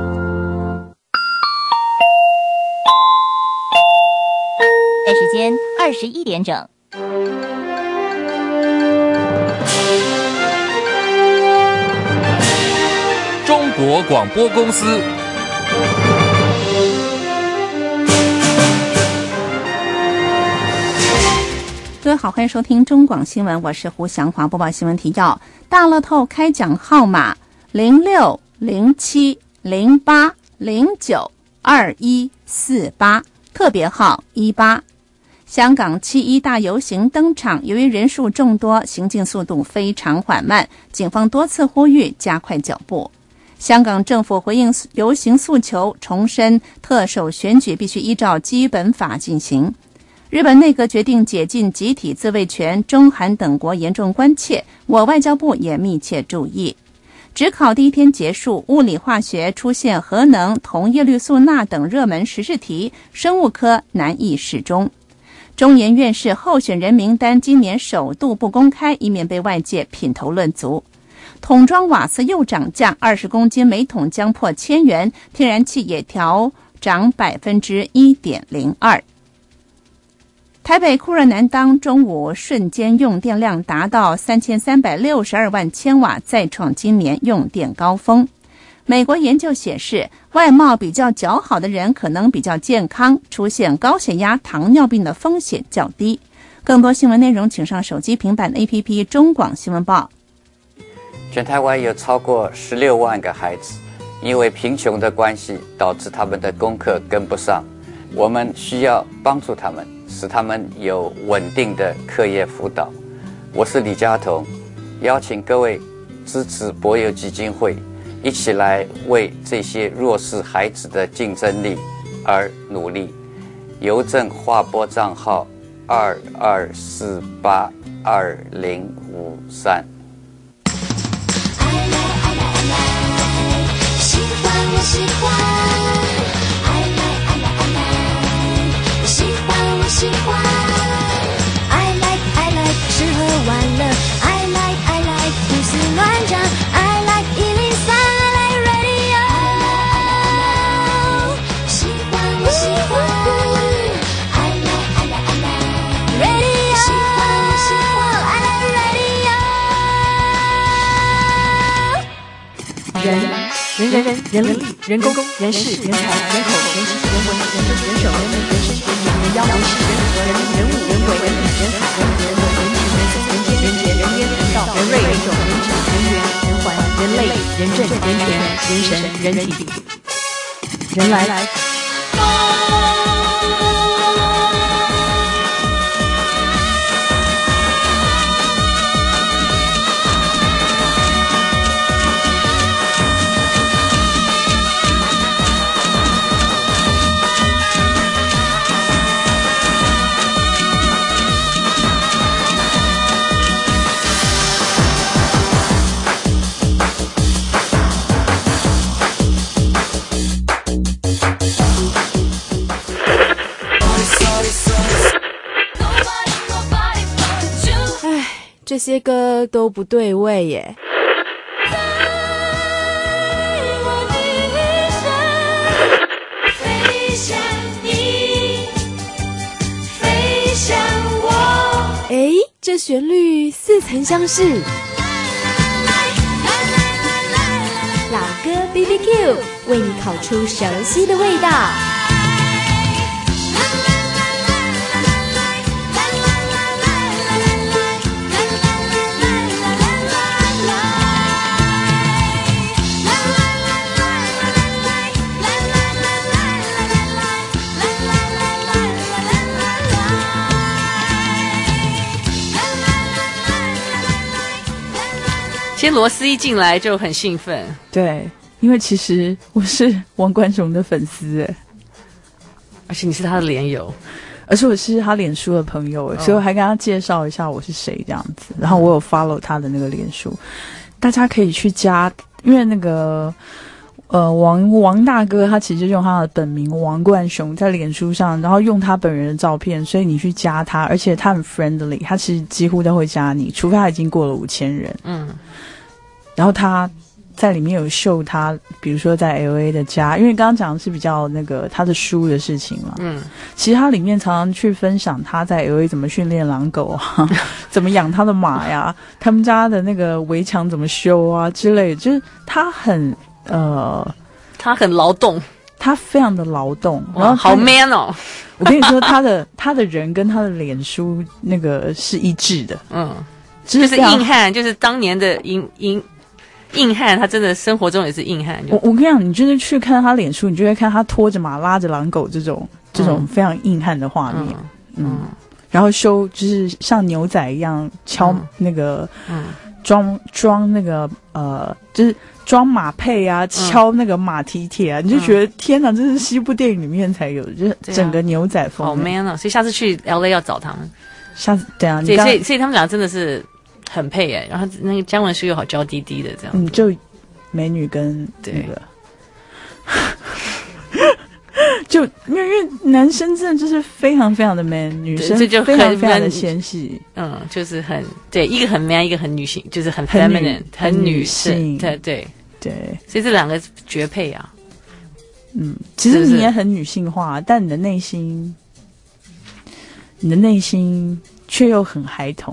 时间21点整。 中国广播公司。 各位好，欢迎收听中广新闻，我是胡祥华，播报新闻提要。大乐透开奖号码06、07、08、09、2148，特别号18。香港7·1大游行登场，由于人数众多，行进速度非常缓慢，警方多次呼吁加快脚步。香港政府回应游行诉求，重申特首选举必须依照基本法进行。日本内阁决定解禁集体自卫权，中韩等国严重关切，我外交部也密切注意。指考第一天结束，物理化学出现核能、铜叶绿素钠等热门时事题，生物科难易适中。中研院士候选人名单今年首度不公开，以免被外界品头论足。桶装瓦斯又涨价，20公斤每桶将破1000元，天然气也调涨1.02%。台北酷热难当，中午瞬间用电量达到3362万千瓦，再创今年用电高峰。美国研究显示，外貌比较姣好的人可能比较健康，出现高血压、糖尿病的风险较低。更多新闻内容请上手机平板 APP 中广新闻报。 全台湾有超过16万个孩子因为贫穷的关系导致他们的功课跟不上，我们需要帮助他们， 使他们有稳定的课业辅导。我是李家彤，邀请各位支持博幼基金会，一起来为这些弱势孩子的竞争力而努力。邮政划拨账号22482053。 喜欢我喜欢，爱来爱来爱来，喜欢我喜欢，爱来爱来吃喝玩乐，爱来爱来胡思乱想，爱来103，爱来 radio， 喜欢我喜欢，爱来爱来爱来 radio， 喜欢我喜欢，爱来 radio。 人力、人工、人事、人才、人口、人情、人文、人政、人手、人民、人生、人民、人妖、人事、人和、人物、人为、人理、人法、人和、人伦、人情、人情、人间、人杰、人烟、人道、人瑞、人种、人质、人缘、人环、人类、人政、人权、人神、人体、人来。 这些歌都不对味耶。 飞向你，飞向我。 诶，这旋律似曾相识。老歌 BBQ 为你烤出熟悉的味道。 其实罗斯一进来就很兴奋， 对，因为其实我是王冠雄的粉丝哎， 而且你是他的连友， 而且我是他脸书的朋友，所以我还跟他介绍一下我是谁这样子，然后我有 follow 他的那个脸书，大家可以去加，因为那个王大哥他其实用他的本名王冠雄在脸书上，然后用他本人的照片，所以你去加他，而且他很 friendly， 他其实几乎都会加你，除非他已经过了5000人。然后他在里面有秀他，比如说在 LA 的家，因为刚刚讲的是比较那个他的书的事情嘛。其实他里面常常去分享他在 LA 怎么训练狼狗啊，怎么养他的马呀，他们家的那个围墙怎么修啊之类的，就是他很劳动， 他非常的劳动，然后好 man 哦！ 我跟你说，他的人跟他的脸书那个是一致的， 就是硬汉，就是当年的硬汉，他真的生活中也是硬汉。 我跟你讲，你就是去看他脸书，你就会看他拖着马拉着狼狗这种非常硬汉的画面，然后就是像牛仔一样敲那个装那个就是装马配啊，敲那个马蹄铁啊，你就觉得天哪，这是西部电影里面才有的，就是整个牛仔风。 好 man 啊！所以下次去 LA 要找他们。 下次对啊， 所以他们俩真的是很配哎，然后那个姜文书又好娇滴滴的这样， 就美女跟那个，就因为男生真的就是非常非常的 man， 女生就非常非常的纤细， 就是很对，一个很 man， 一个很女性，就是很 feminine， 很女性，对，所以这两个绝配啊。 其实你也很女性化，但你的内心却又很孩童。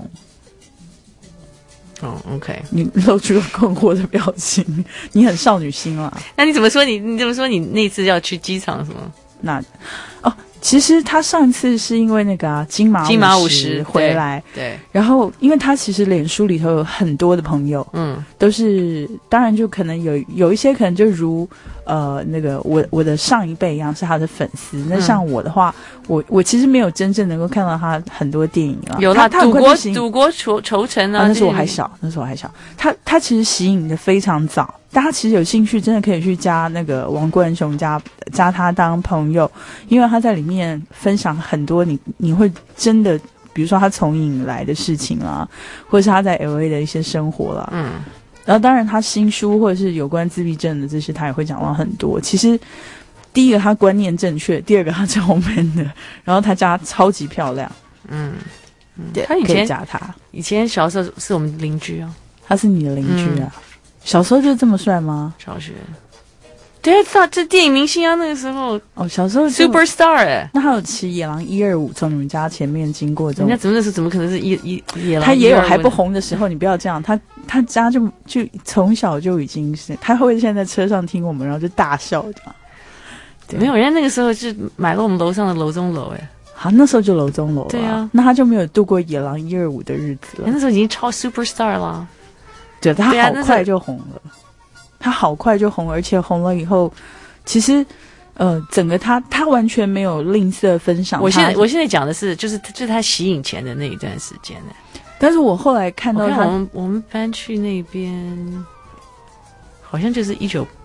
OK， 你露出了困惑的表情，你很少女心啦。 那你怎么说？你怎么说？你那次要去机场什么？ 其实他上一次是因为那个金马50回来， 对， 然后因为他其实脸书里头有很多的朋友，都是当然就可能有一些可能就如那个我的上一辈一样是他的粉丝，那像我的话，我其实没有真正能够看到他很多电影啊， 有啦，赌国愁城啊， 那时候我还小，他其实吸引的非常早。大家其实有兴趣，真的可以去加那个王冠雄，加他当朋友，因为他在里面分享很多你会真的，比如说他从影来的事情啊，或者是他在 LA 的一些生活啦，然后当然他新书或者是有关自闭症的这些，他也会讲到很多。其实第一个他观念正确，第二个他超 man 的，然后他家超级漂亮，对， 他以前小时候是我们邻居啊， 他是你的邻居啊。小时候就这么帅吗？ 小学，对啊，这电影明星啊，那个时候小时候 superstar 哎， 那还有骑野狼125从你们家前面经过， 人家怎么可能是野狼？ 他也有还不红的时候，你不要这样，他家就从小就已经是，他会现在在车上听我们，然后就大笑这样。 对，没有，人家那个时候是买了我们楼上的楼中楼哎， 好，那时候就楼中楼了， 对啊， 那他就没有度过野狼125的日子了， 那时候已经超 superstar 了。 对，他好快就红了，而且红了以后，其实整个他完全没有吝啬分享。我现在讲的是，就是他息影前的那一段时间呢。 但是我后来看到我们搬去那边，好像就是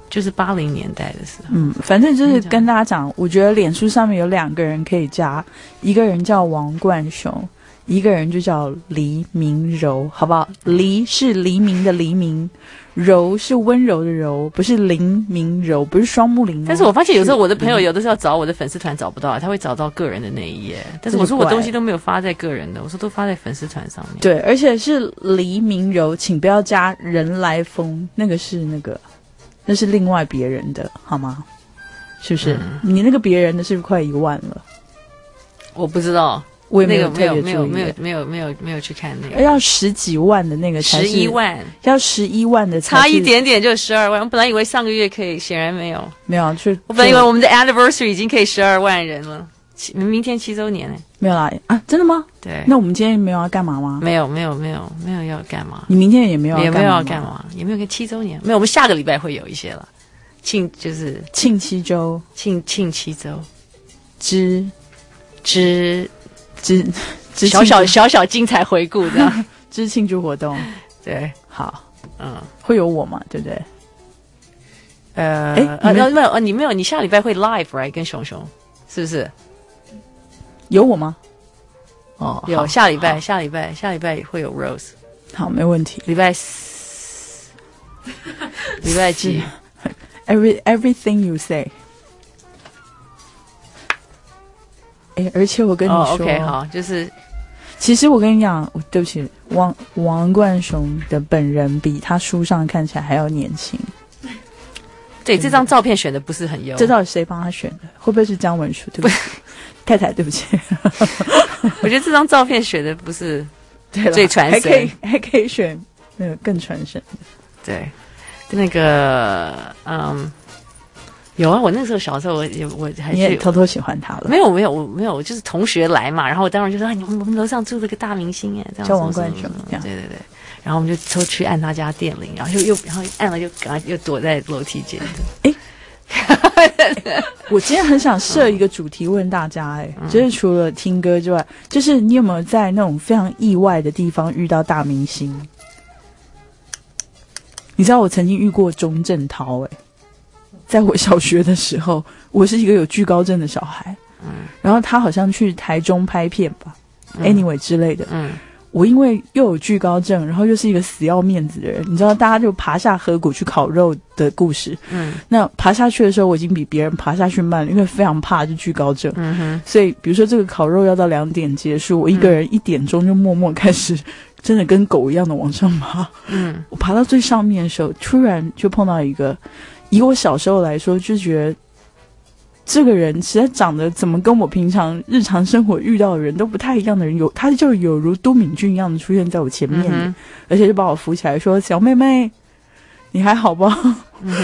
80年代的时候。 反正就是跟大家讲，我觉得脸书上面有2个人可以加，一个人叫王冠雄。一个人就叫黎明柔，好不好？黎是黎明的黎明，柔是温柔的柔，不是林明柔，不是双木林。 但是我发现有时候我的朋友有的时候要找我的粉丝团找不到，他会找到个人的那一页。但是我说我东西都没有发在个人的，我说都发在粉丝团上面。 对，而且是黎明柔，请不要加人来疯，那是另外别人的，好吗？是不是？你那个别人的是不是快1万了？ 我不知道。 我也没有没有去看那个， 要10几万的那个才是 11万， 要11万的才是， 差一点点就12万。我本来以为上个月可以，显然没有，我本来以为我们的 anniversary 已经可以12万人了，明天7周年呢。 没有啦啊，真的吗？ 对， 那我们今天没有要干嘛吗？ 没有要干嘛？ 你明天也没有要干嘛？也没有跟7周年，没有，我们下个礼拜会有一些了，庆7周，庆7周小小精彩回顾这样之庆祝活动， 对， 好，会有我嘛，对不对？ 没有，你下礼拜会 live right 跟熊熊，是不是？ 有我吗？ 有，下礼拜会有 Rose， 好，没问题。 礼拜几 ？Everything you say。而且我跟你说 ，OK， 好，就是， 其实我跟你讲，对不起，王冠雄的本人比他书上看起来还要年轻。 对，这张照片选的不是很优。 这到底谁帮他选的？会不会是姜文书？对不起，太太，对不起。 我觉得这张照片选的不是最传神， 还可以选那个更传神的。 对，那个有啊，我那时候小时候我还你也偷偷喜欢他了？ 没有，就是同学来嘛，然后我当然就说我们楼上住了个大明星这样叫王冠雄， 对，然后我们就偷去按他家电铃，然后然后按了就赶快又躲在楼梯间的。 我今天很想设一个主题问大家，就是除了听歌之外，就是你有没有在那种非常意外的地方遇到大明星？你知道我曾经遇过钟镇涛，在我小学的时候，我是一个有惧高症的小孩，然后他好像去台中拍片吧，anyway 之类的，我因为又有惧高症，然后又是一个死要面子的人，你知道，大家就爬下河谷去烤肉的故事，那爬下去的时候，我已经比别人爬下去慢了，因为非常怕就惧高症，所以比如说这个烤肉要到2点结束，我一个人1点钟就默默开始。真的跟狗一样的往上爬，我爬到最上面的时候，突然就碰到一个，以我小时候来说，就觉得这个人实在长得怎么跟我平常日常生活遇到的人都不太一样的人，他就有如都敏俊一样的出现在我前面，而且就把我扶起来说：“小妹妹，你还好吧？”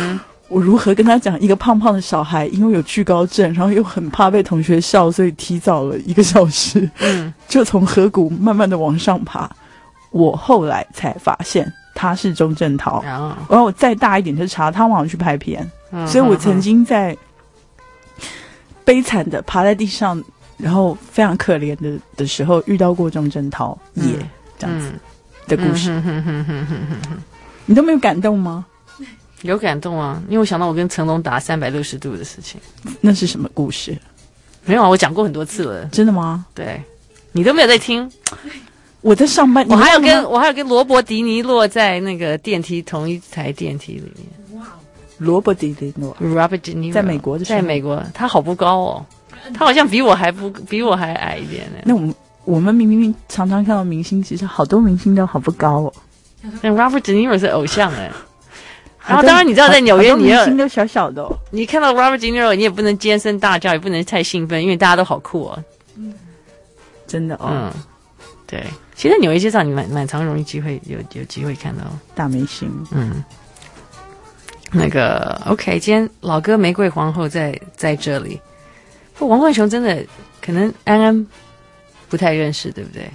我如何跟他讲一个胖胖的小孩因为有惧高症，然后又很怕被同学笑，所以提早了1个小时，就从河谷慢慢的往上爬。我后来才发现他是钟镇涛，然后我再大一点就查他往上去拍片，所以我曾经在悲惨的爬在地上，然后非常可怜的时候遇到过钟镇涛这样子的故事。你都没有感动吗？ 有感动啊，因为我想到我跟成龙打360度的事情。 那是什么故事？ 没有啊，我讲过很多次了。 真的吗？ 对，你都没有在听。 我在上班， 我还有跟罗伯迪尼洛在那个电梯同一台电梯里面。 罗伯迪尼洛 ，Robert De Niro 在美国的时候， 在美国，他好不高哦，他好像比我还矮一点呢。 那我们明明常常看到明星，其实好多明星都好不高哦。 但 Robert De Niro 是偶像哎。然后当然你知道在纽约，你明星都小小的， 你看到 Robert De Niro， 你也不能尖声大叫，也不能太兴奋，因为大家都好酷哦。 真的哦。 对，其实在纽约街上你蛮常容易有机会看到大明星。 那个 OK， 今天老哥玫瑰皇后在这里。不，王冠雄真的可能安安不太认识，对不对？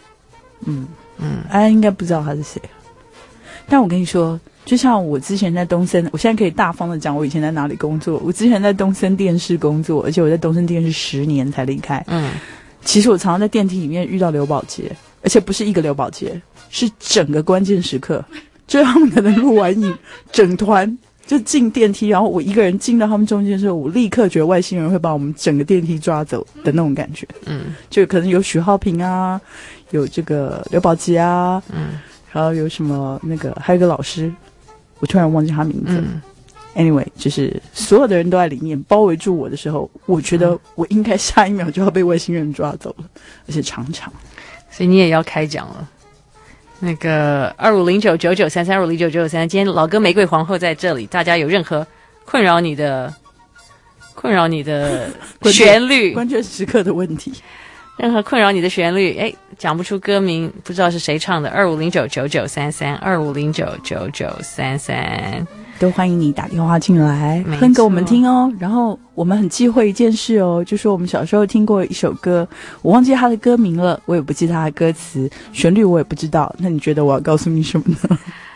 安安应该不知道他是谁。但我跟你说，就像我之前在东森，我现在可以大方的讲我以前在哪里工作。我之前在东森电视工作，而且我在东森电视10年才离开。其实我常常在电梯里面遇到刘宝杰，而且不是一个刘宝杰，是整个关键时刻，就是他们可能录完影，整团就进电梯，然后我一个人进到他们中间的时候，我立刻觉得外星人会把我们整个电梯抓走的那种感觉。就可能有许浩平啊，有这个刘宝杰啊，然后有什么那个还有一个老师，我突然忘记他名字。Anyway， 就是所有的人都在里面包围住我的时候，我觉得我应该下一秒就要被外星人抓走了，而且常常。 所以你也要开讲了。那个2509993325099933，今天老哥玫瑰皇后在这里，大家有任何困扰你的旋律， 关键时刻的问题， 任何困扰你的旋律，讲不出歌名，不知道是谁唱的，2509993325099933。 都欢迎你打电话进来哼给我们听哦。然后我们很忌讳一件事哦，就说我们小时候听过一首歌，我忘记它的歌名了，我也不记得它的歌词，旋律我也不知道。那你觉得我要告诉你什么呢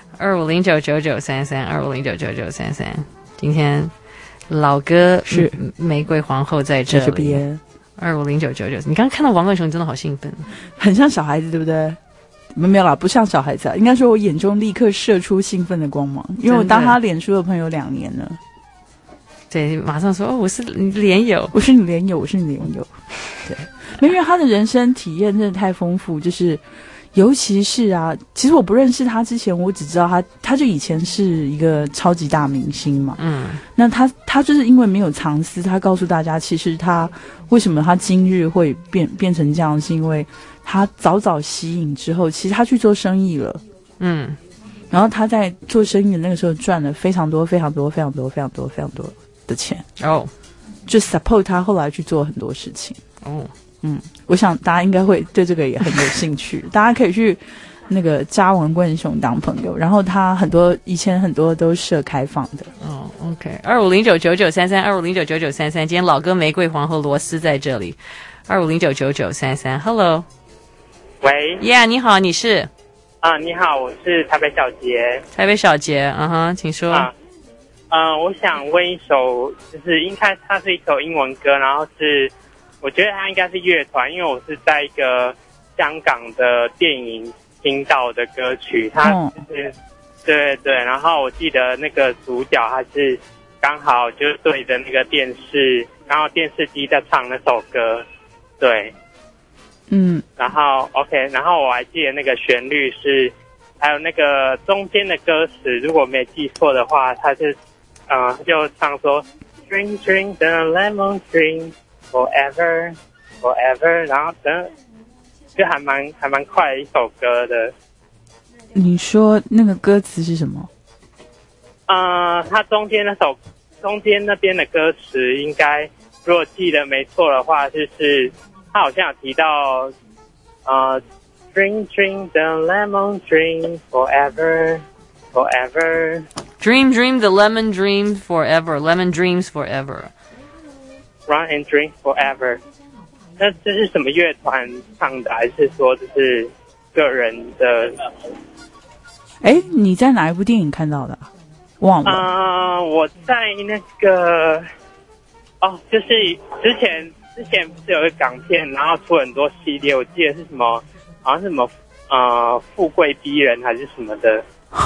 ？2509993325099933。今天老哥是玫瑰皇后在这里。250999，你刚刚看到王冠雄真的好兴奋， 很像小孩子，对不对？没有啦，不像小孩子啊，应该说我眼中立刻射出兴奋的光芒，因为我当他脸书的朋友2年了。 对，马上说我是你脸友， 我是你脸友，我是你脸友。对，因为他的人生体验真的太丰富，就是尤其是啊，其实我不认识他之前，我只知道他就以前是一个超级大明星嘛。那他就是因为没有藏私，他告诉大家，其实他为什么他今日会变成这样，是因为他早吸引之后，其实他去做生意了。然后他在做生意的那个时候赚了非常多的钱。就 support 他后来去做很多事情。我想大家应该会对这个也很有兴趣。大家可以去那个加王冠雄当朋友，然后他以前很多都是开放的。 OK， 2509993325099933，今天老哥玫瑰皇后罗斯在这里。25099933 ，Hello。 喂 ，Yeah， 你好，你是？ 你好，我是台北小杰。 台北小杰，请说。 我想问一首，就是应该它是一首英文歌，然后我觉得它应该是乐团，因为我是在一个香港的电影听到的歌曲，它就是对，然后我记得那个主角他是刚好就是对着那个电视，然后电视机在唱那首歌，对。然后 OK， 然后我还记得那个旋律是，还有那个中间的歌词，如果没记错的话，它是就唱说 Drink drink the lemon drink forever， 然后就还蛮快的一首歌的。 你说那个歌词是什么？ 它中间那边的歌词应该，如果记得没错的话，就是他好像有提到Drink drink the lemon drink forever。 Dream the lemon dream forever. Lemon dreams forever. Run and dream forever. 那这是什么乐团唱的，还是说这是个人的？ 你在哪一部电影看到的？忘了。 我在那个就是之前不是有个港片，然后出很多系列，我记得是什么，好像是什么富贵逼人还是什么的。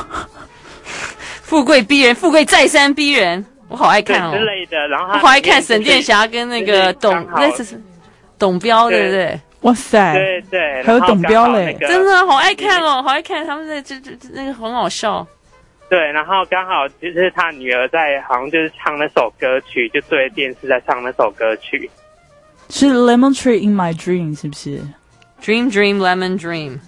富贵逼人，富贵再三逼人，我好爱看之类的。然后我好爱看沈殿霞跟那个董彪，对不对？ 哇塞， 对， 还有董彪嘞， 真的好爱看哦，好爱看他们的那个很好笑。 对，然后刚好就是他女儿在好像就是唱那首歌曲，就对着电视在唱那首歌曲。 是 Lemon Tree in My Dream 是不是 ？Dream Lemon Dream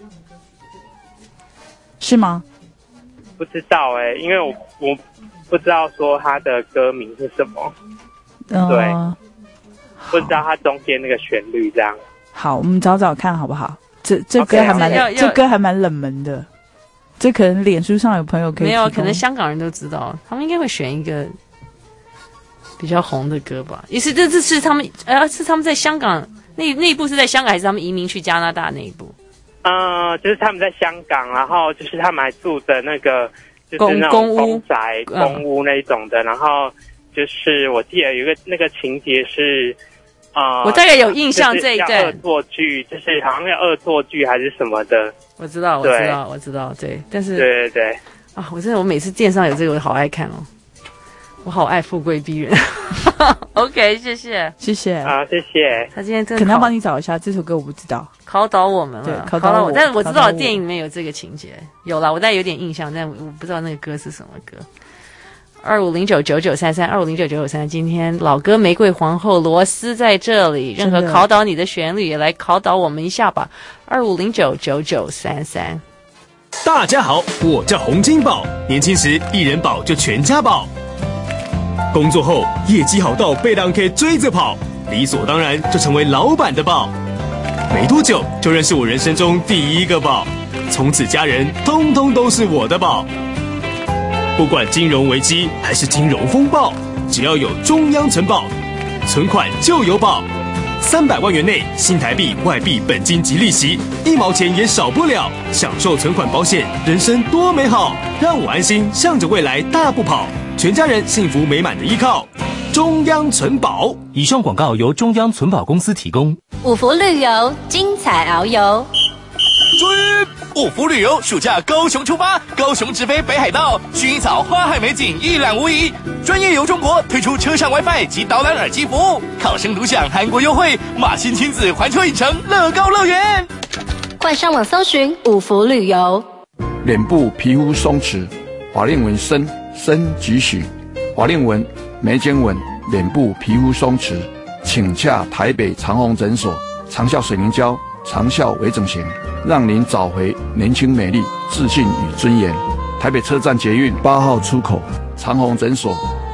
是吗？ 不知道因为我不知道说他的歌名是什么。对，不知道他中间那个旋律这样。 好，我们找找看好不好？这歌还蛮这歌还蛮冷门的，这可能脸书上有朋友可以。 没有，可能香港人都知道，他们应该会选一个比较红的歌吧。也是这是他们是他们在香港那一部是在香港，还是他们移民去加拿大那一部？ 就是他们在香港，然后就是他们还住的那个就是那种公宅公屋那一种的，然后就是我记得有一个那个情节是。 我大概有印象这一段恶作剧，就是好像要恶作剧还是什么的。 我知道，对，但是对我每次电商有这个，我好爱看哦，我好爱富贵逼人。OK， 谢谢谢谢。 他今天真的可能要帮你找一下这首歌，我不知道， 考倒我们了， 对，考倒我， 但是我知道电影里面有这个情节，有啦，我大概有点印象，但我不知道那个歌是什么歌。25099933，25099933，今天老歌玫瑰皇后罗斯在这里，任何考倒你的旋律也来考倒我们一下吧。25099933。 大家好，我叫洪金宝，年轻时一人保就全家保，工作后业绩好到被人 K 追着跑，理所当然就成为老板的宝。没多久就认识我人生中第一个宝，从此家人通通都是我的宝。不管金融危机还是金融风暴，只要有中央存保，存款就有保。300万元内新台币、外币本金及利息，1毛钱也少不了。享受存款保险，人生多美好！让我安心向着未来大步跑，全家人幸福美满的依靠。中央存保。 以上广告由中央存保公司提供。 五福旅游，精彩遨游。 五福旅游暑假高雄出发，高雄直飞北海道，薰衣草花海美景一览无遗。专业游中国推出车上 WiFi 及导览耳机服务，考生独享韩国优惠，马新亲子环球影城乐高乐园。 快上网搜寻五福旅游。 脸部皮肤松弛，法令纹深几许，法令纹、眉间纹、脸部皮肤松弛，请洽台北长虹诊所，长效水凝胶，长效微整形，让您找回年轻美丽、自信与尊严。台北车站捷运8号出口，长虹诊所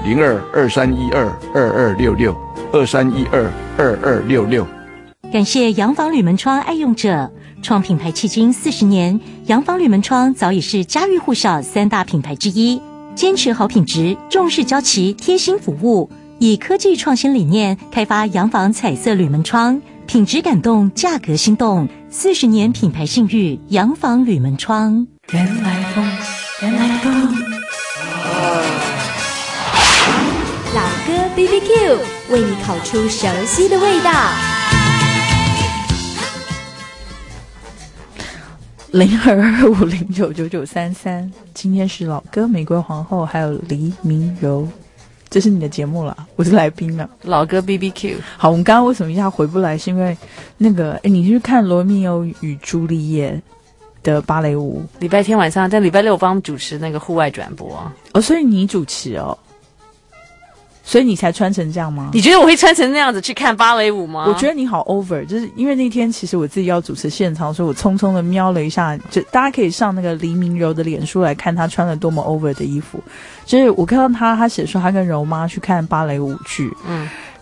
0223122266，23122266。 感谢洋房铝门窗爱用者，创品牌迄今40年，洋房铝门窗早已是家喻户晓3大品牌之一，坚持好品质，重视交期，贴心服务，以科技创新理念开发洋房彩色铝门窗，品质感动，价格心动，40年品牌信誉，洋房铝门窗。 原来风，原来风。 老歌 BBQ 为你烤出熟悉的味道。 0225099933，今天是老歌玫瑰皇后，还有黎明柔，这是你的节目了，我是来宾了。 老歌 BBQ。 好，我们刚刚为什么一下回不来？是因为那个，你去看《罗密欧与朱丽叶》的芭蕾舞， 礼拜天晚上，在礼拜六我帮他们主持那个户外转播。 哦，所以你主持哦。所以你才穿成这样吗？ 你觉得我会穿成那样子去看芭蕾舞吗？ 我觉得你好 over， 就是因为那天其实我自己要主持现场，所以我匆匆的瞄了一下，就大家可以上那个黎明柔的脸书来看她穿了多么 over 的衣服。就是我看到她写说她跟柔妈去看芭蕾舞剧，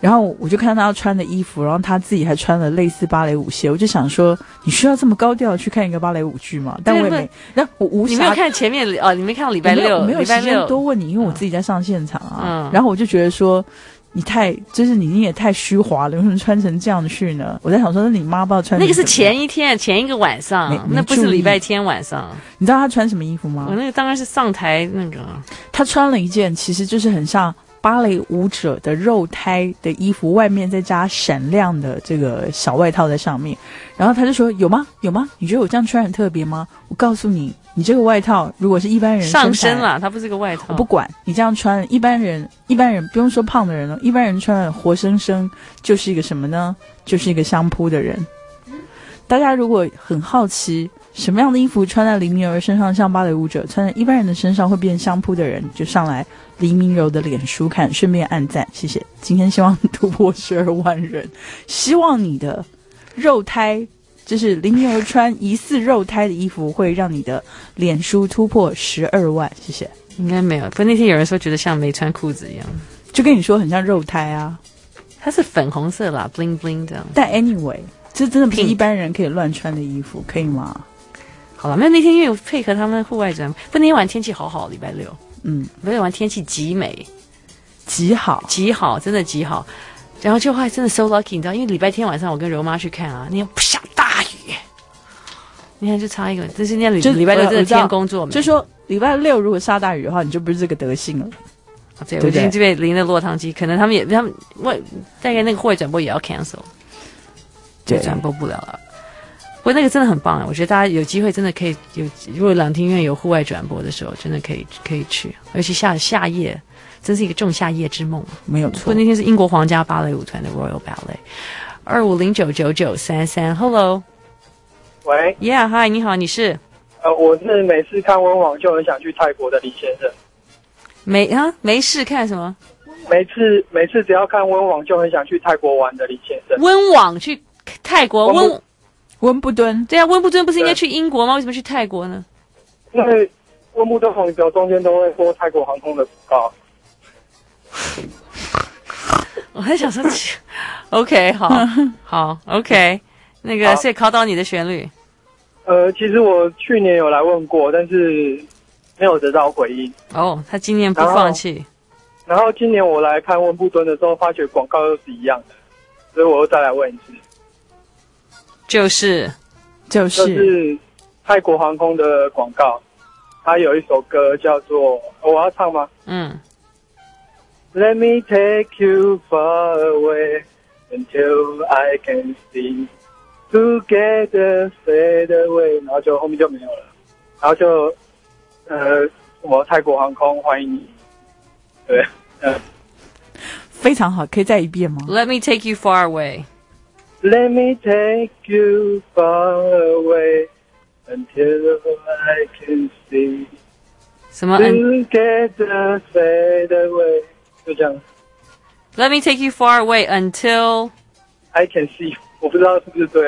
然后我就看到他穿的衣服，然后他自己还穿了类似芭蕾舞鞋，我就想说，你需要这么高调去看一个芭蕾舞剧吗？但我也没，那我无暇。 你没有看前面哦？你没看到礼拜六？ 没有时间多问你，因为我自己在上现场啊。然后我就觉得说，你也太虚华了，为什么穿成这样去呢？我在想说，那你妈不知道穿那个是前一天，前一个晚上，那不是礼拜天晚上。 你知道他穿什么衣服吗？ 我那个当然是上台那个， 他穿了一件其实就是很像芭蕾舞者的肉胎的衣服，外面再加闪亮的这个小外套在上面。然后他就说：“有吗？有吗？你觉得我这样穿很特别吗？我告诉你，你这个外套如果是一般人上身啦，它不是个外套。 我不管你这样穿，一般人不用说胖的人了，一般人穿的活生生就是一个什么呢？就是一个相扑的人。大家如果很好奇什么样的衣服穿在黎明柔身上像芭蕾舞者，穿在一般人的身上会变相扑的人，就上来黎明柔的脸书看，顺便按赞，谢谢。今天希望突破12万人，希望你的肉胎，就是黎明柔穿疑似肉胎的衣服，会让你的脸书突破12万，谢谢。 应该没有，不过那天有人说觉得像没穿裤子一样， 就跟你说很像肉胎啊， 它是粉红色啦 ，bling bling 这样。 但 anyway， 这真的不是一般人可以乱穿的衣服，可以吗？ 好了，没有那天因为配合他们户外展，不那天晚天气好好，礼拜六，礼拜六晚天气极美， 极好， 真的极好。然后就后来真的 so lucky， 你知道，因为礼拜天晚上我跟柔妈去看啊，那天不下大雨，你看就差一个，这是那礼拜六真的天公作美。 就说礼拜六如果下大雨的话，你就不是这个德性了。 对，我已经这边淋了落汤鸡，可能他们大概那个户外转播也要 cancel， 就转播不了了。不过那个真的很棒啊！我觉得大家有机会真的可以如果朗听院有户外转播的时候，真的可以去，尤其夏夜，真是一个仲夏夜之梦。 没有错。 不过那天是英国皇家芭蕾舞团的 Royal Ballet，25099933，Hello， 喂 ，Yeah， Hi， 你好，你是？ 我是每次看温网就很想去泰国的李先生。 没事看什么？ 每次只要看温网就很想去泰国玩的李先生。 温网去泰国温布敦， 对啊，温布敦不是应该去英国吗？为什么去泰国呢？ 因为温布敦红标中间都会播泰国航空的广告。 我还想说，OK， 好 ，OK， 那个所以考到你的旋律。 其实我去年有来问过，但是没有得到回应。 哦，他今年不放弃。 然后今年我来看温布敦的时候，发觉广告又是一样的，所以我又再来问一次。就是泰国航空的广告，它有一首歌叫做我要唱吗？Let me take you far away until I can see together fade away， 然后就后面就没有了，然后就我泰国航空欢迎你，对， 非常好，可以再一遍吗 ？Let me take you far away。Let me take you far away until I can see 什么 together fade away， 就这样。 Let me take you far away until I can see， 我不知道是不是对。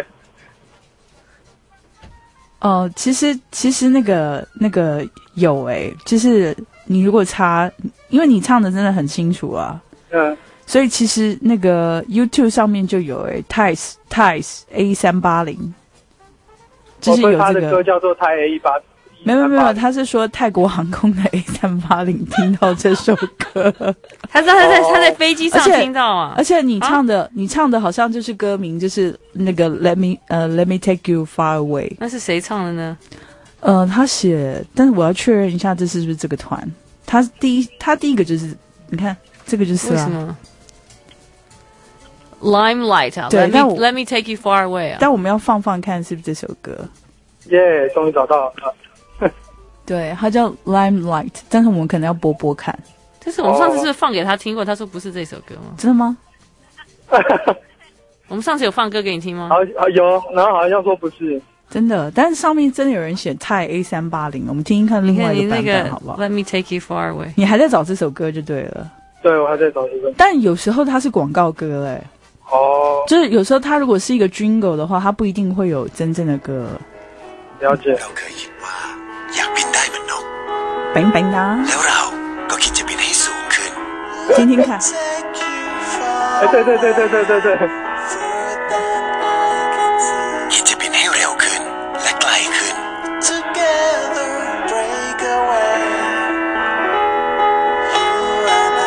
其实那个有就是你如果因为你唱的真的很清楚啊，所以其实那个 YouTube 上面就有Thais A380， 就是有他的歌叫做泰 A180。 没有，他是说泰国航空的 A380 听到这首歌， 他在飞机上听到啊， 而且你唱的好像就是歌名，就是那个 Let me take you far away， 那是谁唱的呢？ 他写，但是我要确认一下这是不是这个团。他第一个就是你看这个就是为什么 Limelight 啊， 对 ，Let me take you far away 啊。 但我们要放看是不是这首歌？ 耶，终于找到了。 对，它叫 Limelight， 但是我们可能要播看。 但是我们上次是不是放给他听过？他说不是这首歌吗？ 真的吗？ 我们上次有放歌给你听吗？ 有，然后好像说不是。 真的，但是上面真的有人写泰 A380， 我们听听看另外一个版本好不好 ？Let me take you far away。 你还在找这首歌就对了。 对，我还在找这个。 但有时候它是广告歌就是有时候它如果是一个 jingle 的话，它不一定会有真正的歌。 了解。 饼饼哒。听听看。 哎，对。 คิดจะบินให้เร็วขึ้นและไกลขึ้น Together break away You and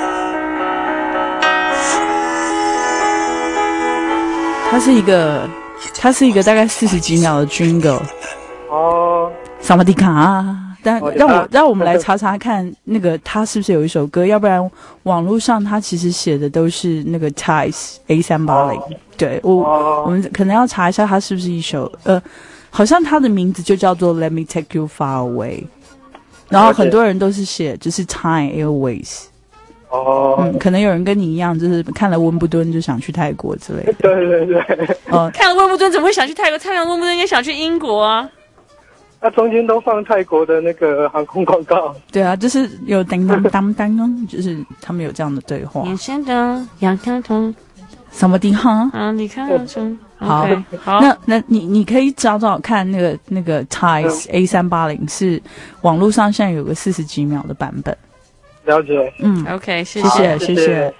I 它是一个大概40几秒的 jingle。 哦， 萨瓦迪卡。但让我们来查查看，那个他是不是有一首歌？要不然网络上他其实写的都是那个 Tice A380。对，我们可能要查一下，他是不是一首好像他的名字就叫做 Let Me Take You Far Away。然后很多人都是写就是 Thai Airways。可能有人跟你一样，就是看了温布顿就想去泰国之类的。 对。 看了温布顿怎么会想去泰国？看了温布顿应该想去英国啊。 那中间都放泰国的那个航空广告。 对啊，就是有叮当当当，就是他们有这样的对话。 眼神的阳光通什么地方啊？你看得出。 好，那你可以找找看那个 Tice A380 是网络上现在有个40几秒的版本。 了解。 OK， 谢谢。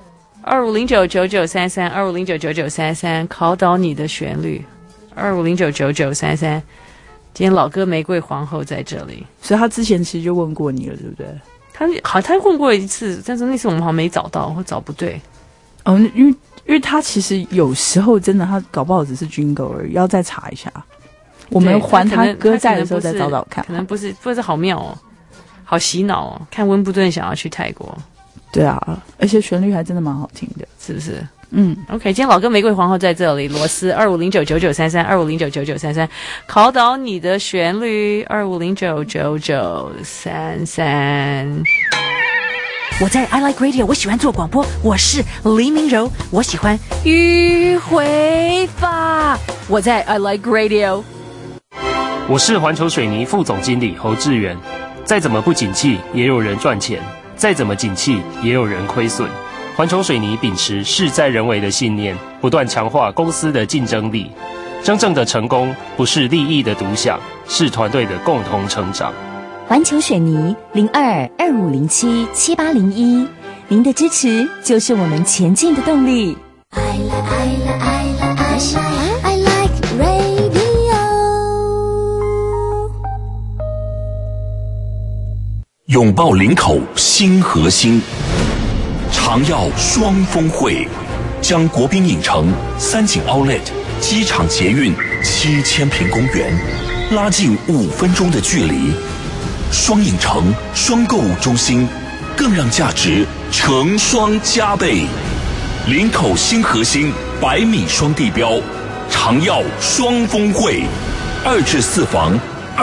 25099933，25099933，考倒你的旋律。25099933。今天老歌玫瑰皇后在这里， 所以他之前其实就问过你了，对不对？ 他问过一次，但是那次我们好像没找到，或找不对。 因为他其实有时候真的他搞不好只是jingle而已，要再查一下。我们还他歌在的时候再找找看。 可能不是好妙哦，好洗脑哦。看温布顿想要去泰国， 对啊，而且旋律还真的蛮好听的， 是不是？OK， 今天老歌玫瑰皇后在这里，罗斯25099933，25099933，考倒你的旋律25099933。我在 I Like Radio， 我喜欢做广播，我是黎明柔，我喜欢迂回法。我在 I Like Radio， 我是环球水泥副总经理侯志远。再怎么不景气，也有人赚钱；再怎么景气，也有人亏损。环球水泥秉持事在人为的信念，不断强化公司的竞争力。真正的成功不是利益的独享，是团队的共同成长。 环球水泥02-2507-7801，您的支持就是我们前进的动力。 I like radio。 拥抱林口新核心。长耀双峰会将国宾影城、三井 Outlet、机场捷运、7000平公园拉近5分钟的距离，双影城、双购物中心更让价值成双加倍。林口新核心100米双地标，长耀双峰会，2至4房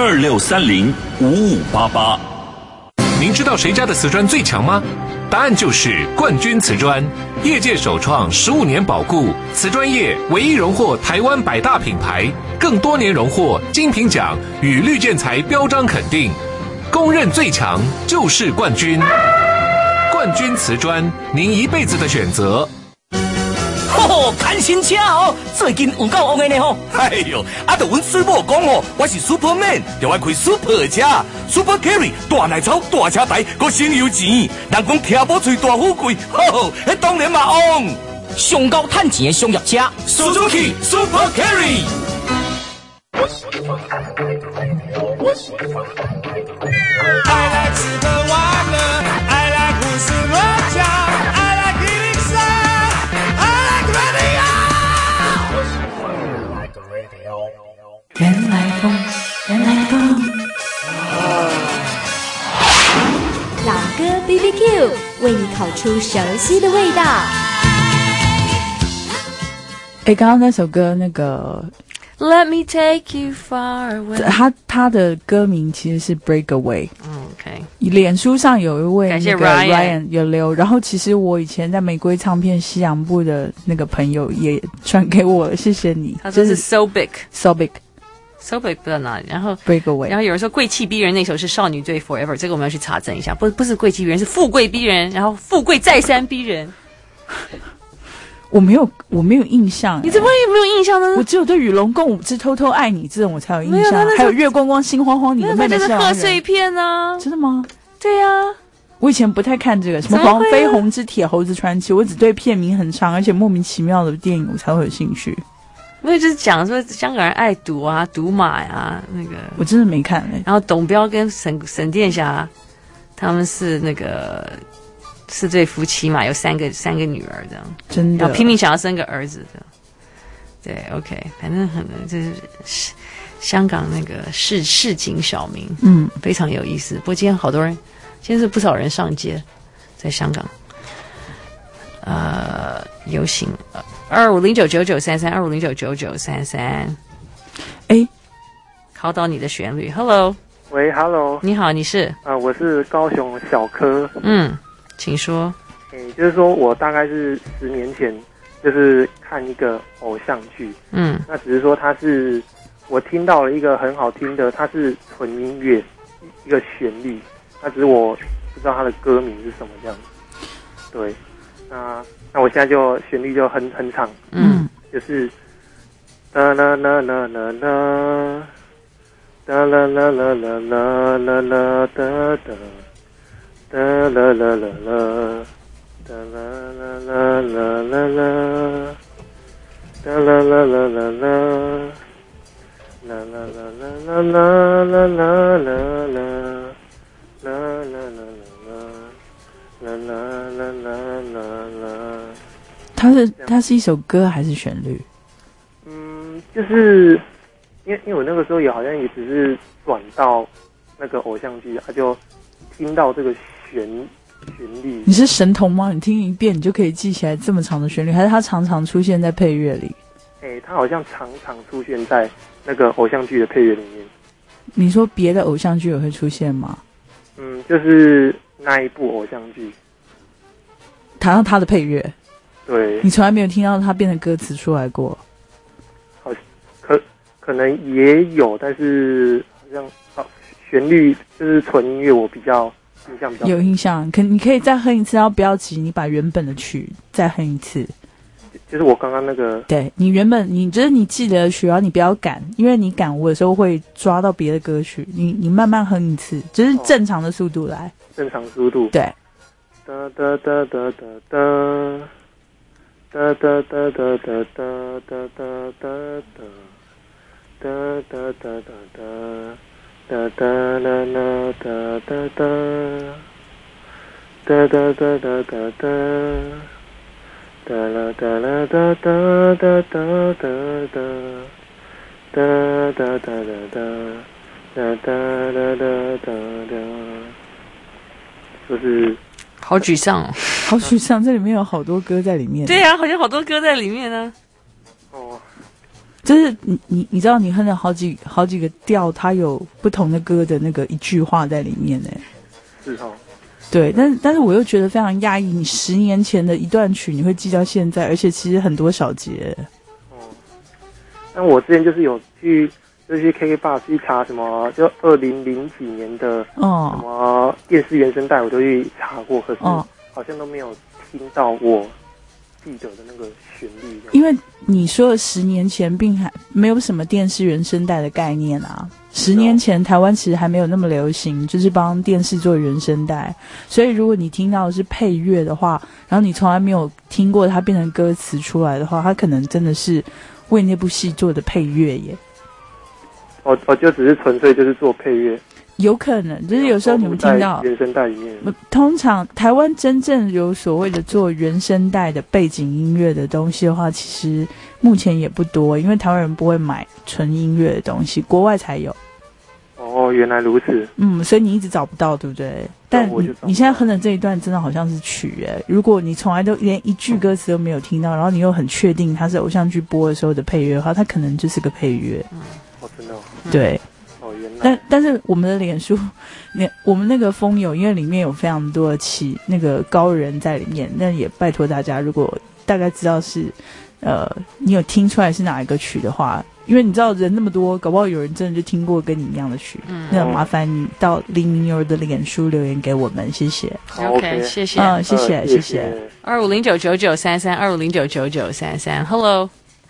26305588。 您知道谁家的瓷砖最强吗？答案就是冠军瓷砖，业界首创15年保固，瓷砖业唯一荣获台湾100大品牌，更多年荣获金品奖与绿建材标章肯定，公认最强就是冠军。冠军瓷砖，您一辈子的选择。 看新车哦，最近有够旺的呢吼！哎呦，就阮师母讲哦，我是 Superman， 就要开 Super 车 ，Super Carry 大奶槽、大车台，搁省油钱。人讲听无嘴大富贵，迄当然嘛旺。上高趁钱的商业车 ，Suzuki Super Carry。 I like 吃喝玩乐 ，I like 胡思乱想 ，I like 103，I like radio。 原来风，原来风。 老歌 BBQ 为你烤出熟悉的味道。 刚刚那首歌那个 Let me take you far away， 他的歌名其实是 Break Away。OK， 脸书上有一位感谢 Ryan 有留，然后其实我以前在玫瑰唱片西洋部的那个朋友也传给我了，谢谢你。 他说是 So Big。So Big 不知道哪里，然后 Break Away， 然后有人说贵气逼人那首是少女队 Forever， 这个我们要去查证一下，不是贵气逼人，是富贵逼人，然后富贵再三逼人。 我没有印象， 你怎么也没有印象呢？ 我只有对与龙共舞之偷偷爱你这种我才有印象，还有月光光心慌慌，你的妹妹是贺岁片呢？ 真的吗？ 对呀， 我以前不太看这个什么黄飞鸿之铁猴子传奇，我只对片名很长而且莫名其妙的电影我才会有兴趣。 因为就是讲说香港人爱赌啊，赌马呀，那个我真的没看然后董彪跟沈殿霞他们是那个是对夫妻嘛，有三个女儿这样， 真的， 然后拼命想要生个儿子的。对 ，OK， 反正就是香港那个市井小民，非常有意思。不过今天好多人，今天是不少人上街，在香港，游行，25099933，25099933，哎，考到你的旋律 ，Hello， 喂 ，Hello， 你好，你是？ 我是高雄小柯， 请说。 就是说我大概是10年前，就是看一个偶像剧，那只是说我听到了一个很好听的，它是纯音乐，一个旋律，那只是我不知道它的歌名是什么这样子，对，那我现在就旋律就哼唱，就是哒啦啦啦啦啦，哒啦啦啦啦啦啦啦哒哒，哒啦啦啦啦，哒啦啦啦啦啦啦，哒啦啦啦啦啦，啦啦啦啦啦啦啦啦啦啦，啦啦啦啦。啦啦啦啦啦啦， 它是一首歌还是旋律？ 就是因为我那个时候好像也只是转到那个偶像剧，就听到这个旋律。 你是神童吗？你听一遍你就可以记起来这么长的旋律，还是它常常出现在配乐里？ 它好像常常出现在那个偶像剧的配乐里面。 你说别的偶像剧也会出现吗？ 就是那一部偶像剧， 谈到他的配乐， 对， 你从来没有听到他变成歌词出来过？ 好，可能也有，但是好像旋律就是纯音乐，我比较印象比较有印象。你可以再哼一次，然后不要急，你把原本的曲再哼一次。 就是我刚刚那个， 对，你原本你觉得你记得的曲，然后你不要赶，因为你赶我有时候会抓到别的歌曲，你慢慢哼一次，就是正常的速度来。 正常速度。 对。 哒哒哒哒哒哒，哒哒哒哒哒哒哒哒哒哒，哒哒哒哒哒，哒哒啦啦哒哒哒，哒哒哒哒哒哒。哒啦哒啦哒哒哒哒哒哒，哒哒哒哒哒，哒哒啦啦哒哒，就是好沮丧哦， 好沮丧，这里面有好多歌在里面。 对啊，好像好多歌在里面呢。 就是你知道你哼了好几个调，它有不同的歌的那个一句话在里面呢。 是哦。 对，但是我又觉得非常压抑。你10年前的一段曲，你会记到现在，而且其实很多小节。 但我之前就是有去 KKBOX 去查什么，就2000几年的什么电视原声带，我都去查过，可是好像都没有听到我记得的那个旋律。 因为你说的10年前，并还没有什么电视原声带的概念啊。10年前台湾其实还没有那么流行，就是帮电视做原声带，所以如果你听到的是配乐的话，然后你从来没有听过它变成歌词出来的话，它可能真的是为那部戏做的配乐耶。 我就只是纯粹就是做配乐。 有可能，就是有时候你们听到原声带里面， 通常台湾真正有所谓的做原声带的背景音乐的东西的话，其实目前也不多，因为台湾人不会买纯音乐的东西，国外才有。 哦，原来如此。 所以你一直找不到，对不对？但你现在哼的这一段真的好像是曲耶。如果你从来都连一句歌词都没有听到，然后你又很确定它是偶像剧播的时候的配乐的话，它可能就是个配乐。 真的。 对。 原来。 但是我们的脸书，我们那个风友，因为里面有非常多的那个高人在里面，那也拜托大家，如果大概知道是你有听出来是哪一个曲的话，因为你知道人那么多，搞不好有人真的就听过跟你一样的曲。那麻烦你到黎明友的脸书留言给我们，谢谢。 OK， 谢谢。 谢谢。 25099933，25099933。Hello。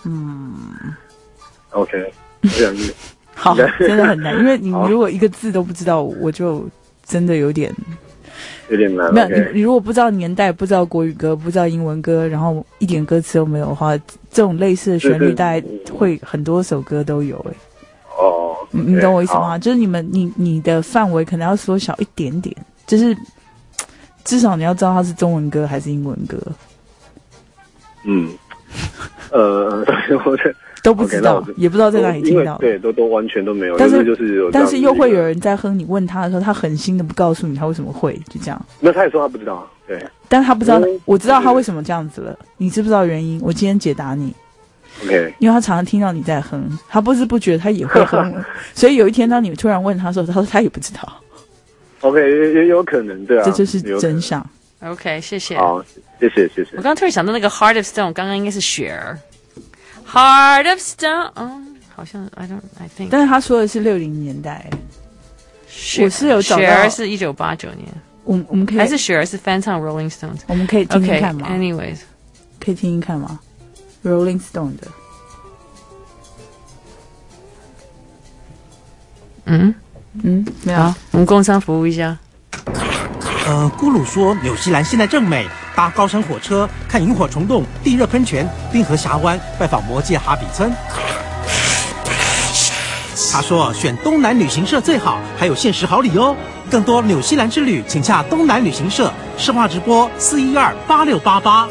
OK， 这样子。 好，真的很难，因为你如果一个字都不知道，我就真的有点难。 没有，你如果不知道年代，不知道国语歌，不知道英文歌，然后一点歌词都没有的话，这种类似的旋律，大概会很多首歌都有。你懂我意思吗？就是你的范围可能要缩小一点点，就是至少你要知道它是中文歌还是英文歌。 我都不知道，也不知道在哪里听到。 对，都完全都没有。 但是又会有人在哼，你问他的时候，他狠心的不告诉你他为什么会，就这样。 那他也说他不知道，对。 但他不知道，我知道他为什么这样子了。你知不知道原因？我今天解答你。 OK。 因为他常常听到你在哼，他不知不觉他也会哼了，所以有一天当你突然问他的时候，他说他也不知道。 OK， 也有可能，对啊。 这就是真相。 OK， 谢谢。 好，谢谢。我刚刚突然想到那个 Heart of Stone， 刚刚应该是雪儿。Heart of Stone， 好像 I think， 但是他说的是60年代。我是有找到， 雪儿是1989年。 我们可以， 还是雪儿是翻唱 Rolling Stones？ 我们可以听听看吗 ？Anyways， 可以听听看吗 ？Rolling Stone 的。没有。 好，我们工商服务一下。 咕噜说纽西兰现在正美，搭高山火车看萤火虫洞、地热喷泉、冰河峡湾，拜访魔界哈比村。他说选东南旅行社最好，还有限时好礼哦。更多纽西兰之旅，请洽东南旅行社，市话直播4128688。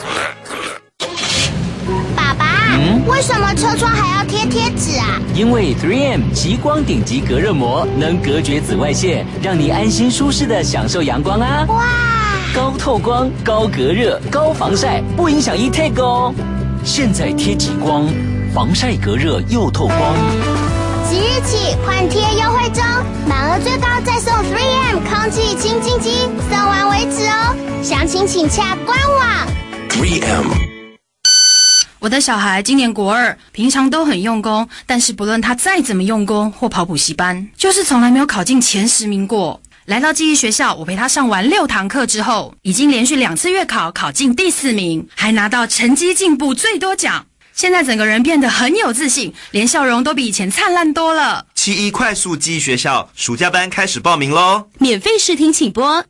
爸爸，为什么车窗还要贴贴纸啊？ 因为 3M 极光顶级隔热膜能隔绝紫外线，让你安心舒适的享受阳光啊！ 哇， 高透光、高隔热、高防晒，不影响E-Tag 哦。现在贴极光，防晒隔热又透光。 即日起换贴优惠中，满额最高再送 3M 空气清净机，送完为止哦。详情请洽官网。 3M。 我的小孩今年国2，平常都很用功，但是不论他再怎么用功或跑补习班，就是从来没有考进前10名过。来到记忆学校，我陪他上完6堂课之后，已经连续2次月考考进第4名，还拿到成绩进步最多奖。现在整个人变得很有自信，连笑容都比以前灿烂多了。 71快速记忆学校暑假班开始报名咯， 免费试听请拨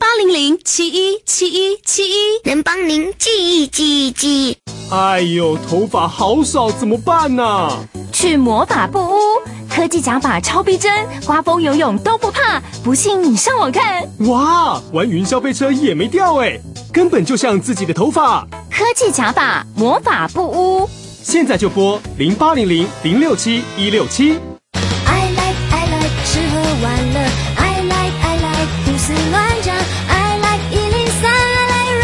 0800717171， 能帮您记忆。 哎呦，头发好少怎么办啊？ 去魔法布屋，科技假发超逼真，刮风游泳都不怕。不信你上网看。 哇，玩云霄飞车也没掉哎，根本就像自己的头发。 科技假发魔法布屋， 现在就拨0800067167。 I like 吃喝玩乐 I like 胡思乱想 I like 103 I like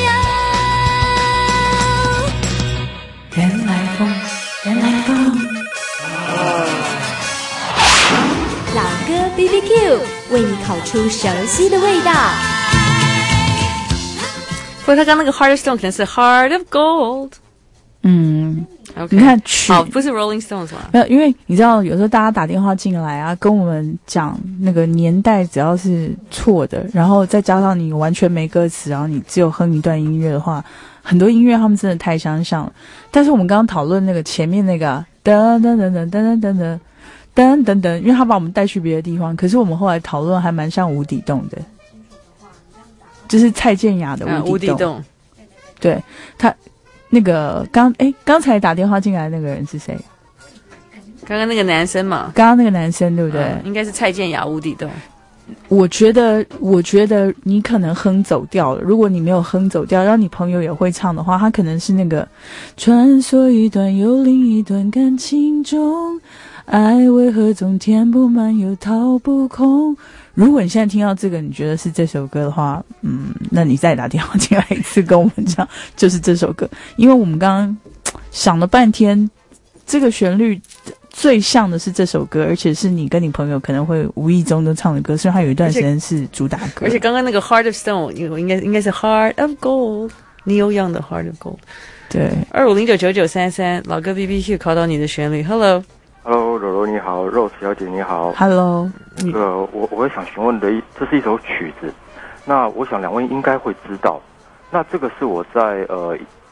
radio 人来疯，人来疯。老歌 BBQ 为你烤出熟悉的味道。 不过他刚那个 Heart of Stone 可能是 Heart of Gold。Okay. 你看曲不是 Rolling Stones 吗？ 没有，因为你知道有时候大家打电话进来啊，跟我们讲那个年代只要是错的，然后再加上你完全没歌词，然后你只有哼一段音乐的话，很多音乐他们真的太相像了。但是我们刚刚讨论那个前面那个噔噔噔噔噔噔噔噔噔噔噔，因为他把我们带去别的地方，可是我们后来讨论还蛮像无底洞的，就是蔡健雅的无底洞。对，他那个刚才打电话进来那个人是谁？ 刚刚那个男生嘛， 刚刚那个男生对不对？ 应该是蔡健雅无底洞。 我觉得你可能哼走调了。如果你没有哼走调，让你朋友也会唱的话，他可能是那个穿梭一段又另一段感情中，爱为何总填不满又掏不空。如果你现在听到这个，你觉得是这首歌的话，那你再打电话进来一次跟我们讲，就是这首歌。因为我们刚刚想了半天，这个旋律最像的是这首歌，而且是你跟你朋友可能会无意中都唱的歌，虽然它有一段时间是主打歌。 而且刚刚那个 Heart of Stone 应该是 Heart of Gold， Neil Young 的 Heart of Gold。对，25099933老歌 BBQ 考到你的旋律 ，Hello。Hello， 柔柔你好 ，Rose 小姐你好。 Hello， 那个我想询问的，这是一首曲子，那我想两位应该会知道。那这个是我在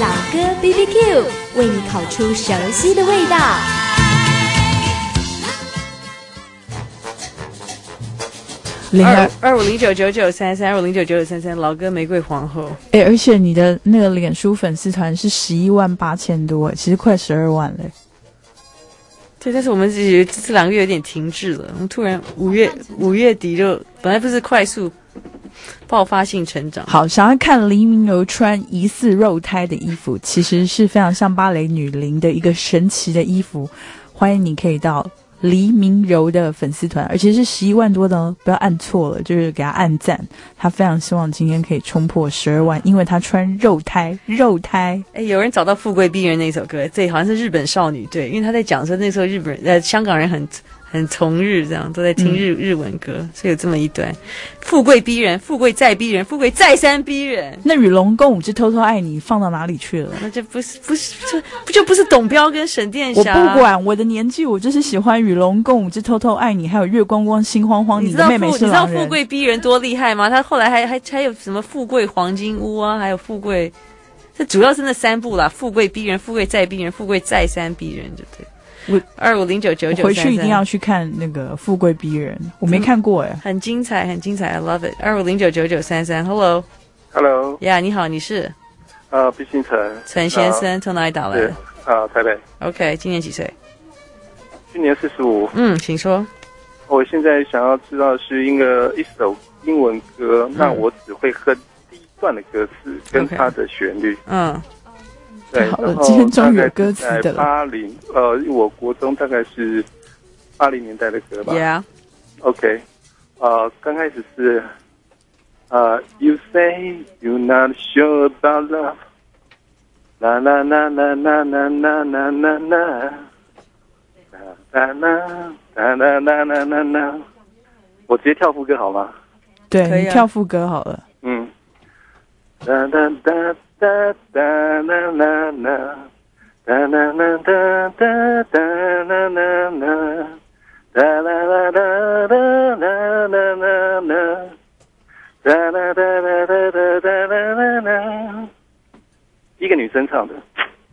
BBQ， 为你烤出熟悉的味道。 2509993325099933，老歌玫瑰皇后。 而且你的那个脸书粉丝团是118000多，其实快12万了。 对，但是我们这2个月有点停滞了，我们突然五月底就本来不是快速爆发性成长。 好，想要看黎明柔穿疑似肉胎的衣服，其实是非常像芭蕾女伶的一个神奇的衣服，欢迎你可以到黎明柔的粉丝团，而且是11万多的哦，不要按错了，就是给他按赞。他非常希望今天可以冲破12万，因为他穿肉胎。 有人找到《富贵逼人》那首歌，这好像是日本少女队，因为他在讲说那时候香港人很崇日，这样都在听日文歌，所以有这么一段富贵逼人，富贵再逼人，富贵再三逼人。 那与龙共舞之偷偷爱你放到哪里去了？ 那这不是董彪跟沈殿霞？ 我不管我的年纪，我就是喜欢与龙共舞之偷偷爱你，还有月光光心慌慌。你的妹妹是狼人。 你知道富贵逼人多厉害吗？他后来还有什么富贵黄金屋啊，还有富贵，这主要是那3部啦：富贵逼人，富贵再逼人，富贵再三逼人，就对。25099933， 回去一定要去看那个《富贵逼人》，我没看过哎， 很精彩，I love it。25099933 ，Hello， 呀，你好，你是毕信成， 陈先生，从哪里打来的？ 台北。 OK， 今年几岁？ 今年45。 请说。 我现在想要知道是一首英文歌，那我只会哼第一段的歌词跟它的旋律。对， 好了，今天终于有歌词的了。 我国中大概是80年代的歌吧。 Yeah。OK。 刚开始是You say you're not sure about love， 啦啦啦啦啦啦啦啦啦啦，啦啦啦啦啦啦啦。我直接跳副歌好吗？ 对，你跳副歌好了。 哒哒哒。哒哒啦啦啦，哒啦啦哒哒哒啦啦啦，哒啦啦哒哒啦啦啦啦，哒啦哒啦哒哒哒啦啦啦。一个女生唱的。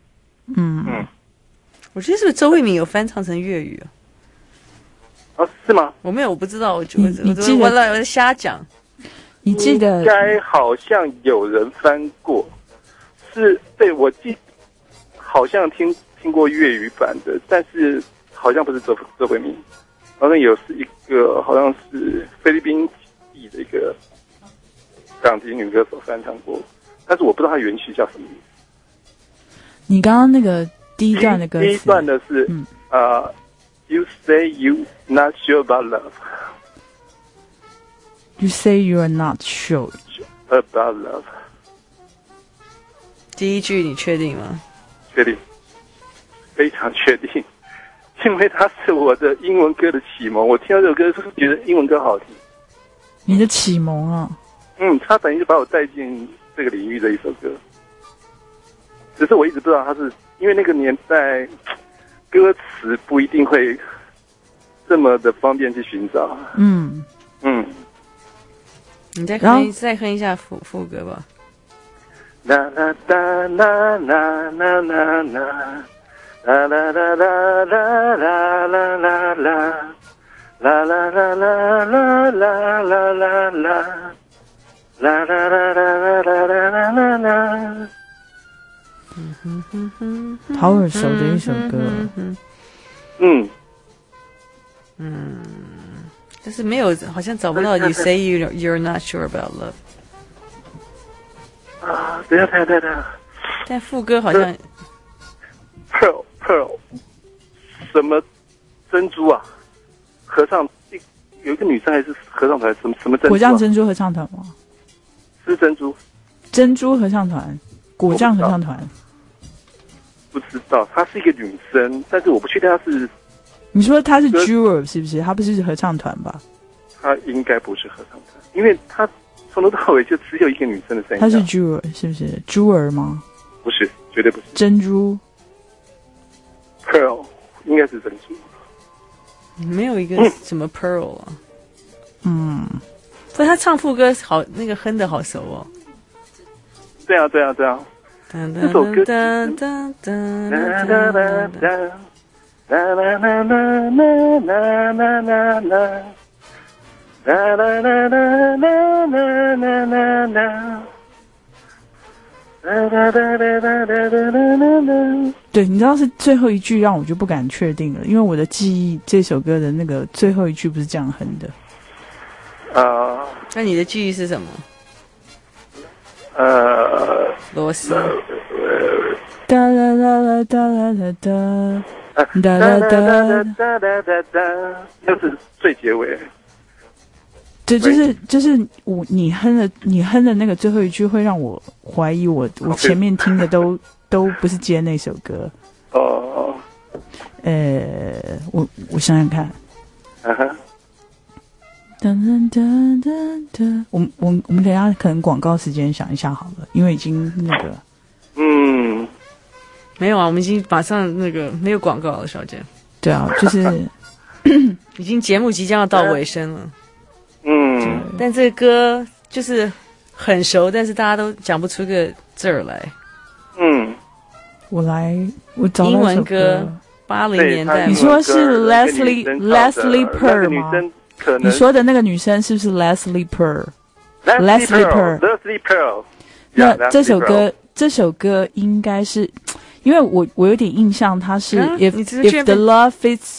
我觉得是不是周慧敏有翻唱成粤语啊？是吗？ 我不知道，我在瞎讲。 你记得？ 应该好像有人翻过。对，我好像听过粤语版的，但是好像不是周慧敏，好像是一个好像是菲律宾裔的一个港籍女歌手翻唱过，但是我不知道她原曲叫什么名字。 你刚刚那个第一段的歌词， 第一段的是You say you not sure about love. You say you are not sure about love. 第一句你确定吗？ 确定，非常确定，因为它是我的英文歌的启蒙。我听到这首歌是觉得英文歌好听。 你的启蒙啊？ 它等于就把我带进这个领域的一首歌。只是我一直不知道它是因为那个年代歌词不一定会这么的方便去寻找。 你再哼一下副歌吧。 啦啦哒啦啦啦啦啦，啦啦啦啦啦啦啦啦啦，啦啦啦啦啦啦啦啦啦，啦啦啦啦啦啦啦啦。 好耳熟的一首歌。 但是没有，好像找不到。You say you're not sure about love。 等一下。 但副歌好像 pearl 什么珍珠啊？合唱有一个女生还是合唱团？什么珍珠、啊？ 果酱珍珠合唱团吗？ 是珍珠。 珍珠合唱团，果酱合唱团。 不知道，她是一个女生，但是我不确定她是。 你说她是 Jewel 是不是？她不是合唱团吧？ 她应该不是合唱团，因为她从头到尾就只有一个女生的声音。 她是 Jewel 是不是？珠儿吗？ 不是，绝对不是。 珍珠 Pearl 应该是珍珠。 没有一个什么 Pearl 啊。所以他唱副歌好，那个哼的好熟哦。 对啊。 这首歌。 对，你知道是最后一句让我就不敢确定了，因为我的记忆这首歌的那个最后一句不是这样哼的。 那你的记忆是什么？螺丝。 哒啦啦啦哒啦啦哒。哒哒哒哒哒哒哒，就是最结尾。 对，就是你哼的那个最后一句会让我怀疑我前面听的都不是接那首歌。 哦。 我想想看。我们等一下可能广告時間想一下好了，因為已經那個沒有啊，我們已經馬上那個沒有廣告了，小姐。 對啊，就是已經節目即將要到尾聲了。但這個歌就是很熟，但是大家都講不出個字兒來。 我找到英文歌80年代。 你說是 Leslie Purr 嗎？你說的那個女生是不是 Leslie Purr？Leslie Purr。 那這首歌應該是，因為我有點印象，它是 if the love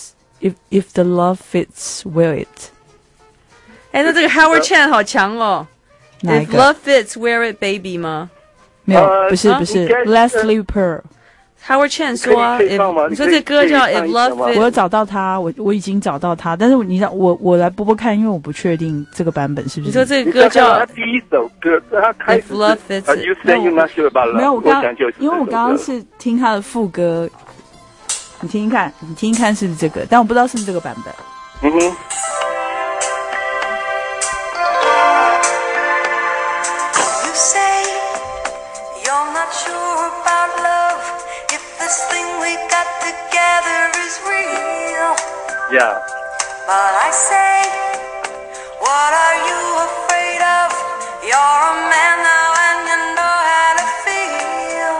fits wear it。 那這個 Howard Chan 好強哦。 哪一個 ？If love fits wear it baby 嗎？ 沒有，不是 Leslie Purr。Howard Chan 說啊，你說這歌叫 If Love Fits， 我有找到他，我已經找到他，但是你讓我來播播看，因為我不確定這個版本是不是。 你說這個歌叫他第一首歌，他開始 If Love Fits， You say you not sure about love， 沒有，因為我剛剛是聽他的副歌，你聽聽看是不是這個，但我不知道是不是這個版本。 Yeah. But I say, what are you afraid of? You're a man now and you know how to feel.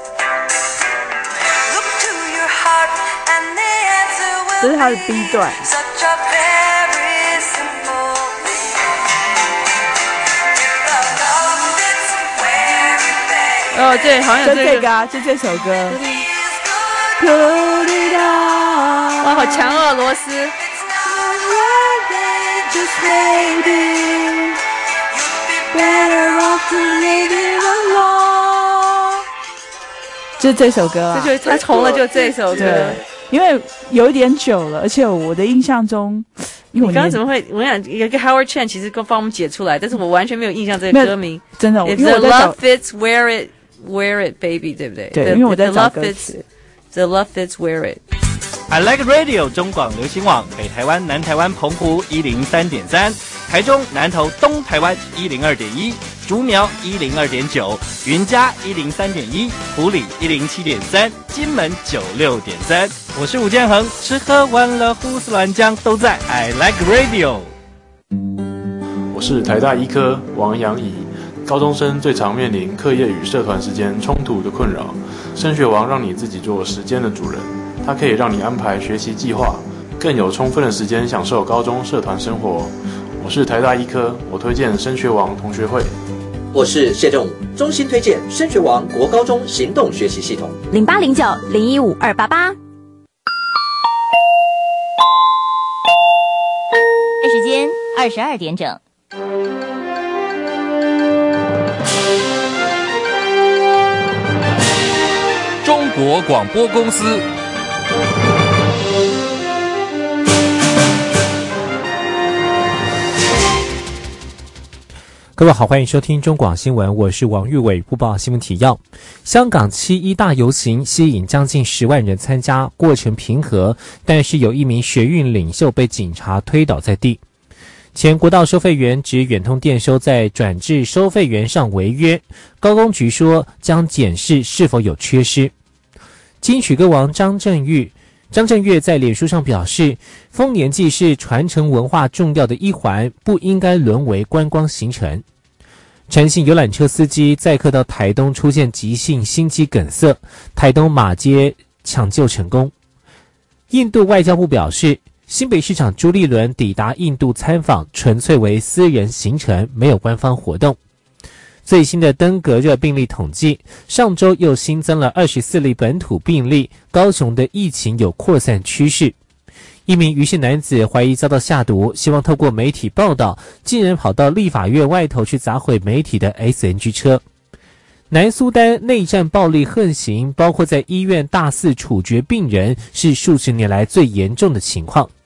Look to your heart and the answer will 这是他的 B 段。 Such a very simple thing. If the love fits where it baby. 对，好像有这个啊，就这首歌。 哇，好强哦，罗斯！ 就这首歌啊， 他红了就这首歌， 因为有一点久了，而且我的印象中，因为你刚刚怎么会？我想有一个 Howard Chan 其实帮我们解出来，但是我完全没有印象这个歌名。 真的， If 因为我 the 在 love fits, wear it, baby， 对不对？ 对，因为我在找歌词。 The love fits, wear it。 I Like Radio 中广流行网北台湾、南台湾、澎湖103.3，台中、南投、东台湾102.1，竹苗102.9，云嘉103.1，埔里107.3，金门96.3。我是吴建衡，吃喝玩乐胡思乱讲都在 I Like Radio。 我是台大医科王阳乙。高中生最常面临课业与社团时间冲突的困扰，升学王让你自己做时间的主人，它可以让你安排学习计划，更有充分的时间享受高中社团生活。我是台大医科，我推荐升学王同学会。 我是谢正武，衷心推荐升学王国高中行动学习系统。 0809015288。时间22点整。 中国广播公司。 各位好，欢迎收听中广新闻，我是王玉伟，播报新闻提要。香港7·1大游行吸引将近10万人参加，过程平和，但是有一名学运领袖被警察推倒在地。前国道收费员指远通电收在转至收费员上违约，高工局说将检视是否有缺失。金曲歌王张震岳在脸书上表示，丰年祭是传承文化重要的一环，不应该沦为观光行程。 陈姓游览车司机载客到台东出现急性心肌梗塞，台东马街抢救成功。印度外交部表示，新北市长朱立伦抵达印度参访纯粹为私人行程，没有官方活动。最新的登革热病例统计，上周又新增了24例本土病例，高雄的疫情有扩散趋势。一名余姓男子怀疑遭到下毒，希望透过媒体报道，竟然跑到立法院外头去砸毁媒体的 SNG 车。南苏丹内战暴力横行，包括在医院大肆处决病人，是数十年来最严重的情况。